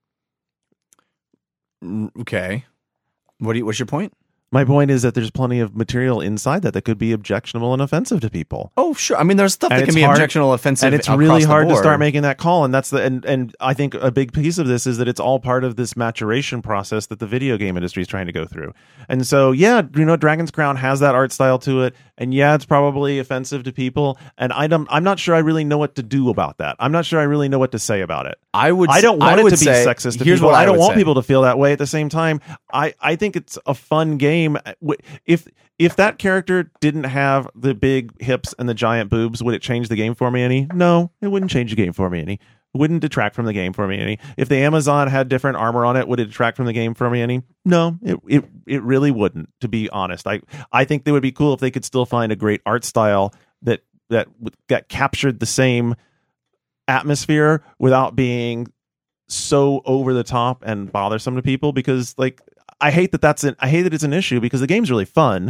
Okay. What do you, what's your point? My point is that there's plenty of material inside that that could be objectionable and offensive to people. Oh, sure. I mean, there's stuff And that it's can be hard- objectionable, offensive, And it's across really the hard to board. start making that call, and that's the and and I think a big piece of this is that it's all part of this maturation process that the video game industry is trying to go through. And so, yeah, you know, Dragon's Crown has that art style to it, and yeah, it's probably offensive to people. And I don't, I'm not sure I really know what to do about that. I'm not sure I really know what to say about it. I would. I don't want I it would to be say- sexist to here's people. What I I don't would want say. people to feel that way. At the same time, I, I think it's a fun game. If if that character didn't have the big hips and the giant boobs, would it change the game for me any? No, it wouldn't change the game for me any. It wouldn't detract from the game for me any. If the Amazon had different armor on it, would it detract from the game for me any? No, it it, it really wouldn't, to be honest. I I think it would be cool if they could still find a great art style that that that captured the same atmosphere without being so over the top and bothersome to people, because like I hate that that's an I hate that it's an issue because the game's really fun and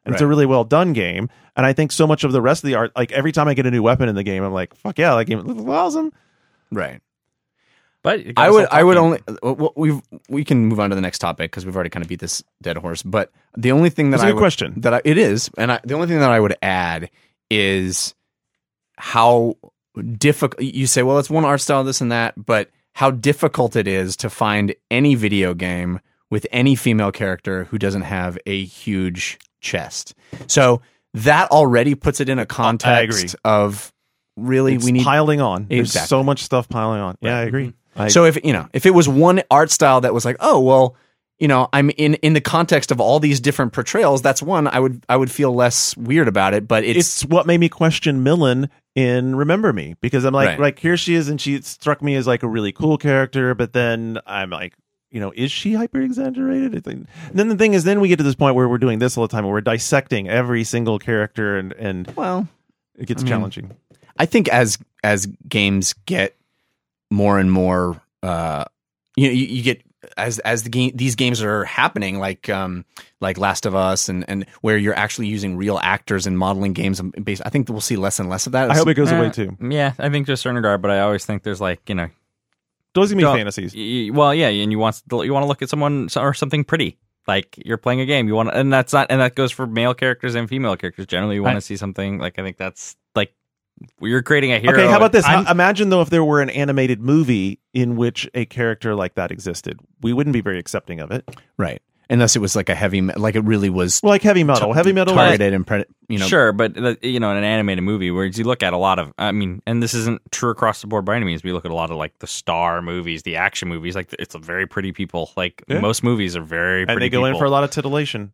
and it's a Right. really well done game. And I think so much of the rest of the art, like every time I get a new weapon in the game, I'm like, fuck yeah, that game looks awesome. Right. But you gotta I would. stop I would talking. only. Well, we we can move on to the next topic because we've already kind of beat this dead horse. But the only thing that That's a I good would, question. that I, it is, and I, the only thing that I would add is how difficult. You say, well, it's one art style, this and that, but how difficult it is to find any video game with any female character who doesn't have a huge chest. So that already puts it in a context of really It's we need. piling on. There's Exactly. so much stuff piling on. Yeah, I agree. I, So if you know, if it was one art style that was like, oh well, you know, I'm in in the context of all these different portrayals, that's one I would I would feel less weird about it. But it's, it's what made me question Millen in Remember Me, because I'm like, Right. like here she is, and she struck me as like a really cool character, but then I'm like, you know, is she hyper exaggerated? It's like- And then the thing is, then we get to this point where we're doing this all the time, where we're dissecting every single character, and and well, it gets I mean, challenging. I think as as games get more and more, uh, you know, you, you get as as the game these games are happening, like um like Last of Us, and and where you're actually using real actors and modeling games. And based, I think we'll see less and less of that. I hope it goes Uh, away too. Yeah, I think to a certain regard, but I always think there's like you know, Those are gonna be don't- fantasies. y- well, yeah, and you want you want to look at someone or something pretty. Like you're playing a game, you want, and that's not, and that goes for male characters and female characters. Generally, you want I- to see something like I think that's like you're creating a hero. Okay, how about this? I'm- How- Imagine though if there were an animated movie in which a character like that existed, we wouldn't be very accepting of it. Right, unless it was like a heavy, me- like it really was Well, like heavy metal, heavy metal. targeted and pre- you know. Sure, but uh, you know, in an animated movie, whereas you look at a lot of, I mean, and this isn't true across the board by any means. We look at a lot of like the star movies, the action movies. Like it's a very pretty people. Like Yeah. most movies are very pretty and they go in people. for a lot of titillation.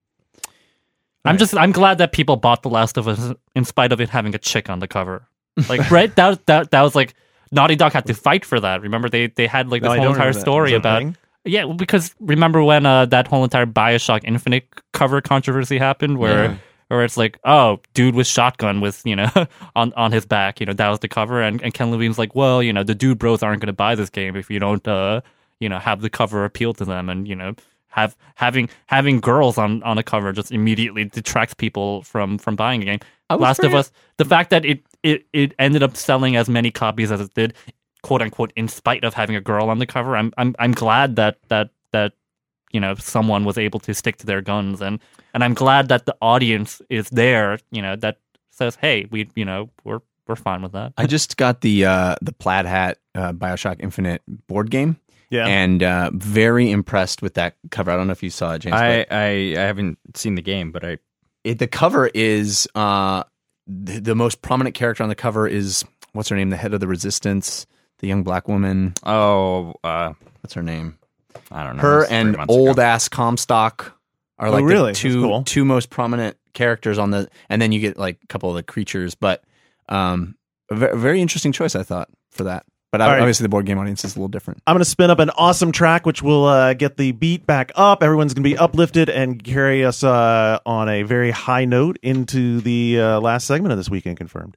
I'm just I'm glad that people bought The Last of Us in spite of it having a chick on the cover. Like right, that that that was like Naughty Dog had to fight for that. Remember they they had like this No, I whole don't entire remember that. story Was that a about thing? yeah, well, because remember when uh, that whole entire BioShock Infinite cover controversy happened, where Yeah. where it's like, oh, dude with shotgun with you know on on his back, you know that was the cover, and and Ken Levine's like, well, you know the dude bros aren't going to buy this game if you don't uh you know have the cover appeal to them, and you know have having having girls on on a cover just immediately detracts people from from buying a game. I was Last of very- Us, the fact that it, it it ended up selling as many copies as it did, quote unquote, in spite of having a girl on the cover. I'm I'm I'm glad that that that you know someone was able to stick to their guns, and and I'm glad that the audience is there, you know, that says, hey, we you know we're we're fine with that. I just got the uh, the Plaid Hat uh, BioShock Infinite board game, Yeah. and uh, very impressed with that cover. I don't know if you saw it, James. I, but I I haven't seen the game, but I it, the cover is uh, the, the most prominent character on the cover is what's her name? The head of the Resistance, the young black woman. oh uh, What's her name? I don't know. Her It was three and months old ago. ass Comstock are Oh, like really? the That's two cool. two most prominent characters on the, and then you get like a couple of the creatures. But um, a ve- a very interesting choice, I thought, for that. But All right. obviously, the board game audience is a little different. I'm going to spin up an awesome track, which will uh, get the beat back up. Everyone's going to be uplifted and carry us uh, on a very high note into the uh, last segment of this Weekend Confirmed.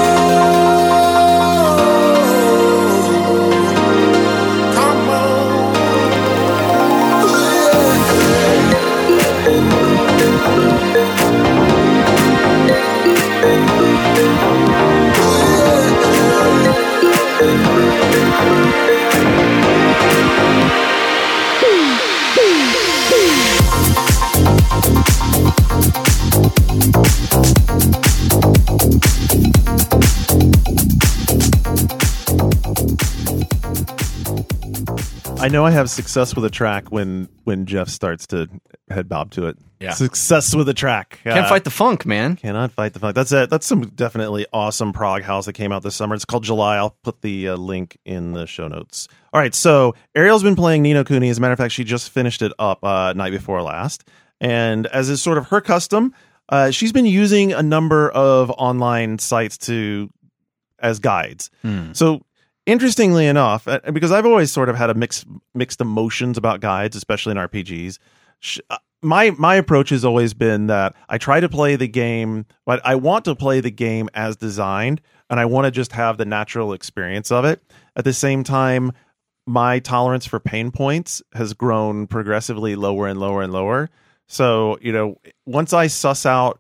I know I have success with a track when when Jeff starts to head bob to it. Yeah. Success with a track. Can't Uh, fight the funk, man. Cannot fight the funk. That's it. That's some definitely awesome prog house that came out this summer. It's called July. I'll put the uh, link in the show notes. All right. So Ariel's been playing Ni no Kuni. As a matter of fact, she just finished it up uh, night before last. And as is sort of her custom, uh, she's been using a number of online sites to as guides. Hmm. So interestingly enough, uh, because I've always sort of had a mixed mixed emotions about guides, especially in R P Gs. Sh- uh, my my approach has always been that I try to play the game, but I want to play the game as designed, and I want to just have the natural experience of it. At the same time, my tolerance for pain points has grown progressively lower and lower and lower. So, you know, once I suss out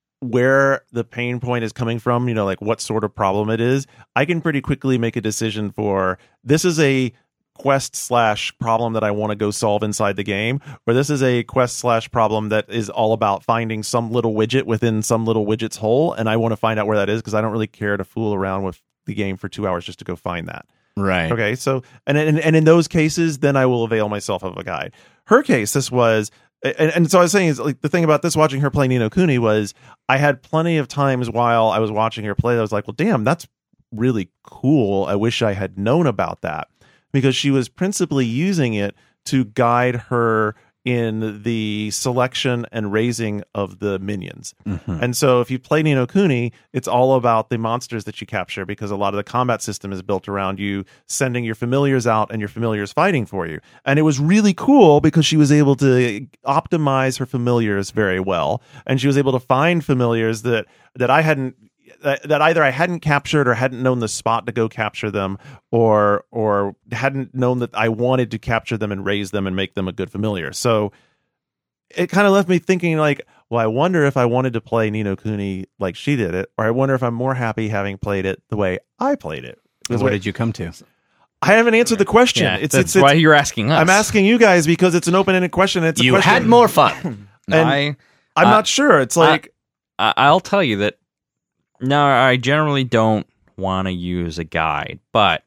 where the pain point is coming from, you know, like what sort of problem it is, I can pretty quickly make a decision for this is a quest slash problem that I want to go solve inside the game, or this is a quest slash problem that is all about finding some little widget within some little widget's hole, and I want to find out where that is because I don't really care to fool around with the game for two hours just to go find that. Right. Okay. So, and and, and in those cases, then I will avail myself of a guide. Her case, this was, and, and so I was saying, is like the thing about this watching her play Ni no Kuni was I had plenty of times while I was watching her play, I was like, well, damn, that's really cool. I wish I had known about that. Because she was principally using it to guide her in the selection and raising of the minions. Mm-hmm. And so if you play Ni no Kuni, it's all about the monsters that you capture because a lot of the combat system is built around you sending your familiars out and your familiars fighting for you. And it was really cool because she was able to optimize her familiars very well. And she was able to find familiars that, that I hadn't That, that either I hadn't captured or hadn't known the spot to go capture them, or or hadn't known that I wanted to capture them and raise them and make them a good familiar. So it kind of left me thinking like, well, I wonder if I wanted to play Ni no Kuni like she did it, or I wonder if I'm more happy having played it the way I played it. And what did you come to? I haven't answered the question. Yeah, it's, that's it's, why it's, you're asking us. I'm asking you guys because it's an open-ended question. It's a You question. had more fun. No, and I, I'm I- not sure. It's like I, I'll tell you that. No, I generally don't want to use a guide, but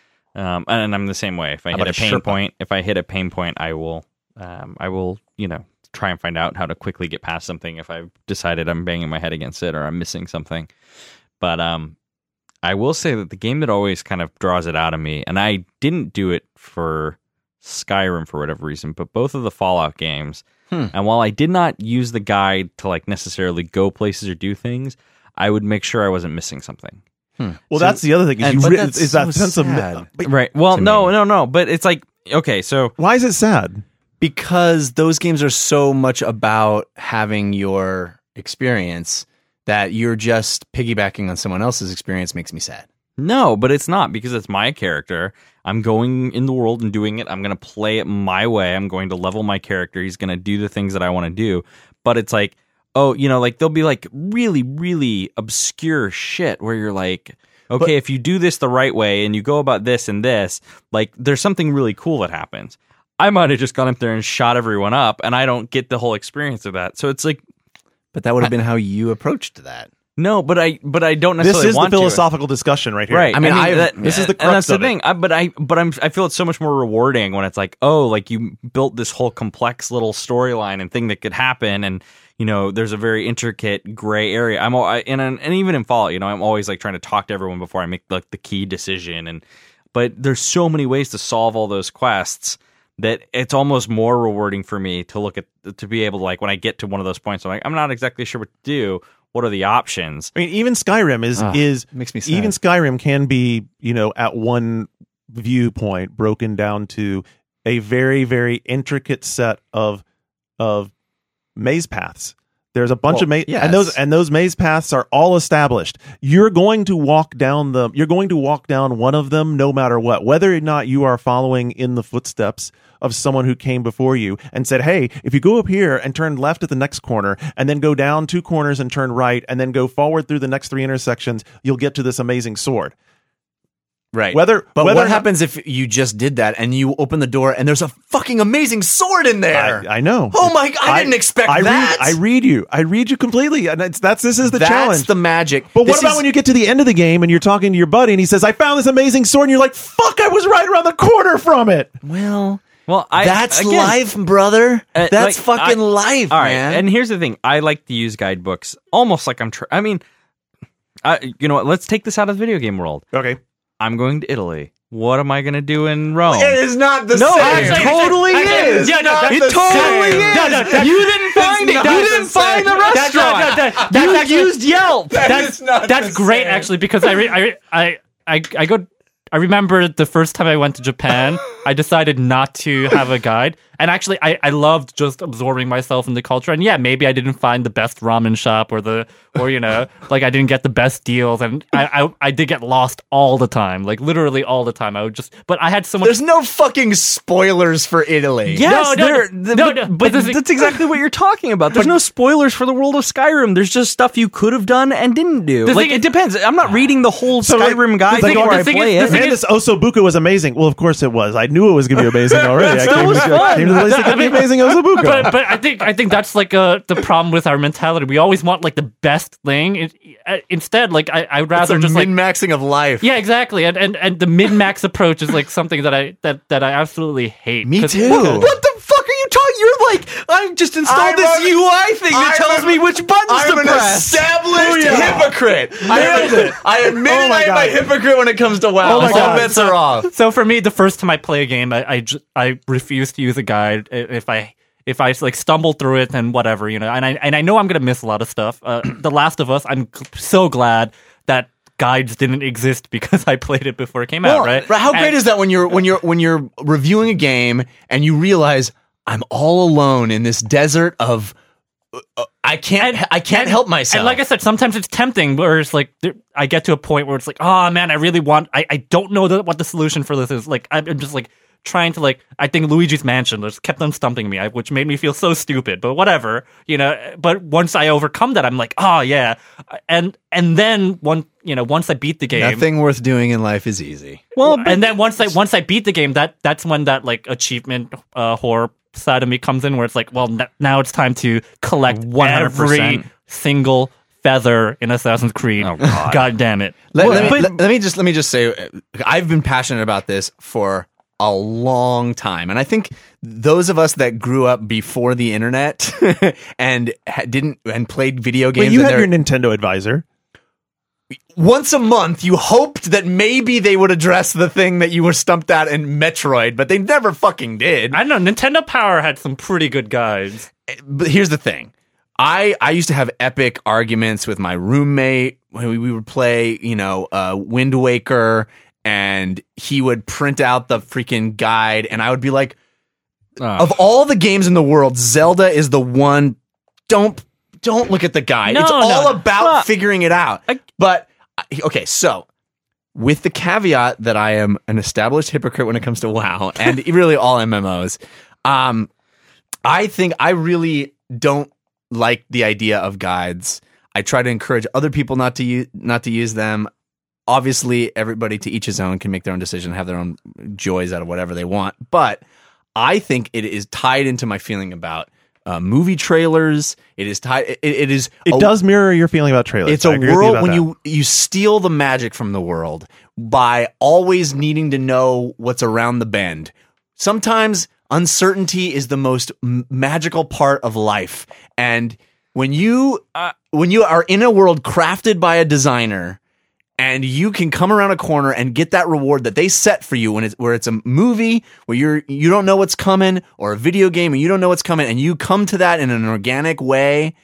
um, and I'm the same way. If I How hit a about a pain Sherpa? point, if I hit a pain point, I will, um, I will, you know, try and find out how to quickly get past something. If I've decided I'm banging my head against it or I'm missing something, but um, I will say that the game that always kind of draws it out of me, and I didn't do it for Skyrim for whatever reason, but both of the Fallout games, hmm. and while I did not use the guide to like necessarily go places or do things, I would make sure I wasn't missing something. Hmm. Well, so, that's the other thing. Is, and, you but re- that's is that so sense sad. of but, right. Well, no, me. no, no. But it's like, okay, so why is it sad? Because those games are so much about having your experience that you're just piggybacking on someone else's experience makes me sad. no, but it's not because it's my character. I'm going in the world and doing it. I'm going to play it my way. I'm going to level my character. He's going to do the things that I want to do. But it's like, oh, you know, like there'll be like really, really obscure shit where you're like, okay, but, if you do this the right way and you go about this and this, like there's something really cool that happens. I might have just gone up there and shot everyone up and I don't get the whole experience of that. So it's like, but that would have been how you approached that. No, but I, but I don't necessarily. This is want the to. philosophical discussion right here. Right. I mean, I, that, this is the crux and that's the of thing. it. I, but I, but I'm, I feel it's so much more rewarding when it's like, oh, like you built this whole complex little storyline and thing that could happen, and you know, there's a very intricate gray area. I'm, I, and and even in Fallout, you know, I'm always like trying to talk to everyone before I make like the key decision, and but there's so many ways to solve all those quests that it's almost more rewarding for me to look at to be able to like when I get to one of those points, I'm like, I'm not exactly sure what to do. What are the options? I mean, even Skyrim is Ugh, is makes me sad. even Skyrim can be, you know, at one viewpoint broken down to a very very intricate set of of maze paths. There's a bunch well, of maze, yes. and those and those maze paths are all established. You're going to walk down them. You're going to walk down one of them, no matter what, whether or not you are following in the footsteps of someone who came before you and said, "Hey, if you go up here and turn left at the next corner, and then go down two corners and turn right, and then go forward through the next three intersections, you'll get to this amazing sword." Right. Whether, but whether what happens if you just did that and you open the door and there's a fucking amazing sword in there? I, I know. Oh my! I, I didn't expect I that. Read, I read you. I read you completely, and it's, that's this is the That's challenge. the magic. But This what about is- when you get to the end of the game and you're talking to your buddy and he says, "I found this amazing sword," and you're like, "Fuck! I was right around the corner from it." Well, Well, I, that's again, life, brother. Uh, That's like, fucking I- life, All right, man. and here's the thing: I like to use guidebooks almost like I'm. Tr- I mean, I, you know what? Let's take this out of the video game world. Okay. I'm going to Italy. What am I going to do in Rome? it is not the No, same. it totally is. Yeah, no, it that's totally the is. same. No, no, that- you didn't find it. not You the didn't find the same. restaurant. That's, that, that, that, that's you actually, used Yelp. That's is not that's the great same. actually because I, re, I I I I go. I remember the first time I went to Japan, I decided not to have a guide. and actually, I, I loved just absorbing myself in the culture. And yeah, maybe I didn't find the best ramen shop or the or you know, like I didn't get the best deals, and I, I I did get lost all the time, like literally all the time. I would just, but I had so much. There's no fucking spoilers for Italy. Yes, No, no, there- no, the- no, but, no, but but this is- that's exactly what you're talking about. There's no spoilers for the world of Skyrim. There's just stuff you could have done and didn't do. The Like, thing it is- depends. I'm not reading the whole So, like, Skyrim guide the thing- before the I thing play is- the it. thing Man, is- this Osobuco was amazing. Well, of course it was. I knew it was going to be amazing already. I That came, was to, fun. came to the place to I get the mean, amazing Osobuco. but but I think I think that's like uh the problem with our mentality. We always want like the best thing. It, uh, instead, like I I'd It's rather a just like min-maxing of life. yeah, exactly. And and and the min max approach is like something that I that that I absolutely hate. Me 'Cause- too. because- What the fuck are you talking? You're like, I've just installed I'm this a- U I thing that I'm tells a- me which buttons I'm to an press. established Oh, yeah. hypocrite. I, Nailed admit, it. I admit Oh, my I am God. a hypocrite when it comes to WoW. Oh, my All God. bets are off. So for me, the first time I play a game, I I, ju- I refuse to use a guide. I- If I if I like stumble through it, then whatever, you know. And I and I know I'm gonna miss a lot of stuff. Uh, the Last of Us, I'm g- so glad that guides didn't exist because I played it before it came out. Right? How great And- is that when you're when you're when you're reviewing a game and you realize I'm all alone in this desert of uh, uh, I can't And- I can't and- help myself. And like I said, sometimes it's tempting, where it's like there, I get to a point where it's like, oh man, I really want. I, I don't know the, what the solution for this is. Like I'm just like trying to like. I think Luigi's Mansion just kept on stumping me, I- which made me feel so stupid. But whatever, you know. But once I overcome that, I'm like, oh yeah. And and then one, you know, once I beat the game, Nothing worth doing in life is easy. well, and then once I once I beat the game, that that's when that like achievement uh, horror side of me comes in, where it's like, well, n- now it's time to collect one hundred percent. every single feather in Assassin's Creed. Oh, God. God damn it! Let, Well, let me, but- let, let me just let me just say, uh, I've been passionate about this for a long time, and I think those of us that grew up before the internet and ha- didn't and played video games, But you and had they're- your Nintendo advisor. once a month, you hoped that maybe they would address the thing that you were stumped at in Metroid, but they never fucking did. I don't know. Nintendo Power had some pretty good guides. But here's the thing. I, I used to have epic arguments with my roommate when we, we would play, you know, uh, Wind Waker, and he would print out the freaking guide, and I would be like, Oh. of all the games in the world, Zelda is the one. Don't don't look at the guide. No, it's all no. about Well, figuring it out. I- but okay, so with the caveat that I am an established hypocrite when it comes to WoW and really all M M Os, um, I think I really don't like the idea of guides. I try to encourage other people not to use not to use them. Obviously, everybody to each his own can make their own decision, have their own joys out of whatever they want. But I think it is tied into my feeling about uh, movie trailers. It is tied. It, it is. It a- does mirror your feeling about trailers. It's I a agree with you world about when that. you you steal the magic from the world by always needing to know what's around the bend. Sometimes uncertainty is the most m- magical part of life, and when you uh, when you are in a world crafted by a designer, and you can come around a corner and get that reward that they set for you when it's where it's a movie where you're you don't know what's coming, or a video game and you don't know what's coming, and you come to that in an organic way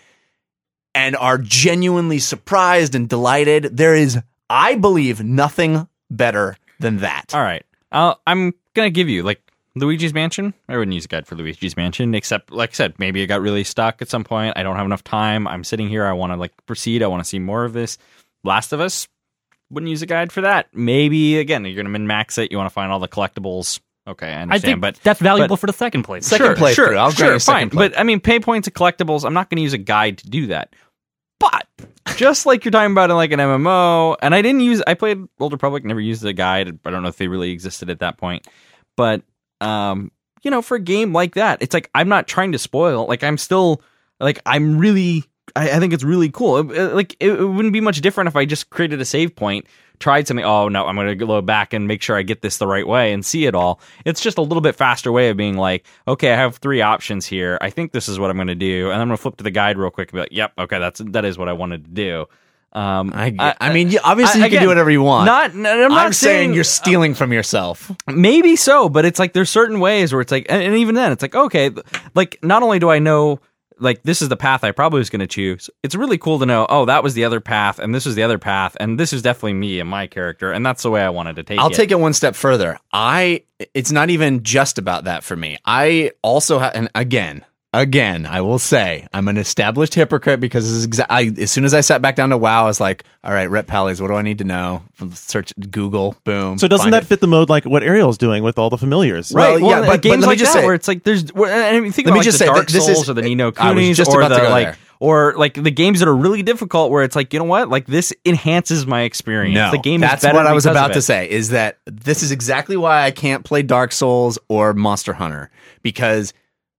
and are genuinely surprised and delighted. There is, I believe, nothing better than that. All right. Uh, I'm going to give you, like, Luigi's Mansion. I wouldn't use a guide for Luigi's Mansion, except, like I said, maybe it got really stuck at some point. I don't have enough time. I'm sitting here. I want to, like, proceed. I want to see more of this. Last of Us, wouldn't use a guide for that. Maybe, again, you're going to min-max it. You want to find all the collectibles. Okay, I I understand. think but that's valuable but- for the second place. Second playthrough. Sure, I'll grant sure, you a second fine. play. But I mean, pay points and collectibles. I'm not going to use a guide to do that. But just like you're talking about in like an M M O, and I didn't use. I played Old Republic, never used a guide. I don't know if they really existed at that point. But um, you know, for a game like that, it's like I'm not trying to spoil. Like I'm still like I'm really. I, I think it's really cool. It- it- like it, it wouldn't be much different if I just created a save point. Tried something, oh no, I'm going to go back and make sure I get this the right way and see it all. It's just a little bit faster way of being like, okay, I have three options here. I think this is what I'm going to do. And I'm going to flip to the guide real quick and be like, yep, okay, that's that is what I wanted to do. Um, I, I mean, yeah, obviously I- you can again, do whatever you want. Not, n- I'm not I'm saying you're stealing from yourself. Maybe so, but it's like there's certain ways where it's like, and, and even then, it's like, okay, th- like not only do I know like this is the path I probably was going to choose. It's really cool to know, oh, that was the other path, and this was the other path, and this is definitely me and my character, and that's the way I wanted to take I'll it. take it one step further. I it's not even just about that for me. I also have, and again, again, I will say I'm an established hypocrite because this is exa- I, as soon as I sat back down to WoW, I was like, all right, Rep Pallies, what do I need to know? Search Google, boom. So doesn't find that it. fit the mode like what Ariel's doing with all the familiars? Right. Right, Well, well, yeah, but- games but let me like just that say- where it's like there's, and I mean, think Let about me like just the say Dark that this Souls is- or the Nino I was Kunis just or about to the go like, there. or like the games that are really difficult where it's like, you know what, like this enhances my experience. No, the game that's is better what I was because of about it. to say. Is that this is exactly why I can't play Dark Souls or Monster Hunter, because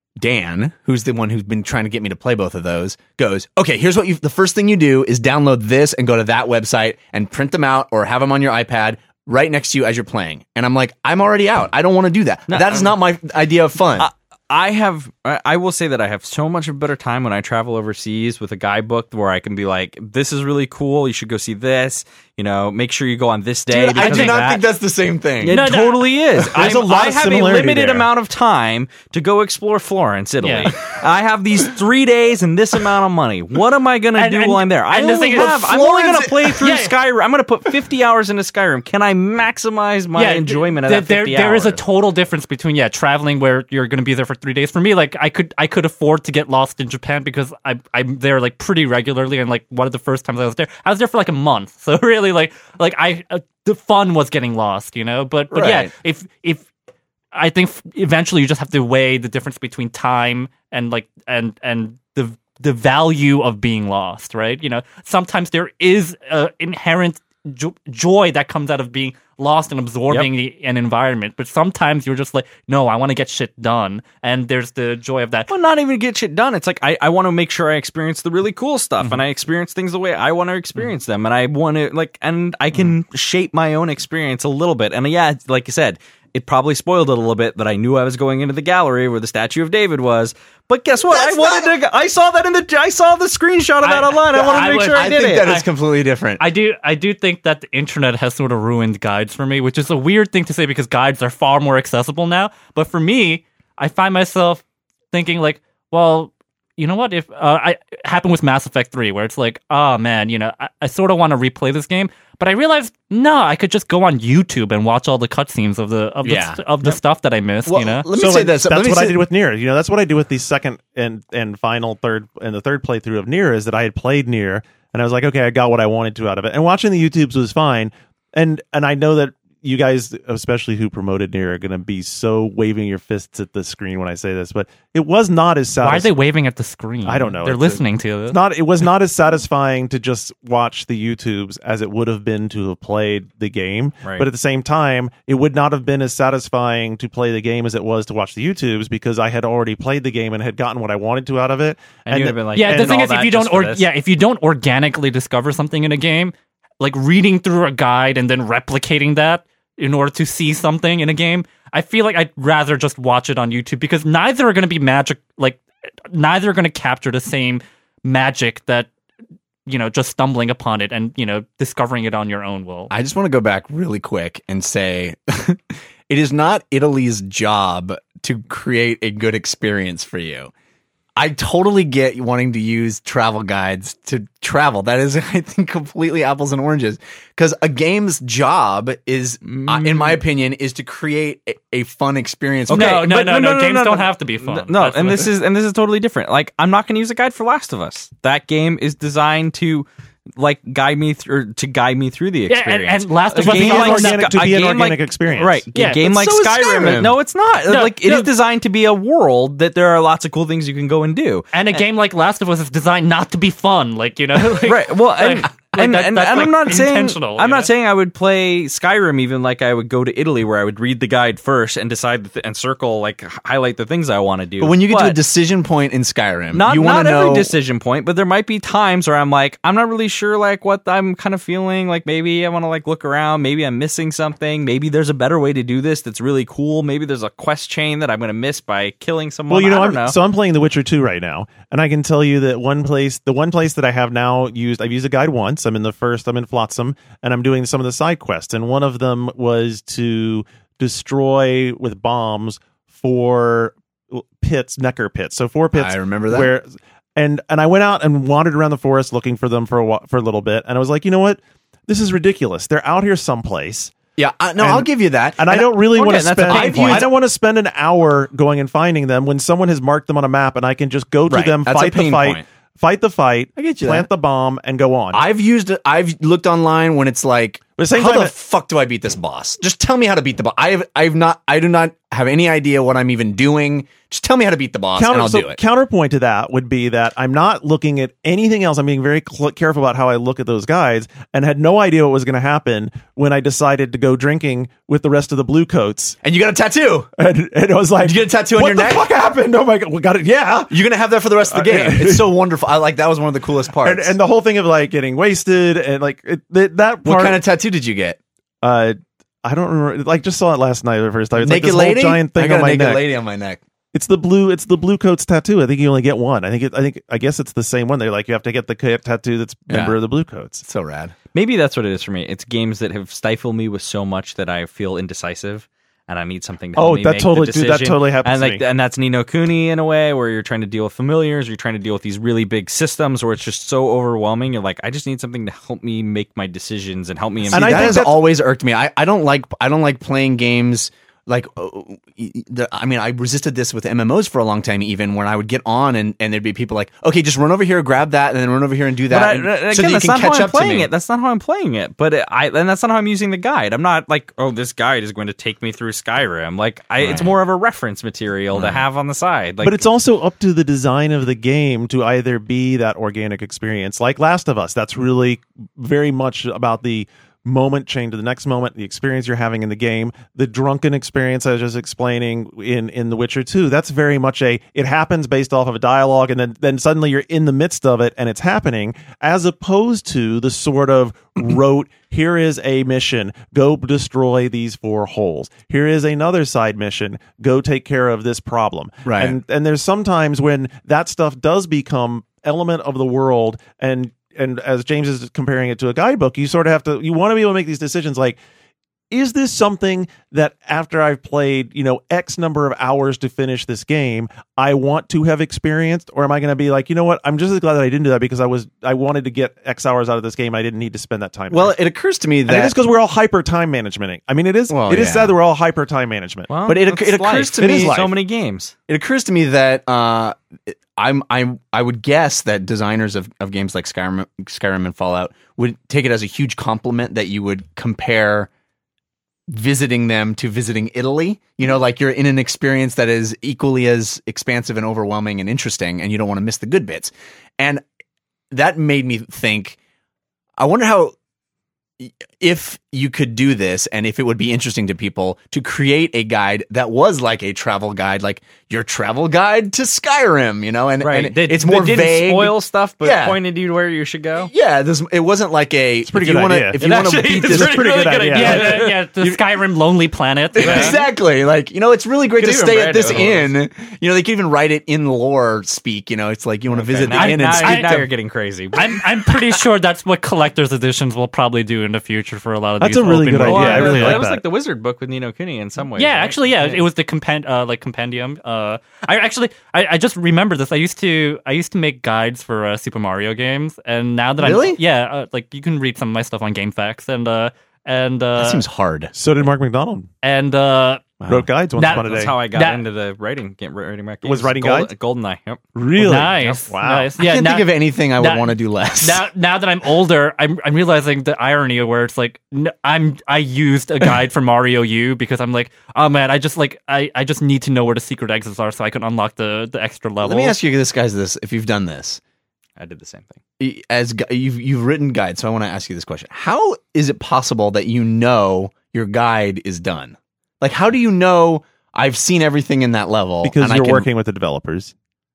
Dan, who's the one who's been trying to get me to play both of those, goes, okay, here's what you, the first thing you do is download this and go to that website and print them out or have them on your iPad right next to you as you're playing. And I'm like, I'm already out. I don't want to do that. That is not my idea of fun. I have, I I will say that I have so much of a better time when I travel overseas with a guidebook where I can be like, this is really cool. You should go see this. You know, make sure you go on this day. Dude, I because do of not that. think that's the same thing. It No, no. totally is. There's I'm- a lot I of have a similarity limited there. amount of time to go explore Florence, Italy. Yeah. I have these three days and this amount of money. What am I going to And- do and- while I'm there? I and the only thing is, have. I'm only going to Florence- play through Yeah, yeah. Skyrim. I'm going to put fifty hours into Skyrim. Can I maximize my Yeah, enjoyment of th- that there, fifty there hours? is a total difference between yeah traveling where you're going to be there for three days. For me, like I could I could afford to get lost in Japan because I I'm there like pretty regularly, and like one of the first times I was there, I was there for like a month. So really, like like I uh, the fun was getting lost, you know. But but yeah, Right. if if I think f- eventually you just have to weigh the difference between time and like and and the the value of being lost, right? You know, sometimes there is uh, inherent jo- joy that comes out of being lost and absorbing the, an environment, but sometimes you're just like, no, I want to get shit done, and there's the joy of that. Well, not even get shit done. It's like I, I want to make sure I experience the really cool stuff, Mm-hmm. and I experience things the way I want to experience them, and I want to like, and I can Mm-hmm. shape my own experience a little bit. And yeah, like you said, it probably spoiled it a little bit that I knew I was going into the gallery where the statue of David was. But guess what? That's I wanted to. I saw that in the. I saw the screenshot of that I- online. I wanted to I make would- sure I, I did think it. that is I- completely different. I do I do think that the internet has sort of ruined guides for me, which is a weird thing to say because guides are far more accessible now. But for me, I find myself thinking like, well, you know what? If uh, I it happened with Mass Effect three, where it's like, oh man, you know, I, I sort of want to replay this game, but I realized no, I could just go on YouTube and watch all the cutscenes of the of the Yeah. st- of the stuff that I missed. Well, you know, let me so say like, this. That's Let me what I say- did with Nier. You know, that's what I did with the second and and final third and the third playthrough of Nier is that I had played Nier and I was like, okay, I got what I wanted to out of it. And watching the YouTubes was fine. And and I know that you guys, especially who promoted Nier, are going to be so waving your fists at the screen when I say this, but it was not as why are satisfying. they waving at the screen? I don't know. They're It's a- listening to it. It's not. It was not as satisfying to just watch the YouTubes as it would have been to have played the game. Right. But at the same time, it would not have been as satisfying to play the game as it was to watch the YouTubes because I had already played the game and had gotten what I wanted to out of it. and you'd have been like, yeah, the and thing all is, if that you just don't, for or, this? yeah, if you don't organically discover something in a game, like reading through a guide and then replicating that in order to see something in a game, I feel like I'd rather just watch it on YouTube because neither are going to be magic. Like, neither are going to capture the same magic that you know just stumbling upon it and you know discovering it on your own will. I just want to go back really quick and say it is not Italy's job to create a good experience for you. I totally get wanting to use travel guides to travel. That is, I think, completely apples and oranges. Because a game's job is, uh, in my opinion, is to create a, a fun experience. for no, you. no, but no, no, no, no, Games no, don't no. have to be fun. No, That's and what- this is and this is totally different. Like, I'm not going to use a guide for Last of Us. That game is designed to like guide me through to guide me through the Yeah, and- experience. and Last of A Us is game also like organic- Sky- to be a an game organic like- experience. right? Yeah, a game but like so is Skyrim. Skyrim. No, it's not. No, like it no. is designed to be a world that there are lots of cool things you can go and do. and a game like Last of Us is designed not to be fun. Like you know, like, Right. Well, and, like, and, that- and, that's, and like, I'm not saying intentional, I'm you not know? saying I would play Skyrim even like I would go to Italy where I would read the guide first and decide the th- and circle like h- highlight the things I want to do. But when you get to a But decision point in Skyrim, not you want not to every know. decision point, but there might be times where I'm like I'm not really sure like what I'm kind of feeling. Like maybe I want to like look around. Maybe I'm missing something. Maybe there's a better way to do this that's really cool. Maybe there's a quest chain that I'm going to miss by killing someone. Well, you know, I I'm, don't know. so I'm playing The Witcher two right now, and I can tell you that one place, the one place that I have now used, I've used a guide once. I'm in the first, I'm in Flotsam, and I'm doing some of the side quests, and one of them was to destroy with bombs four pits, Necker pits. So four pits. I remember that. Where, and and I went out and wandered around the forest looking for them for a while, for a little bit, and I was like, you know what? This is ridiculous. They're out here someplace. Yeah, I, no, And- I'll give you that. And I don't really okay, want to that's a spend. pain point. I don't want to spend an hour going and finding them when someone has marked them on a map, and I can just go to Right, them, that's a fight the pain fight, point. fight the fight, I get you plant that. the bomb, and go on. I've used it. I've looked online when it's like, But at the same how time the it- fuck do I beat this boss? Just tell me how to beat the boss. I have, I've not, I do not have any idea what I'm even doing. Just tell me how to beat the boss, Counter, and I'll so do it. Counterpoint to that would be that I'm not looking at anything else. I'm being very cl- careful about how I look at those guides, and had no idea what was going to happen when I decided to go drinking with the rest of the blue coats. And you got a tattoo. And, and I was like, Did you get a tattoo on what your the neck? fuck happened? Oh my god, we got it. Yeah. You're gonna have that for the rest of the game. It's so wonderful. I like that was one of the coolest parts. And, and the whole thing of like getting wasted and like it, that, that part. what kind of tattoo did you get? uh, I don't remember. Like, just saw it last night for the first time. It's like Naked this lady. whole giant thing I got on a my naked neck. lady on my neck. It's the blue. It's the blue coats tattoo. I think you only get one. I think. It, I think. I guess it's the same one. They're like you have to get the ca- tattoo that's Yeah. member of the blue coats. So rad. Maybe that's what it is for me. It's games that have stifled me with so much that I feel indecisive, and I need something to help Oh, me that make totally- the dude, decision. that totally happens And to like, me. and that's Ni no Kuni in a way, where you're trying to deal with familiars, or you're trying to deal with these really big systems, where it's just so overwhelming. You're like, I just need something to help me make my decisions and help me. And See, I that think has that's- always irked me. I, I don't like I don't like playing games like uh, the, I mean I resisted this with M M Os for a long time, even when I would get on and, and there'd be people like, okay, just run over here, grab that, and then run over here and do that, But I, and- again, so that you that's can not catch how I'm up to playing me. it. That's not how I'm playing it. But it, I and that's not how I'm using the guide. I'm not like, oh, this guide is going to take me through Skyrim. Like, I, it's more of a reference material to have on the side. Like, But it's also up to the design of the game to either be that organic experience, like Last of Us. That's really very much about the moment change to the next moment, the experience you're having in the game, the drunken experience I was just explaining in in The Witcher two. That's very much a it happens based off of a dialogue, and then then suddenly you're in the midst of it and it's happening, as opposed to the sort of rote, here is a mission, go destroy these four holes, here is another side mission, go take care of this problem. Right. And and there's sometimes when that stuff does become element of the world, and and as James is comparing it to a guidebook, you sort of have to, you want to be able to make these decisions like, is this something that after I've played, you know, X number of hours to finish this game, I want to have experienced? Or am I going to be like, you know what, I'm just as glad that I didn't do that because I was, I wanted to get X hours out of this game. I didn't need to spend that time. Well, there. it occurs to me And it is that because we're all hyper time managementing. I mean, it is, Well, it is yeah. sad that we're all hyper time management. well, but it- that's it occurs life. to It me- is life. so many games. it occurs to me that uh, I'm I'm I would guess that designers of, of games like Skyrim, Skyrim and Fallout would take it as a huge compliment that you would compare visiting them to visiting Italy. You know, like you're in an experience that is equally as expansive and overwhelming and interesting, and you don't want to miss the good bits. And that made me think, I wonder how, if you could do this and if it would be interesting to people to create a guide that was like a travel guide, like your travel guide to Skyrim, you know, and, Right. and They- it's they more didn't vague. spoil stuff, but Yeah. pointed you where you should go. Yeah, this, it wasn't like a. It's pretty if you good wanna, idea. If It you want to actually beat is this, a pretty pretty really good good idea. idea. Yeah, yeah, the Skyrim Lonely Planet. Yeah. Exactly. Like, you know, it's really great Could to even stay brand at this it with inn. You know, they could even write it in lore speak. You know, it's like you want to visit Now, the inn now, and speak now to you're getting crazy. I'm I'm pretty sure that's what collector's editions will probably do in the future for a lot of That's these. a really open good world idea. I games. really that like was that. like the Wizard book with Ni no Kuni in some ways. Yeah, right? actually, yeah, it was the compend, uh, like compendium. Uh, I actually, I, I just remember this. I used to, I used to make guides for uh, Super Mario games, and now that Really? I'm, yeah, uh, like you can read some of my stuff on GameFAQs, and uh, and uh, That seems hard. So did Mark McDonald. and uh, Wrote guides once That- upon a That's day. how I got That- into the writing. Game, writing my Was games. writing Gold, guides? GoldenEye. Yep. Really? nice, Wow. nice. I Yeah, can't now, think of anything I would now- want to do less. now, now that I'm older, I'm I'm realizing the irony of where it's like n- I'm I used a guide for Mario U because I'm like, oh man, I just like I, I just need to know where the secret exits are so I can unlock the the extra levels. Let me ask you this, guys, this if you've done this. I did the same thing. As gu- you've you've written guides, so I want to ask you this question: how is it possible that you know your guide is done? Like, how do you know I've seen everything in that level? Because and I you're can- working with the developers.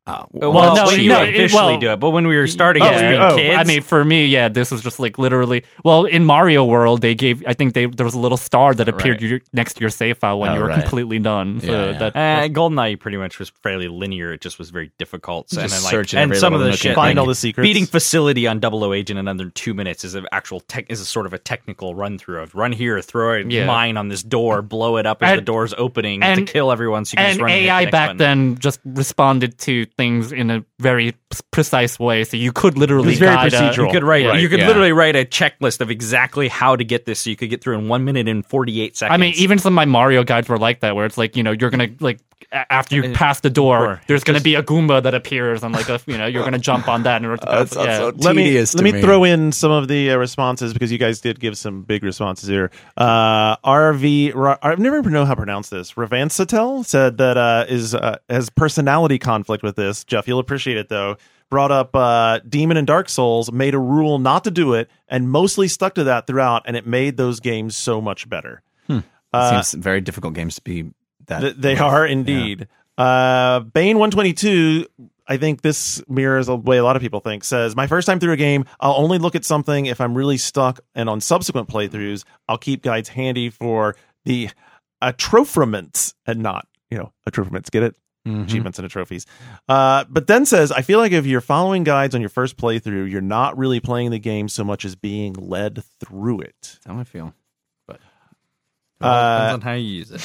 Oh, Well, Well, no, when you no, officially well- do it, but when we were starting Oh, as being oh, kids, I mean, for me, yeah, this was just like literally. Well, in Mario World, they gave. I think they there was a little star that appeared Right. your, next to your save file when Oh, you were right. completely done. So Yeah, yeah. that Uh, GoldenEye pretty much was fairly linear. It just was very difficult. So, Just and then, like, searching and every some of little the nook shit, and Find like, all the secrets. beating Facility on Double O Agent in under two minutes is an actual tech is a sort of a technical run through of run here, throw a Yeah. mine on this door, blow it up as And- the door's opening and- to kill everyone. So you can just and run and hit A I the next back button. then just responded to things in a very p- precise way. So you could literally was very guide a- procedural. You could write. Right, you could yeah. literally write a checklist of exactly how to get this, so you could get through in one minute and forty-eight seconds. I mean, even some of my Mario guides were like that, where it's like, you know, you're gonna like a- after you pass the door, Or there's gonna be a Goomba that appears, and like a, you know, you're gonna jump on that in order to Uh, pass. that sounds yeah. so let me tedious let to me, throw in some of the uh, responses because you guys did give some big responses here. Uh, R V, Ra- I've never know how to pronounce this. Ravansatel said that uh, is uh, has personality conflict with this. Jeff, you'll appreciate it though. Brought up uh, Demon and Dark Souls, made a rule not to do it, and mostly stuck to that throughout, and it made those games so much better. Uh, Seems very difficult games to be that. Th- they are indeed. Uh, Bane one twenty-two, I think this mirrors the way a lot of people think, says, my first time through a game, I'll only look at something if I'm really stuck, and on subsequent playthroughs, I'll keep guides handy for the atrophaments and not, you know, atrophaments. Get it? Mhm. Achievements and trophies. Uh, but then says, I feel like if you're following guides on your first playthrough, you're not really playing the game so much as being led through it. That's how I feel. But Well, uh, depends on how you use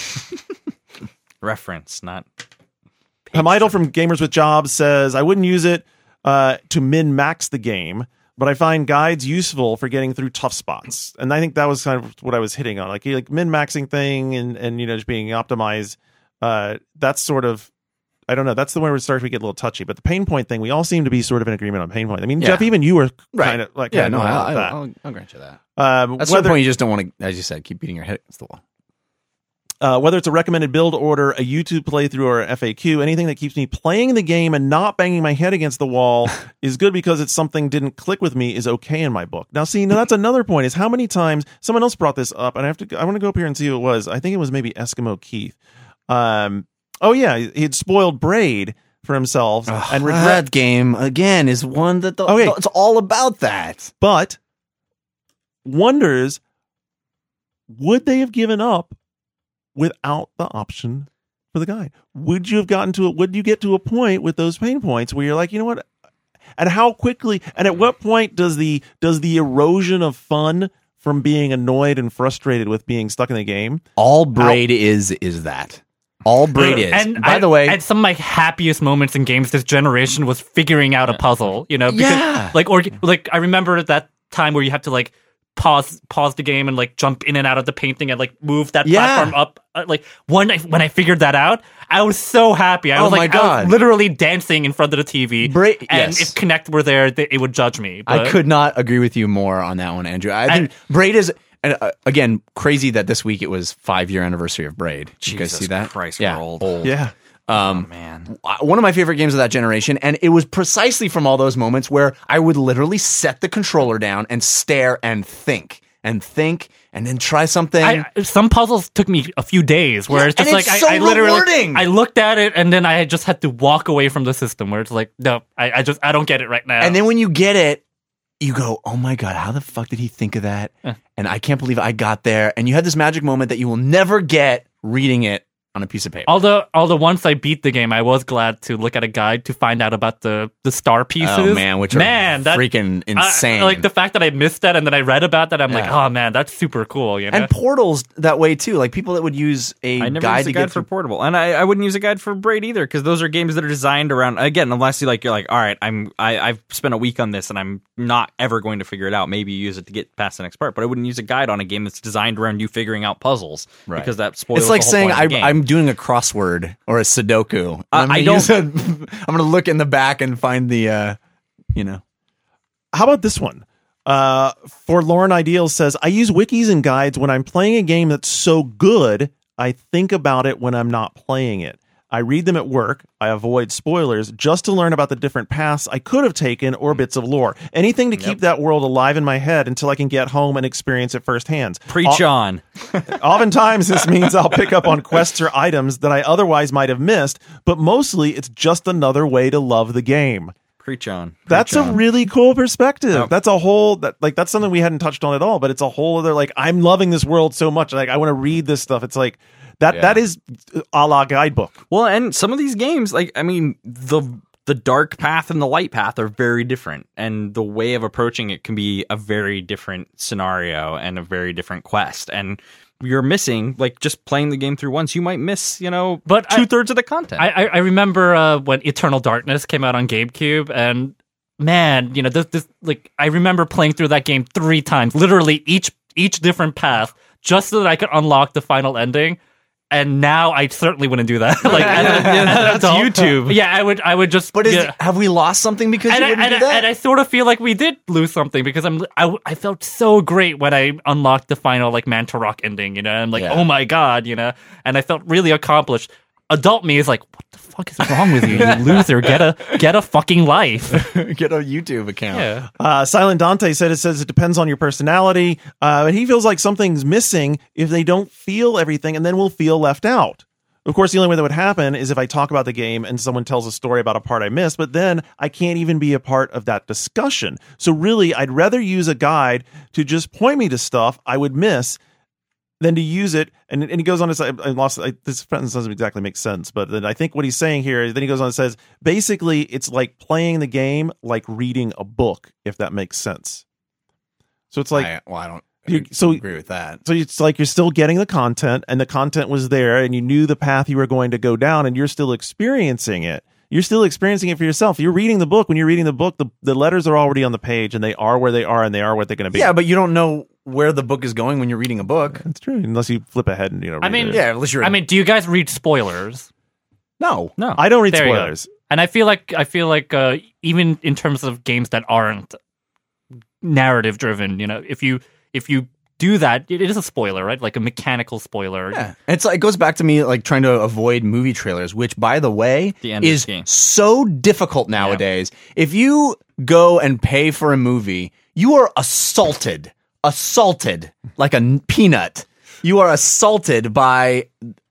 it. Reference, not. Hamidal from Gamers with Jobs says, I wouldn't use it uh, to min-max the game, but I find guides useful for getting through tough spots. And I think that was kind of what I was hitting on. Like, like min-maxing thing and, and, you know, just being optimized. Uh, that's sort of, I don't know. That's the one where it starts to get a little touchy. But the pain point thing, we all seem to be sort of in agreement on pain point. I mean, Yeah. Jeff, even you were Right. kind of like, yeah, kind no, of going I, along with I, that. I'll, I'll grant you that. Um, At some whether, point, you just don't want to, as you said, keep beating your head against the wall. uh, whether it's a recommended build order, a YouTube playthrough, or F A Q, anything that keeps me playing the game and not banging my head against the wall is good because it's something didn't click with me is okay in my book. Now, see, now that's another point is how many times someone else brought this up, and I have to, I want to go up here and see who it was. I think it was maybe Eskimo Keith. Um, oh yeah, he had spoiled Braid for himself and regret, That game again is one that the, Okay. it's all about that. but wonders would they have given up without the option for the guide? Would you have gotten to it? Would you get to a point with those pain points where you're like, you know what? And how quickly? And at what point does the does the erosion of fun from being annoyed and frustrated with being stuck in the game? All Braid is is that. All Braid is. And By I- the way, at some of my happiest moments in games this generation was figuring out a puzzle. You know, because, Yeah. like or like I remember at that time where you have to like pause pause the game and like jump in and out of the painting and like move that Yeah. platform up. Uh, like when I when I figured that out, I was so happy. I Oh was like my I God. was literally dancing in front of the T V. Bra- and yes. if Connect were there, they, it would judge me. I but- could not agree with you more on that one, Andrew. I think Braid is, and uh, again, crazy that this week it was five year anniversary of Braid. Did you guys Jesus see that? Christ, yeah, we're old. Yeah. Um, Man, uh, one of my favorite games of that generation, and it was precisely from all those moments where I would literally set the controller down and stare and think and think and then try something. I, some puzzles took me a few days where Yeah, it's just and like it's I, so I literally rewarding. I looked at it and then I just had to walk away from the system where it's like no I, I just I don't get it right now. And then when you get it, you go, oh my God, how the fuck did he think of that? Eh. And I can't believe I got there. And you had this magic moment that you will never get reading it on a piece of paper. although although once I beat the game, I was glad to look at a guide to find out about the the star pieces. Oh man, which are man that freaking I- insane. like the fact that I missed that and then I read about that, I'm like, Yeah. oh man, that's super cool. You know, and portals that way too. Like people that would use a I never guide used to a get guide for through. portable, and I, I wouldn't use a guide for Braid either because those are games that are designed around again. Unless you like, you're like, all right, I'm I, I've spent a week on this and I'm not ever going to figure it out. Maybe you use it to get past the next part, but I wouldn't use a guide on a game that's designed around you figuring out puzzles Right. because that spoils. It's like the whole saying point I, of the game. I'm doing a crossword or a Sudoku. Uh, I'm I gonna use a- I'm going to look in the back and find the, uh, you know. How about this one? Uh, Forlorn Ideals says, I use wikis and guides when I'm playing a game that's so good, I think about it when I'm not playing it. I read them at work. I avoid spoilers just to learn about the different paths I could have taken or bits of lore. Anything to keep that world alive in my head until I can get home and experience it firsthand. Preach O- on. Oftentimes, this means I'll pick up on quests or items that I otherwise might have missed, but mostly it's just another way to love the game. Preach on. Preach That's on. a really cool perspective. Yep. That's a whole that like that's something we hadn't touched on at all, but it's a whole other like I'm loving this world so much. Like I want to read this stuff. It's like that Yeah. that is a la guidebook. Well, and some of these games, like I mean, the the dark path and the light path are very different, and the way of approaching it can be a very different scenario and a very different quest. And you're missing, like, just playing the game through once, you might miss, you know, But two I- thirds of the content. I, I, I remember uh, when Eternal Darkness came out on GameCube, and man, you know, this, this like I remember playing through that game three times, literally each each different path, just so that I could unlock the final ending. And now I certainly wouldn't do that. like as, a- as an that's adult, YouTube. Yeah, I would. I would just. But is, yeah. have we lost something because And you I, wouldn't and, do I, that? and I sort of feel like we did lose something because I'm I, I felt so great when I unlocked the final like Mantarok ending, you know, and like Yeah. oh my god, you know, and I felt really accomplished. Adult me is like, what the fuck is wrong with you, you loser? Get a get a fucking life. Get a YouTube account. Yeah. Uh, Silent Dante said it says it depends on your personality, uh, but he feels like something's missing if they don't feel everything, and then we'll feel left out. Of course, the only way that would happen is if I talk about the game and someone tells a story about a part I missed, but then I can't even be a part of that discussion. So really, I'd rather use a guide to just point me to stuff I would miss than to use it. And, and he goes on to say, I lost, I, this sentence doesn't exactly make sense, but then I think what he's saying here is then he goes on and says, basically, it's like playing the game like reading a book, if that makes sense. So it's like, I, well, I don't You- so- agree with that. so it's like you're still getting the content, and the content was there, and you knew the path you were going to go down, and you're still experiencing it. You're still experiencing it for yourself. You're reading the book. When you're reading the book, the, the letters are already on the page, and they are where they are, and they are what they're going to be. Yeah, but you don't know where the book is going when you're reading a book. That's true, unless you flip ahead and you know. I read mean, it. Yeah, unless you're. I mean, do you guys read spoilers? no. no. I don't read There you go. spoilers. And I feel like I feel like uh, even in terms of games that aren't narrative driven, you know, if you if you do that, it is a spoiler, right? Like a mechanical spoiler. Yeah, it's like, it goes back to me like trying to avoid movie trailers, which, by the way, The end of is the game. so difficult nowadays. If you go and pay for a movie, you are assaulted, assaulted like a n- peanut. You are assaulted by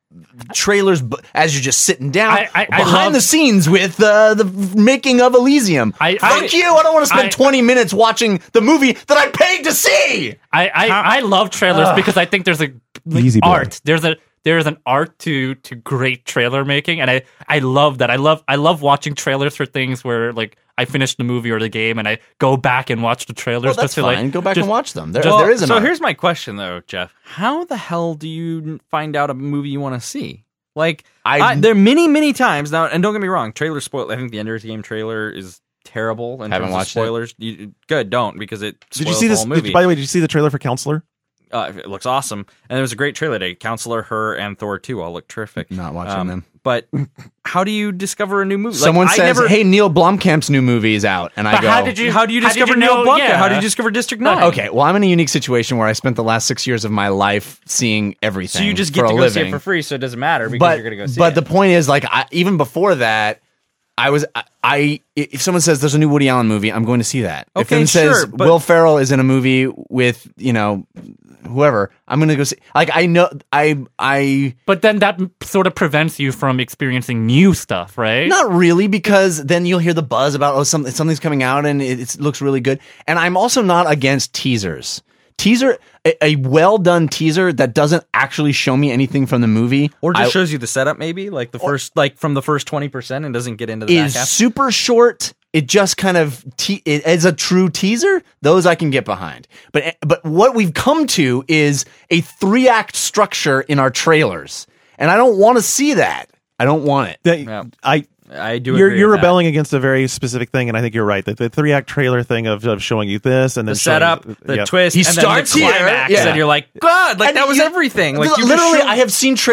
trailers b- as you're just sitting down I- I- I behind love- the scenes with uh, the making of Elysium. I- Fuck I- you! I don't want to spend I- twenty minutes watching the movie that I paid to see. I I, I love trailers because I think there's a like, Easy boy. art. There's a there's an art to to great trailer making, and I I love that. I love I love watching trailers for things where like I finish the movie or the game and I go back and watch the trailers. Well, that's just to, fine. like, Go back just- and watch them. There, Well, there is an so art. here's my question, though, Jeff. How the hell do you find out a movie you want to see? Like, I- I, there are many, many times now, and don't get me wrong, trailer spoil. I think the Ender's Game trailer is terrible in Haven't terms watched of it. spoilers. You, good, don't, because it Did you spoils see the this? whole Did, movie. by the way, did you see the trailer for Counselor? Uh, it looks awesome, and there was a great trailer day. Counselor, Her, and Thor two all look terrific. Not watching them. But how do you discover a new movie? Like, Someone I says, never- "Hey, Neil Blomkamp's new movie is out," and I But go, how did you how do you how did discover you Neil know- Blomkamp? yeah. How do you discover District Nine? Okay, well, I'm in a unique situation where I spent the last six years of my life seeing everything. so you just for get to a go living. see it for free, so it doesn't matter because But you're going to go see but it. the point is, like, I, even before that, I was I, I if someone says there's a new Woody Allen movie, I'm going to see that. if Okay, someone says sure, but- Will Ferrell is in a movie with you know whoever, I'm going to go see. Like, I know I I. But then that m- sort of prevents you from experiencing new stuff, right? Not really, because then you'll hear the buzz about oh something something's coming out and it, it looks really good. And I'm also not against teasers. Teaser, a, a well done teaser that doesn't actually show me anything from the movie, Or just I- shows you the setup, maybe like the first, like from the first twenty percent, and doesn't get into the is back half. super short. It just kind of te- it, as a true teaser, those I can get behind. But but what we've come to is a three act structure in our trailers, and I don't want to see that. I don't want it. That, Yeah. I I do. you're agree you're with that. rebelling against a very specific thing, and I think you're right. That the three act trailer thing of, of showing you this and then The setup, showing, the yeah. twist, He and starts then the here, climax, yeah. and you're like, God, like And that was you- everything. Like you literally, just show- I have seen trailer.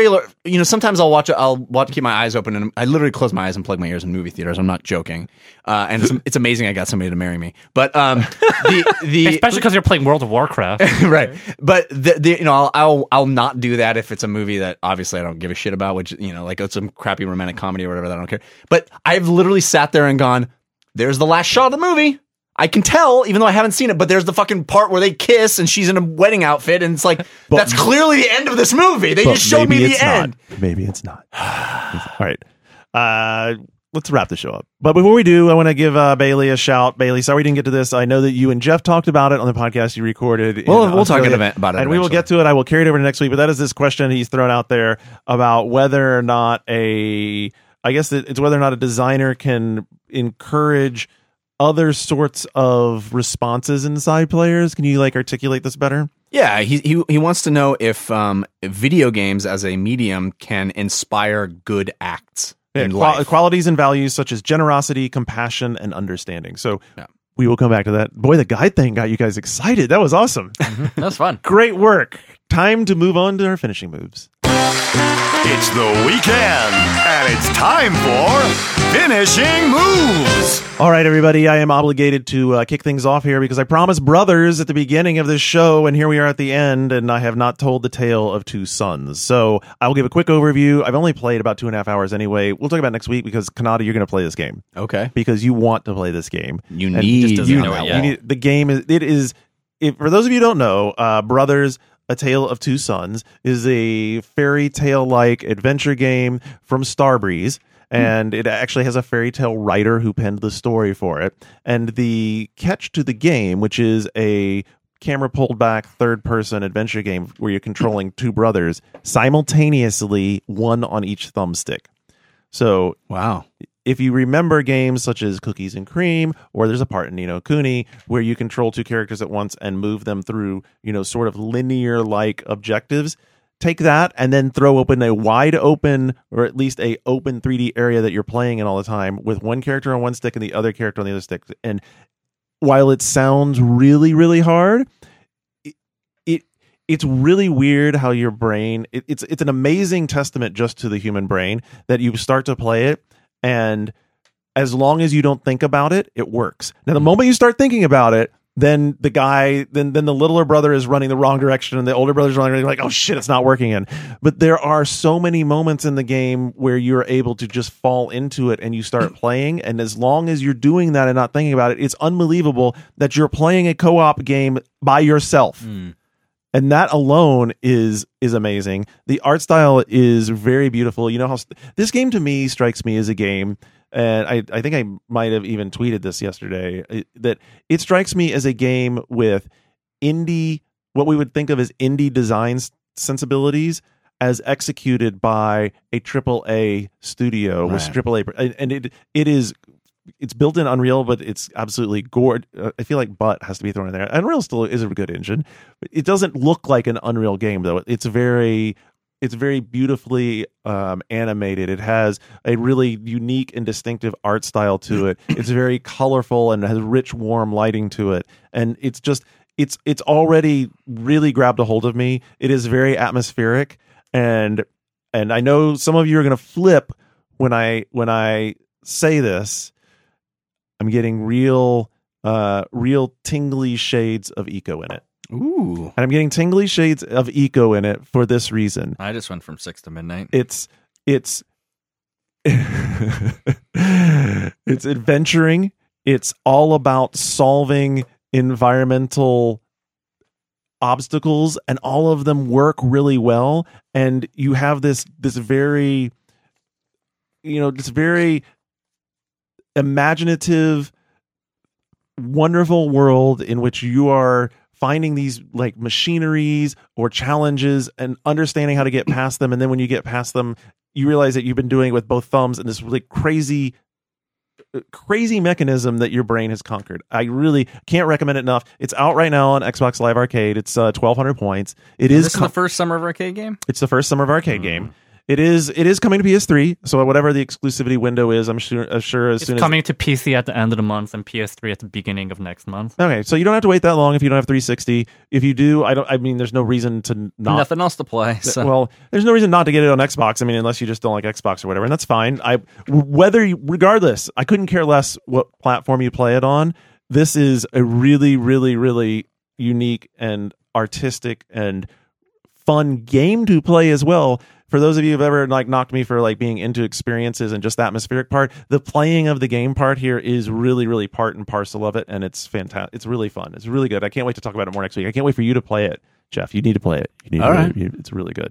you know, sometimes I'll watch it. I'll watch, keep my eyes open, and I literally close my eyes and plug my ears in movie theaters. I'm not joking, uh, and it's, it's amazing I got somebody to marry me. But um, the the Especially because you're playing World of Warcraft. right. But the, the you know, I'll, I'll I'll not do that if it's a movie that obviously I don't give a shit about. Which you know, like it's some crappy romantic comedy or whatever that I don't care. But I've literally sat there and gone, "There's the last shot of the movie." I can tell, even though I haven't seen it, but there's the fucking part where they kiss and she's in a wedding outfit, and it's like, But- that's clearly the end of this movie. They But just showed maybe me the it's end. Not. Maybe it's not. All right. Uh, let's wrap the show up. But before we do, I want to give uh, Bailey a shout. Bailey, sorry we didn't get to this. I know that you and Jeff talked about it on the podcast you recorded. We'll- in we'll talk Australia, about it- about it and we will eventually. get to it. I will carry it over to next week. But that is this question he's thrown out there about whether or not a, I guess it's whether or not a designer can encourage other sorts of responses inside players. Can you like articulate this better? Yeah, he he he wants to know if um, video games as a medium can inspire good acts Yeah, in qual- life. qualities and values such as generosity, compassion, and understanding. So Yeah. we will come back to that. Boy, the guide thing got you guys excited. That was awesome. That's fun. Great work. Time to move on to our finishing moves. It's the weekend, and it's time for Finishing Moves. All right, everybody. I am obligated to uh, kick things off here because I promised brothers at the beginning of this show, and here we are at the end, and I have not told the tale of two sons. So I will give a quick overview. I've only played about two and a half hours anyway. We'll talk about it next week because, Kanata, you're going to play this game. Okay. Because you want to play this game. You And need just doesn't you know it you yet. need- the game is it is if, for those of you who don't know, uh, Brothers: A Tale of Two Sons is a fairy tale like adventure game from Starbreeze. And it actually has a fairy tale writer who penned the story for it. And the catch to the game, which is a camera pulled back third person adventure game where you're controlling two brothers simultaneously, one on each thumbstick. So Wow. if you remember games such as Cookies and Cream, or there's a part in Ni no Kuni where you control two characters at once and move them through, you know, sort of linear like objectives, take that and then throw open a wide open, or at least a open three D area that you're playing in all the time with one character on one stick and the other character on the other stick. And while it sounds really, really hard, it, it it's really weird how your brain, it, it's it's an amazing testament just to the human brain that you start to play it, and as long as you don't think about it, it works. Now, the moment you start thinking about it, then the guy, then then the littler brother is running the wrong direction, and the older brother's running like, oh shit, it's not working. And but there are so many moments in the game where you're able to just fall into it and you start playing. And as long as you're doing that and not thinking about it, it's unbelievable that you're playing a co-op game by yourself. And that alone is is amazing. The art style is very beautiful. You know how st- this game to me strikes me as a game, and I, I think I might have even tweeted this yesterday, uh, that it strikes me as a game with indie, what we would think of as indie design s- sensibilities, as executed by a triple A studio with Right. triple A, and and it it is. It's built in Unreal, but it's absolutely gored. Uh, I feel like butt has to be thrown in there. Unreal still is a good engine. But it doesn't look like an Unreal game though. It's very, it's very beautifully um, animated. It has a really unique and distinctive art style to it. It's very colorful and has rich, warm lighting to it. And it's just, it's it's already really grabbed a hold of me. It is very atmospheric, and and I know some of you are going to flip when I when I say this. I'm getting real, uh, real tingly shades of eco in it. Ooh. And I'm getting tingly shades of eco in it for this reason. I just went from six to midnight. It's, it's, it's adventuring. It's all about solving environmental obstacles, and all of them work really well. And you have this, this very, you know, this very imaginative, wonderful world in which you are finding these like machineries or challenges and understanding how to get past them. And then when you get past them, you realize that you've been doing it with both thumbs, and this really crazy, crazy mechanism that your brain has conquered. I really can't recommend it enough. It's out right now on Xbox Live Arcade. It's uh, twelve hundred points. It is This is com- the first Summer of Arcade game? it's the first Summer of Arcade game. It is it is coming to P S three, so whatever the exclusivity window is, I'm sure, uh, sure as It's soon coming to P C at the end of the month and P S three at the beginning of next month. as Okay, so you don't have to wait that long if you don't have three sixty. If you do, I don't I mean there's no reason to not Nothing else to play. So. Well, there's no reason not to get it on Xbox. I mean, unless you just don't like Xbox or whatever, and that's fine. I whether you, regardless, I couldn't care less what platform you play it on. This is a really really really unique and artistic and fun game to play as well. For those of you who've ever like knocked me for like being into experiences and just the atmospheric part, the playing of the game part here is really, really part and parcel of it, and it's fantastic. It's really fun. It's really good. I can't wait to talk about it more next week. I can't wait for you to play it, Jeff. You need to play it. You need All to right. really, it's really good,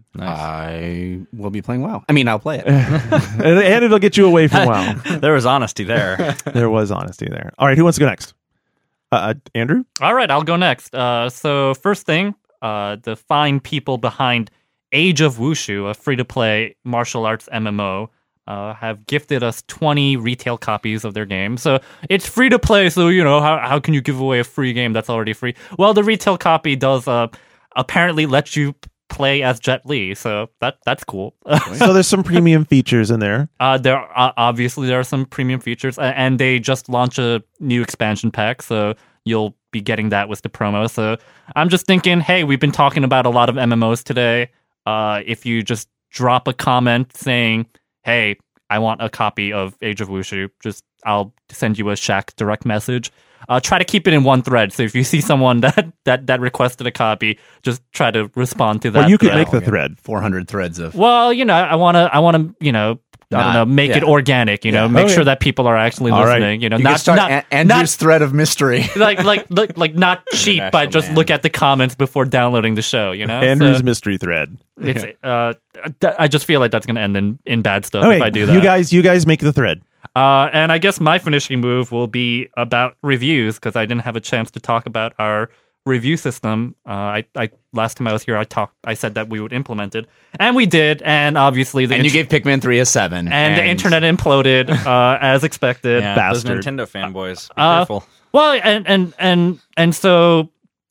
I will be playing WoW. I mean, I'll play it. and, and it'll get you away from WoW. There was honesty there. There was honesty there. All right, who wants to go next? Uh, Andrew? All right, I'll go next. Uh, so first thing, uh, the fine people behind Age of Wushu, a free-to-play martial arts M M O, uh, have gifted us twenty retail copies of their game. So it's free-to-play, so, you know, how, how can you give away a free game that's already free? Well, the retail copy does uh, apparently let you play as Jet Li, so that that's cool. So there's some premium features in there. Uh, there are, obviously there are some premium features, a- and they just launched a new expansion pack, so you'll be getting that with the promo. So I'm just thinking, hey, we've been talking about a lot of M M Os today. Uh, if you just drop a comment saying, hey, I want a copy of Age of Wushu, just I'll send you a Shaq direct message. Uh, try to keep it in one thread. So if you see someone that, that, that requested a copy, just try to respond to that. Well, you could thread. make the thread. four hundred threads of. Well, you know, I want to, I want to, you know, I don't Not- know, make it yeah. organic. You know, Yeah. make Okay. sure that people are actually All right. listening. You know, You not can start not, A- Andrew's thread of mystery. not like, like like like not cheap, but International just man. look at the comments before downloading the show. You know, Andrew's So mystery thread. it's uh, th- I just feel like that's going to end in, in bad stuff Okay, if I do that. you guys, you guys make the thread. Uh, and I guess my finishing move will be about reviews because I didn't have a chance to talk about our review system. Uh, I, I last time I was here, I talked, I said that we would implement it, and we did. And obviously, the And you int- gave Pikmin three a seven. and, the internet imploded uh, as expected. Yeah, Bastard. those Nintendo fanboys. Be Uh, careful. Well, and and and and so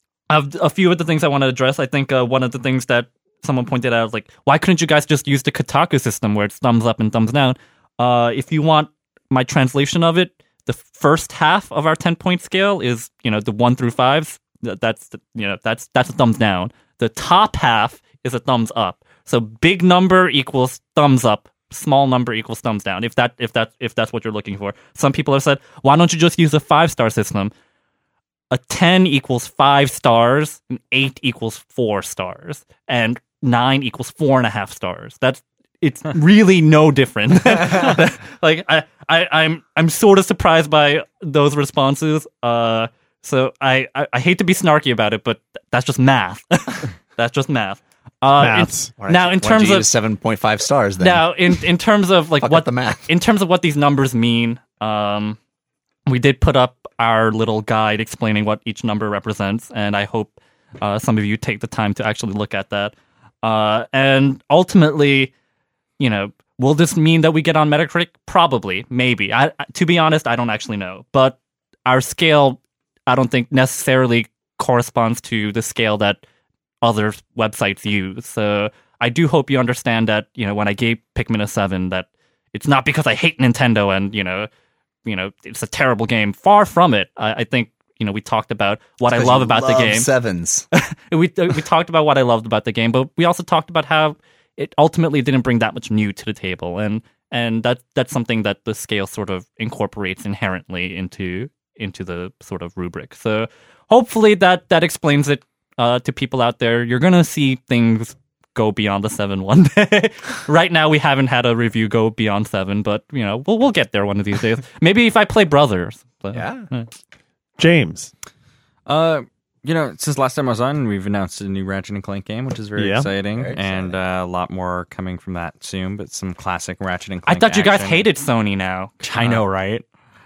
of a few of the things I want to address, I think uh, one of the things that someone pointed out is like, why couldn't you guys just use the Kotaku system where it's thumbs up and thumbs down? Uh, if you want my translation of it, the first half of our ten point scale is, you know, the one through fives. Th- That's the, you know that's that's a thumbs down. The top half is a thumbs up. So big number equals thumbs up. Small number equals thumbs down. If that if that if that's what you're looking for. Some people have said, why don't you just use a five star system? A ten equals five stars, an eight equals four stars, and nine equals four and a half stars. That's it's really no different. Like I, I, I'm I'm sort of surprised by those responses. Uh, so I, I, I hate to be snarky about it, but th- that's just math. That's just math. Uh, in- Maths. now, in terms of seven point five stars, then now, in, in terms of like Fuck what up the math. in terms of what these numbers mean, um, we did put up our little guide explaining what each number represents, and I hope uh, some of you take the time to actually look at that. Uh, and ultimately, you know, will this mean that we get on Metacritic? Probably, maybe. I, I- to be honest, I don't actually know. But our scale, I don't think necessarily corresponds to the scale that other websites use. So I do hope you understand that, you know, when I gave Pikmin a seven, that it's not because I hate Nintendo and, you know, you know, it's a terrible game. Far from it. I, I think, you know, we talked about what I love about the game. Sevens. we we talked about what I loved about the game, but we also talked about how it ultimately didn't bring that much new to the table, and and that that's something that the scale sort of incorporates inherently into into the sort of rubric. So hopefully that that explains it uh, to people out there. You're gonna see things go beyond the seven one day. Right now, we haven't had a review go beyond seven, but you know we'll we'll get there one of these days. Maybe if I play Brothers. But, Yeah. James. Uh, you know, since last time I was on, we've announced a new Ratchet and Clank game, which is very Yeah. exciting, Very and uh, a lot more coming from that soon. But some classic Ratchet and I Clank. thought you guys action. hated Sony now. I know, right?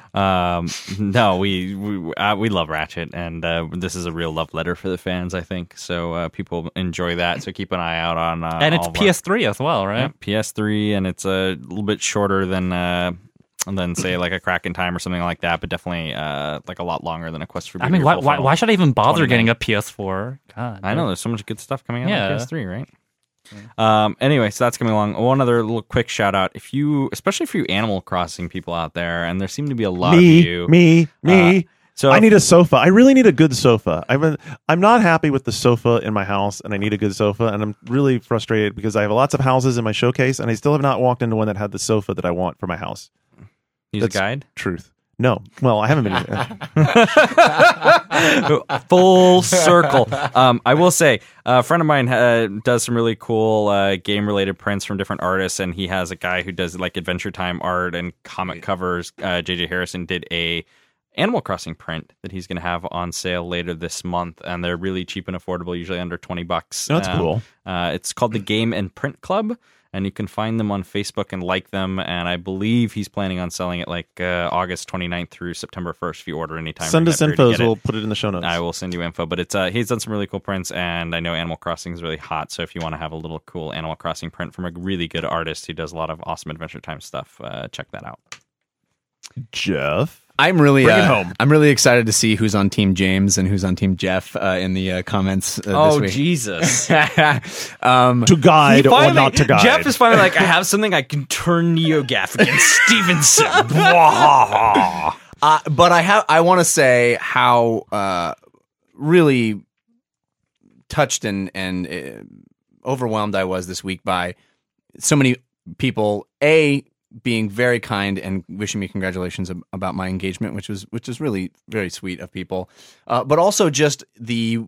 Um, no, we we uh, we love Ratchet, and uh, this is a real love letter for the fans, I think. So uh, people enjoy that. So keep an eye out on. Uh, And it's all of our- P S three as well, right? Yeah, P S three, and it's a little bit shorter than uh, than say like a Crack in Time or something like that, but definitely uh, like a lot longer than a Quest for I Beauty. mean, or why, Full why, Throttle. why should I even bother twenty getting a P S four? God, I know there's so much good stuff coming out Yeah. on P S three, right? Um, anyway, so that's coming along. One other little quick shout out. If you, especially for you Animal Crossing people out there, and there seem to be a lot me, of you. Me, me, Uh, so I need a sofa. I really need a good sofa. I've been, I'm not happy with the sofa in my house, and I need a good sofa. And I'm really frustrated because I have lots of houses in my showcase, and I still have not walked into one that had the sofa that I want for my house. use That's a guide. Truth. No. Well, I haven't been. Full circle. Um, I will say, a friend of mine uh, does some really cool uh, game-related prints from different artists, and he has a guy who does like Adventure Time art and comic covers. Uh, J J Harrison did a Animal Crossing print that he's going to have on sale later this month, and they're really cheap and affordable, usually under twenty bucks. That's Um, cool. Uh, it's called the Game and Print Club, and you can find them on Facebook and like them, and I believe he's planning on selling it like uh, August twenty-ninth through September first if you order anytime. Send during us that period to infos. get it. We'll put it in the show notes. I will send you info, but it's uh, he's done some really cool prints, and I know Animal Crossing is really hot. So if you want to have a little cool Animal Crossing print from a really good artist who does a lot of awesome Adventure Time stuff, uh, check that out. Jeff. I'm really, Bring it uh, home. I'm really excited to see who's on Team James and who's on Team Jeff uh, in the uh, comments uh, this week. Jesus! um, To guide or not to guide. Jeff is finally like, I have something I can turn NeoGaf against Stevenson. uh, but I have, I want to say how uh, really touched and and uh, overwhelmed I was this week by so many people. A being very kind and wishing me congratulations ab- about my engagement, which was which is really very sweet of people. Uh, but also just the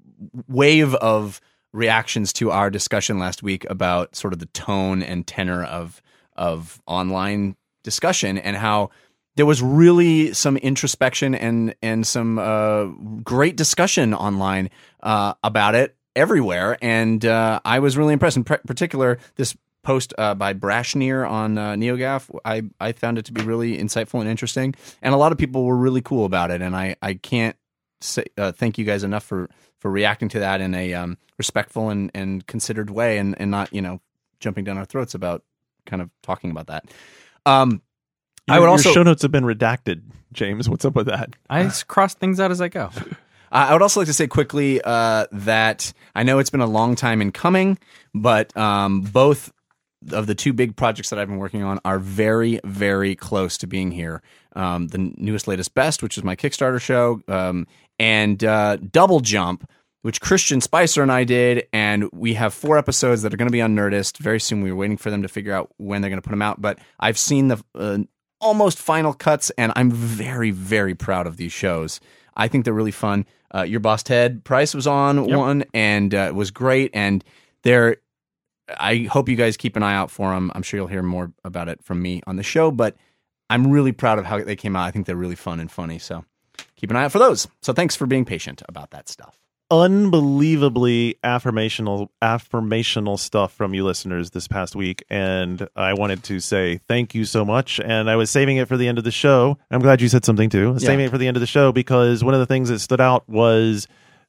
wave of reactions to our discussion last week about sort of the tone and tenor of of online discussion, and how there was really some introspection and and some uh, great discussion online uh, about it everywhere. And uh, I was really impressed. In pr- particular, this post uh, by Brashneer on uh, NeoGaf, I, I found it to be really insightful and interesting, and a lot of people were really cool about it. And I, I can't say, uh, thank you guys enough for, for reacting to that in a um, respectful and, and considered way, and, and not, you know, jumping down our throats about kind of talking about that. Um, Your, I would your also show notes have been redacted, James. What's up with that? I just cross things out as I go. Uh, I would also like to say quickly uh, that I know it's been a long time in coming, but um, both of the two big projects that I've been working on are very, very close to being here. Um, the newest, latest, best, which is my Kickstarter show, um, and uh, Double Jump, which Christian Spicer and I did, and we have four episodes that are going to be on Nerdist very soon. We were waiting for them to figure out when they're going to put them out, but I've seen the uh, almost final cuts, and I'm very, very proud of these shows. I think they're really fun. Uh, Your Boss Ted Price was on Yep. one, and uh, it was great, and they're I hope you guys keep an eye out for them. I'm sure you'll hear more about it from me on the show, but I'm really proud of how they came out. I think they're really fun and funny, so keep an eye out for those. So thanks for being patient about that stuff. Unbelievably affirmational affirmational stuff from you listeners this past week, and I wanted to say thank you so much. And I was saving it for the end of the show. I'm glad you said something too. I was Yeah. saving it for the end of the show because one of the things that stood out was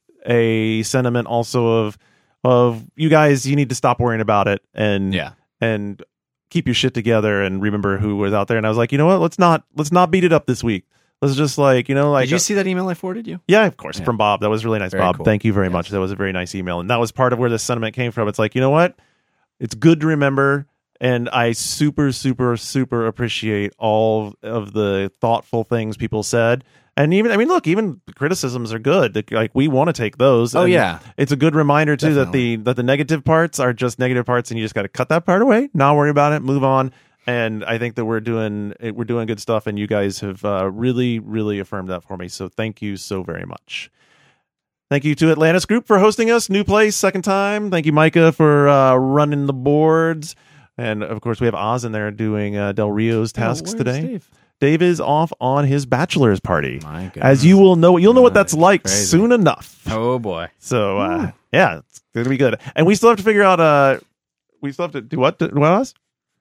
a sentiment also of of you guys, you need to stop worrying about it and Yeah. and keep your shit together and remember who was out there. And I was like, you know what? Let's not let's not beat it up this week. Let's just like, you know, like Did you see that email I forwarded you? yeah, of course, Yeah. from Bob. That was really nice, Very Bob. cool. Thank you very Yes. much. That was a very nice email. And that was part of where this sentiment came from. It's like, you know what? It's good to remember. And I super, super, super appreciate all of the thoughtful things people said. And even, I mean, look, even the criticisms are good. Like, we want to take those. Oh, And yeah. It's a good reminder, too, that the that the negative parts are just negative parts, and you just got to cut that part away, not worry about it, move on. And I think that we're doing we're doing good stuff, and you guys have uh, really, really affirmed that for me. So thank you so very much. Thank you to Atlantis Group for hosting us. New place, second time. Thank you, Micah, for uh, running the boards. And, of course, we have Oz in there doing uh, Del Rio's tasks where's today. Dave? Dave is off on his bachelor's party. My goodness. As you will know, you'll know what that's Right, like crazy. soon enough. Oh boy. So, uh, yeah, it's going to be good. And we still have to figure out, uh, we still have to do what? What else?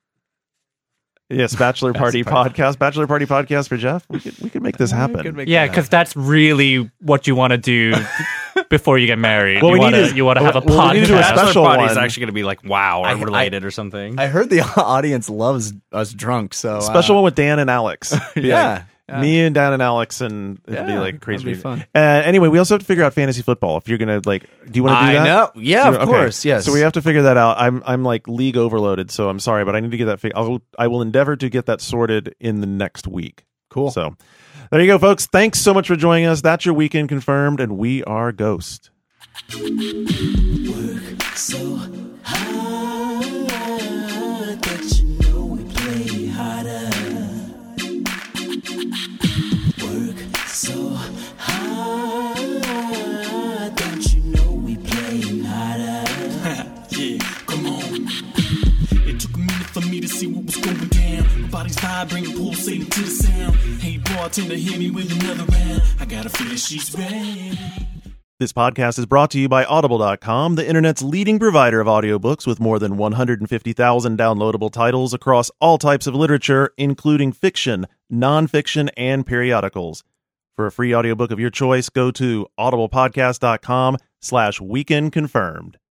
Yes, Bachelor Party Podcast. Bachelor Party Podcast for Jeff. We could, we could make this happen. Yeah, because that's really what you want to do before you get married. Well, you we want need to to- you want to have a well, we need to do a podcast. special Bachelor party is one. actually going to be like wow or I- related or something. I heard the audience loves us drunk, so uh, Special one with Dan and Alex. Be yeah. like, Me and Dan and Alex, and it'll be Yeah, like a crazy. that'd be meeting. fun. Uh, anyway, we also have to figure out fantasy football. If you're gonna like, do you want to do I that? know. Yeah, of Okay. course. Yes. So we have to figure that out. I'm I'm like league overloaded, so I'm sorry, but I need to get that. Fig- I'll I will endeavor to get that sorted in the next week. Cool. So there you go, folks. Thanks so much for joining us. That's your weekend confirmed, and we are Ghost. So hard that you know we play harder. Work so hard, don't you know we playing harder? Yeah, come on. It took a minute for me to see what was going down. My body's vibrating, pulsating to the sound. Hey, bartender, hit me with another round. I gotta feel she's ready. This podcast is brought to you by Audible dot com, the internet's leading provider of audiobooks with more than one hundred fifty thousand downloadable titles across all types of literature, including fiction, nonfiction, and periodicals. For a free audiobook of your choice, go to audiblepodcast dot com slash weekend confirmed.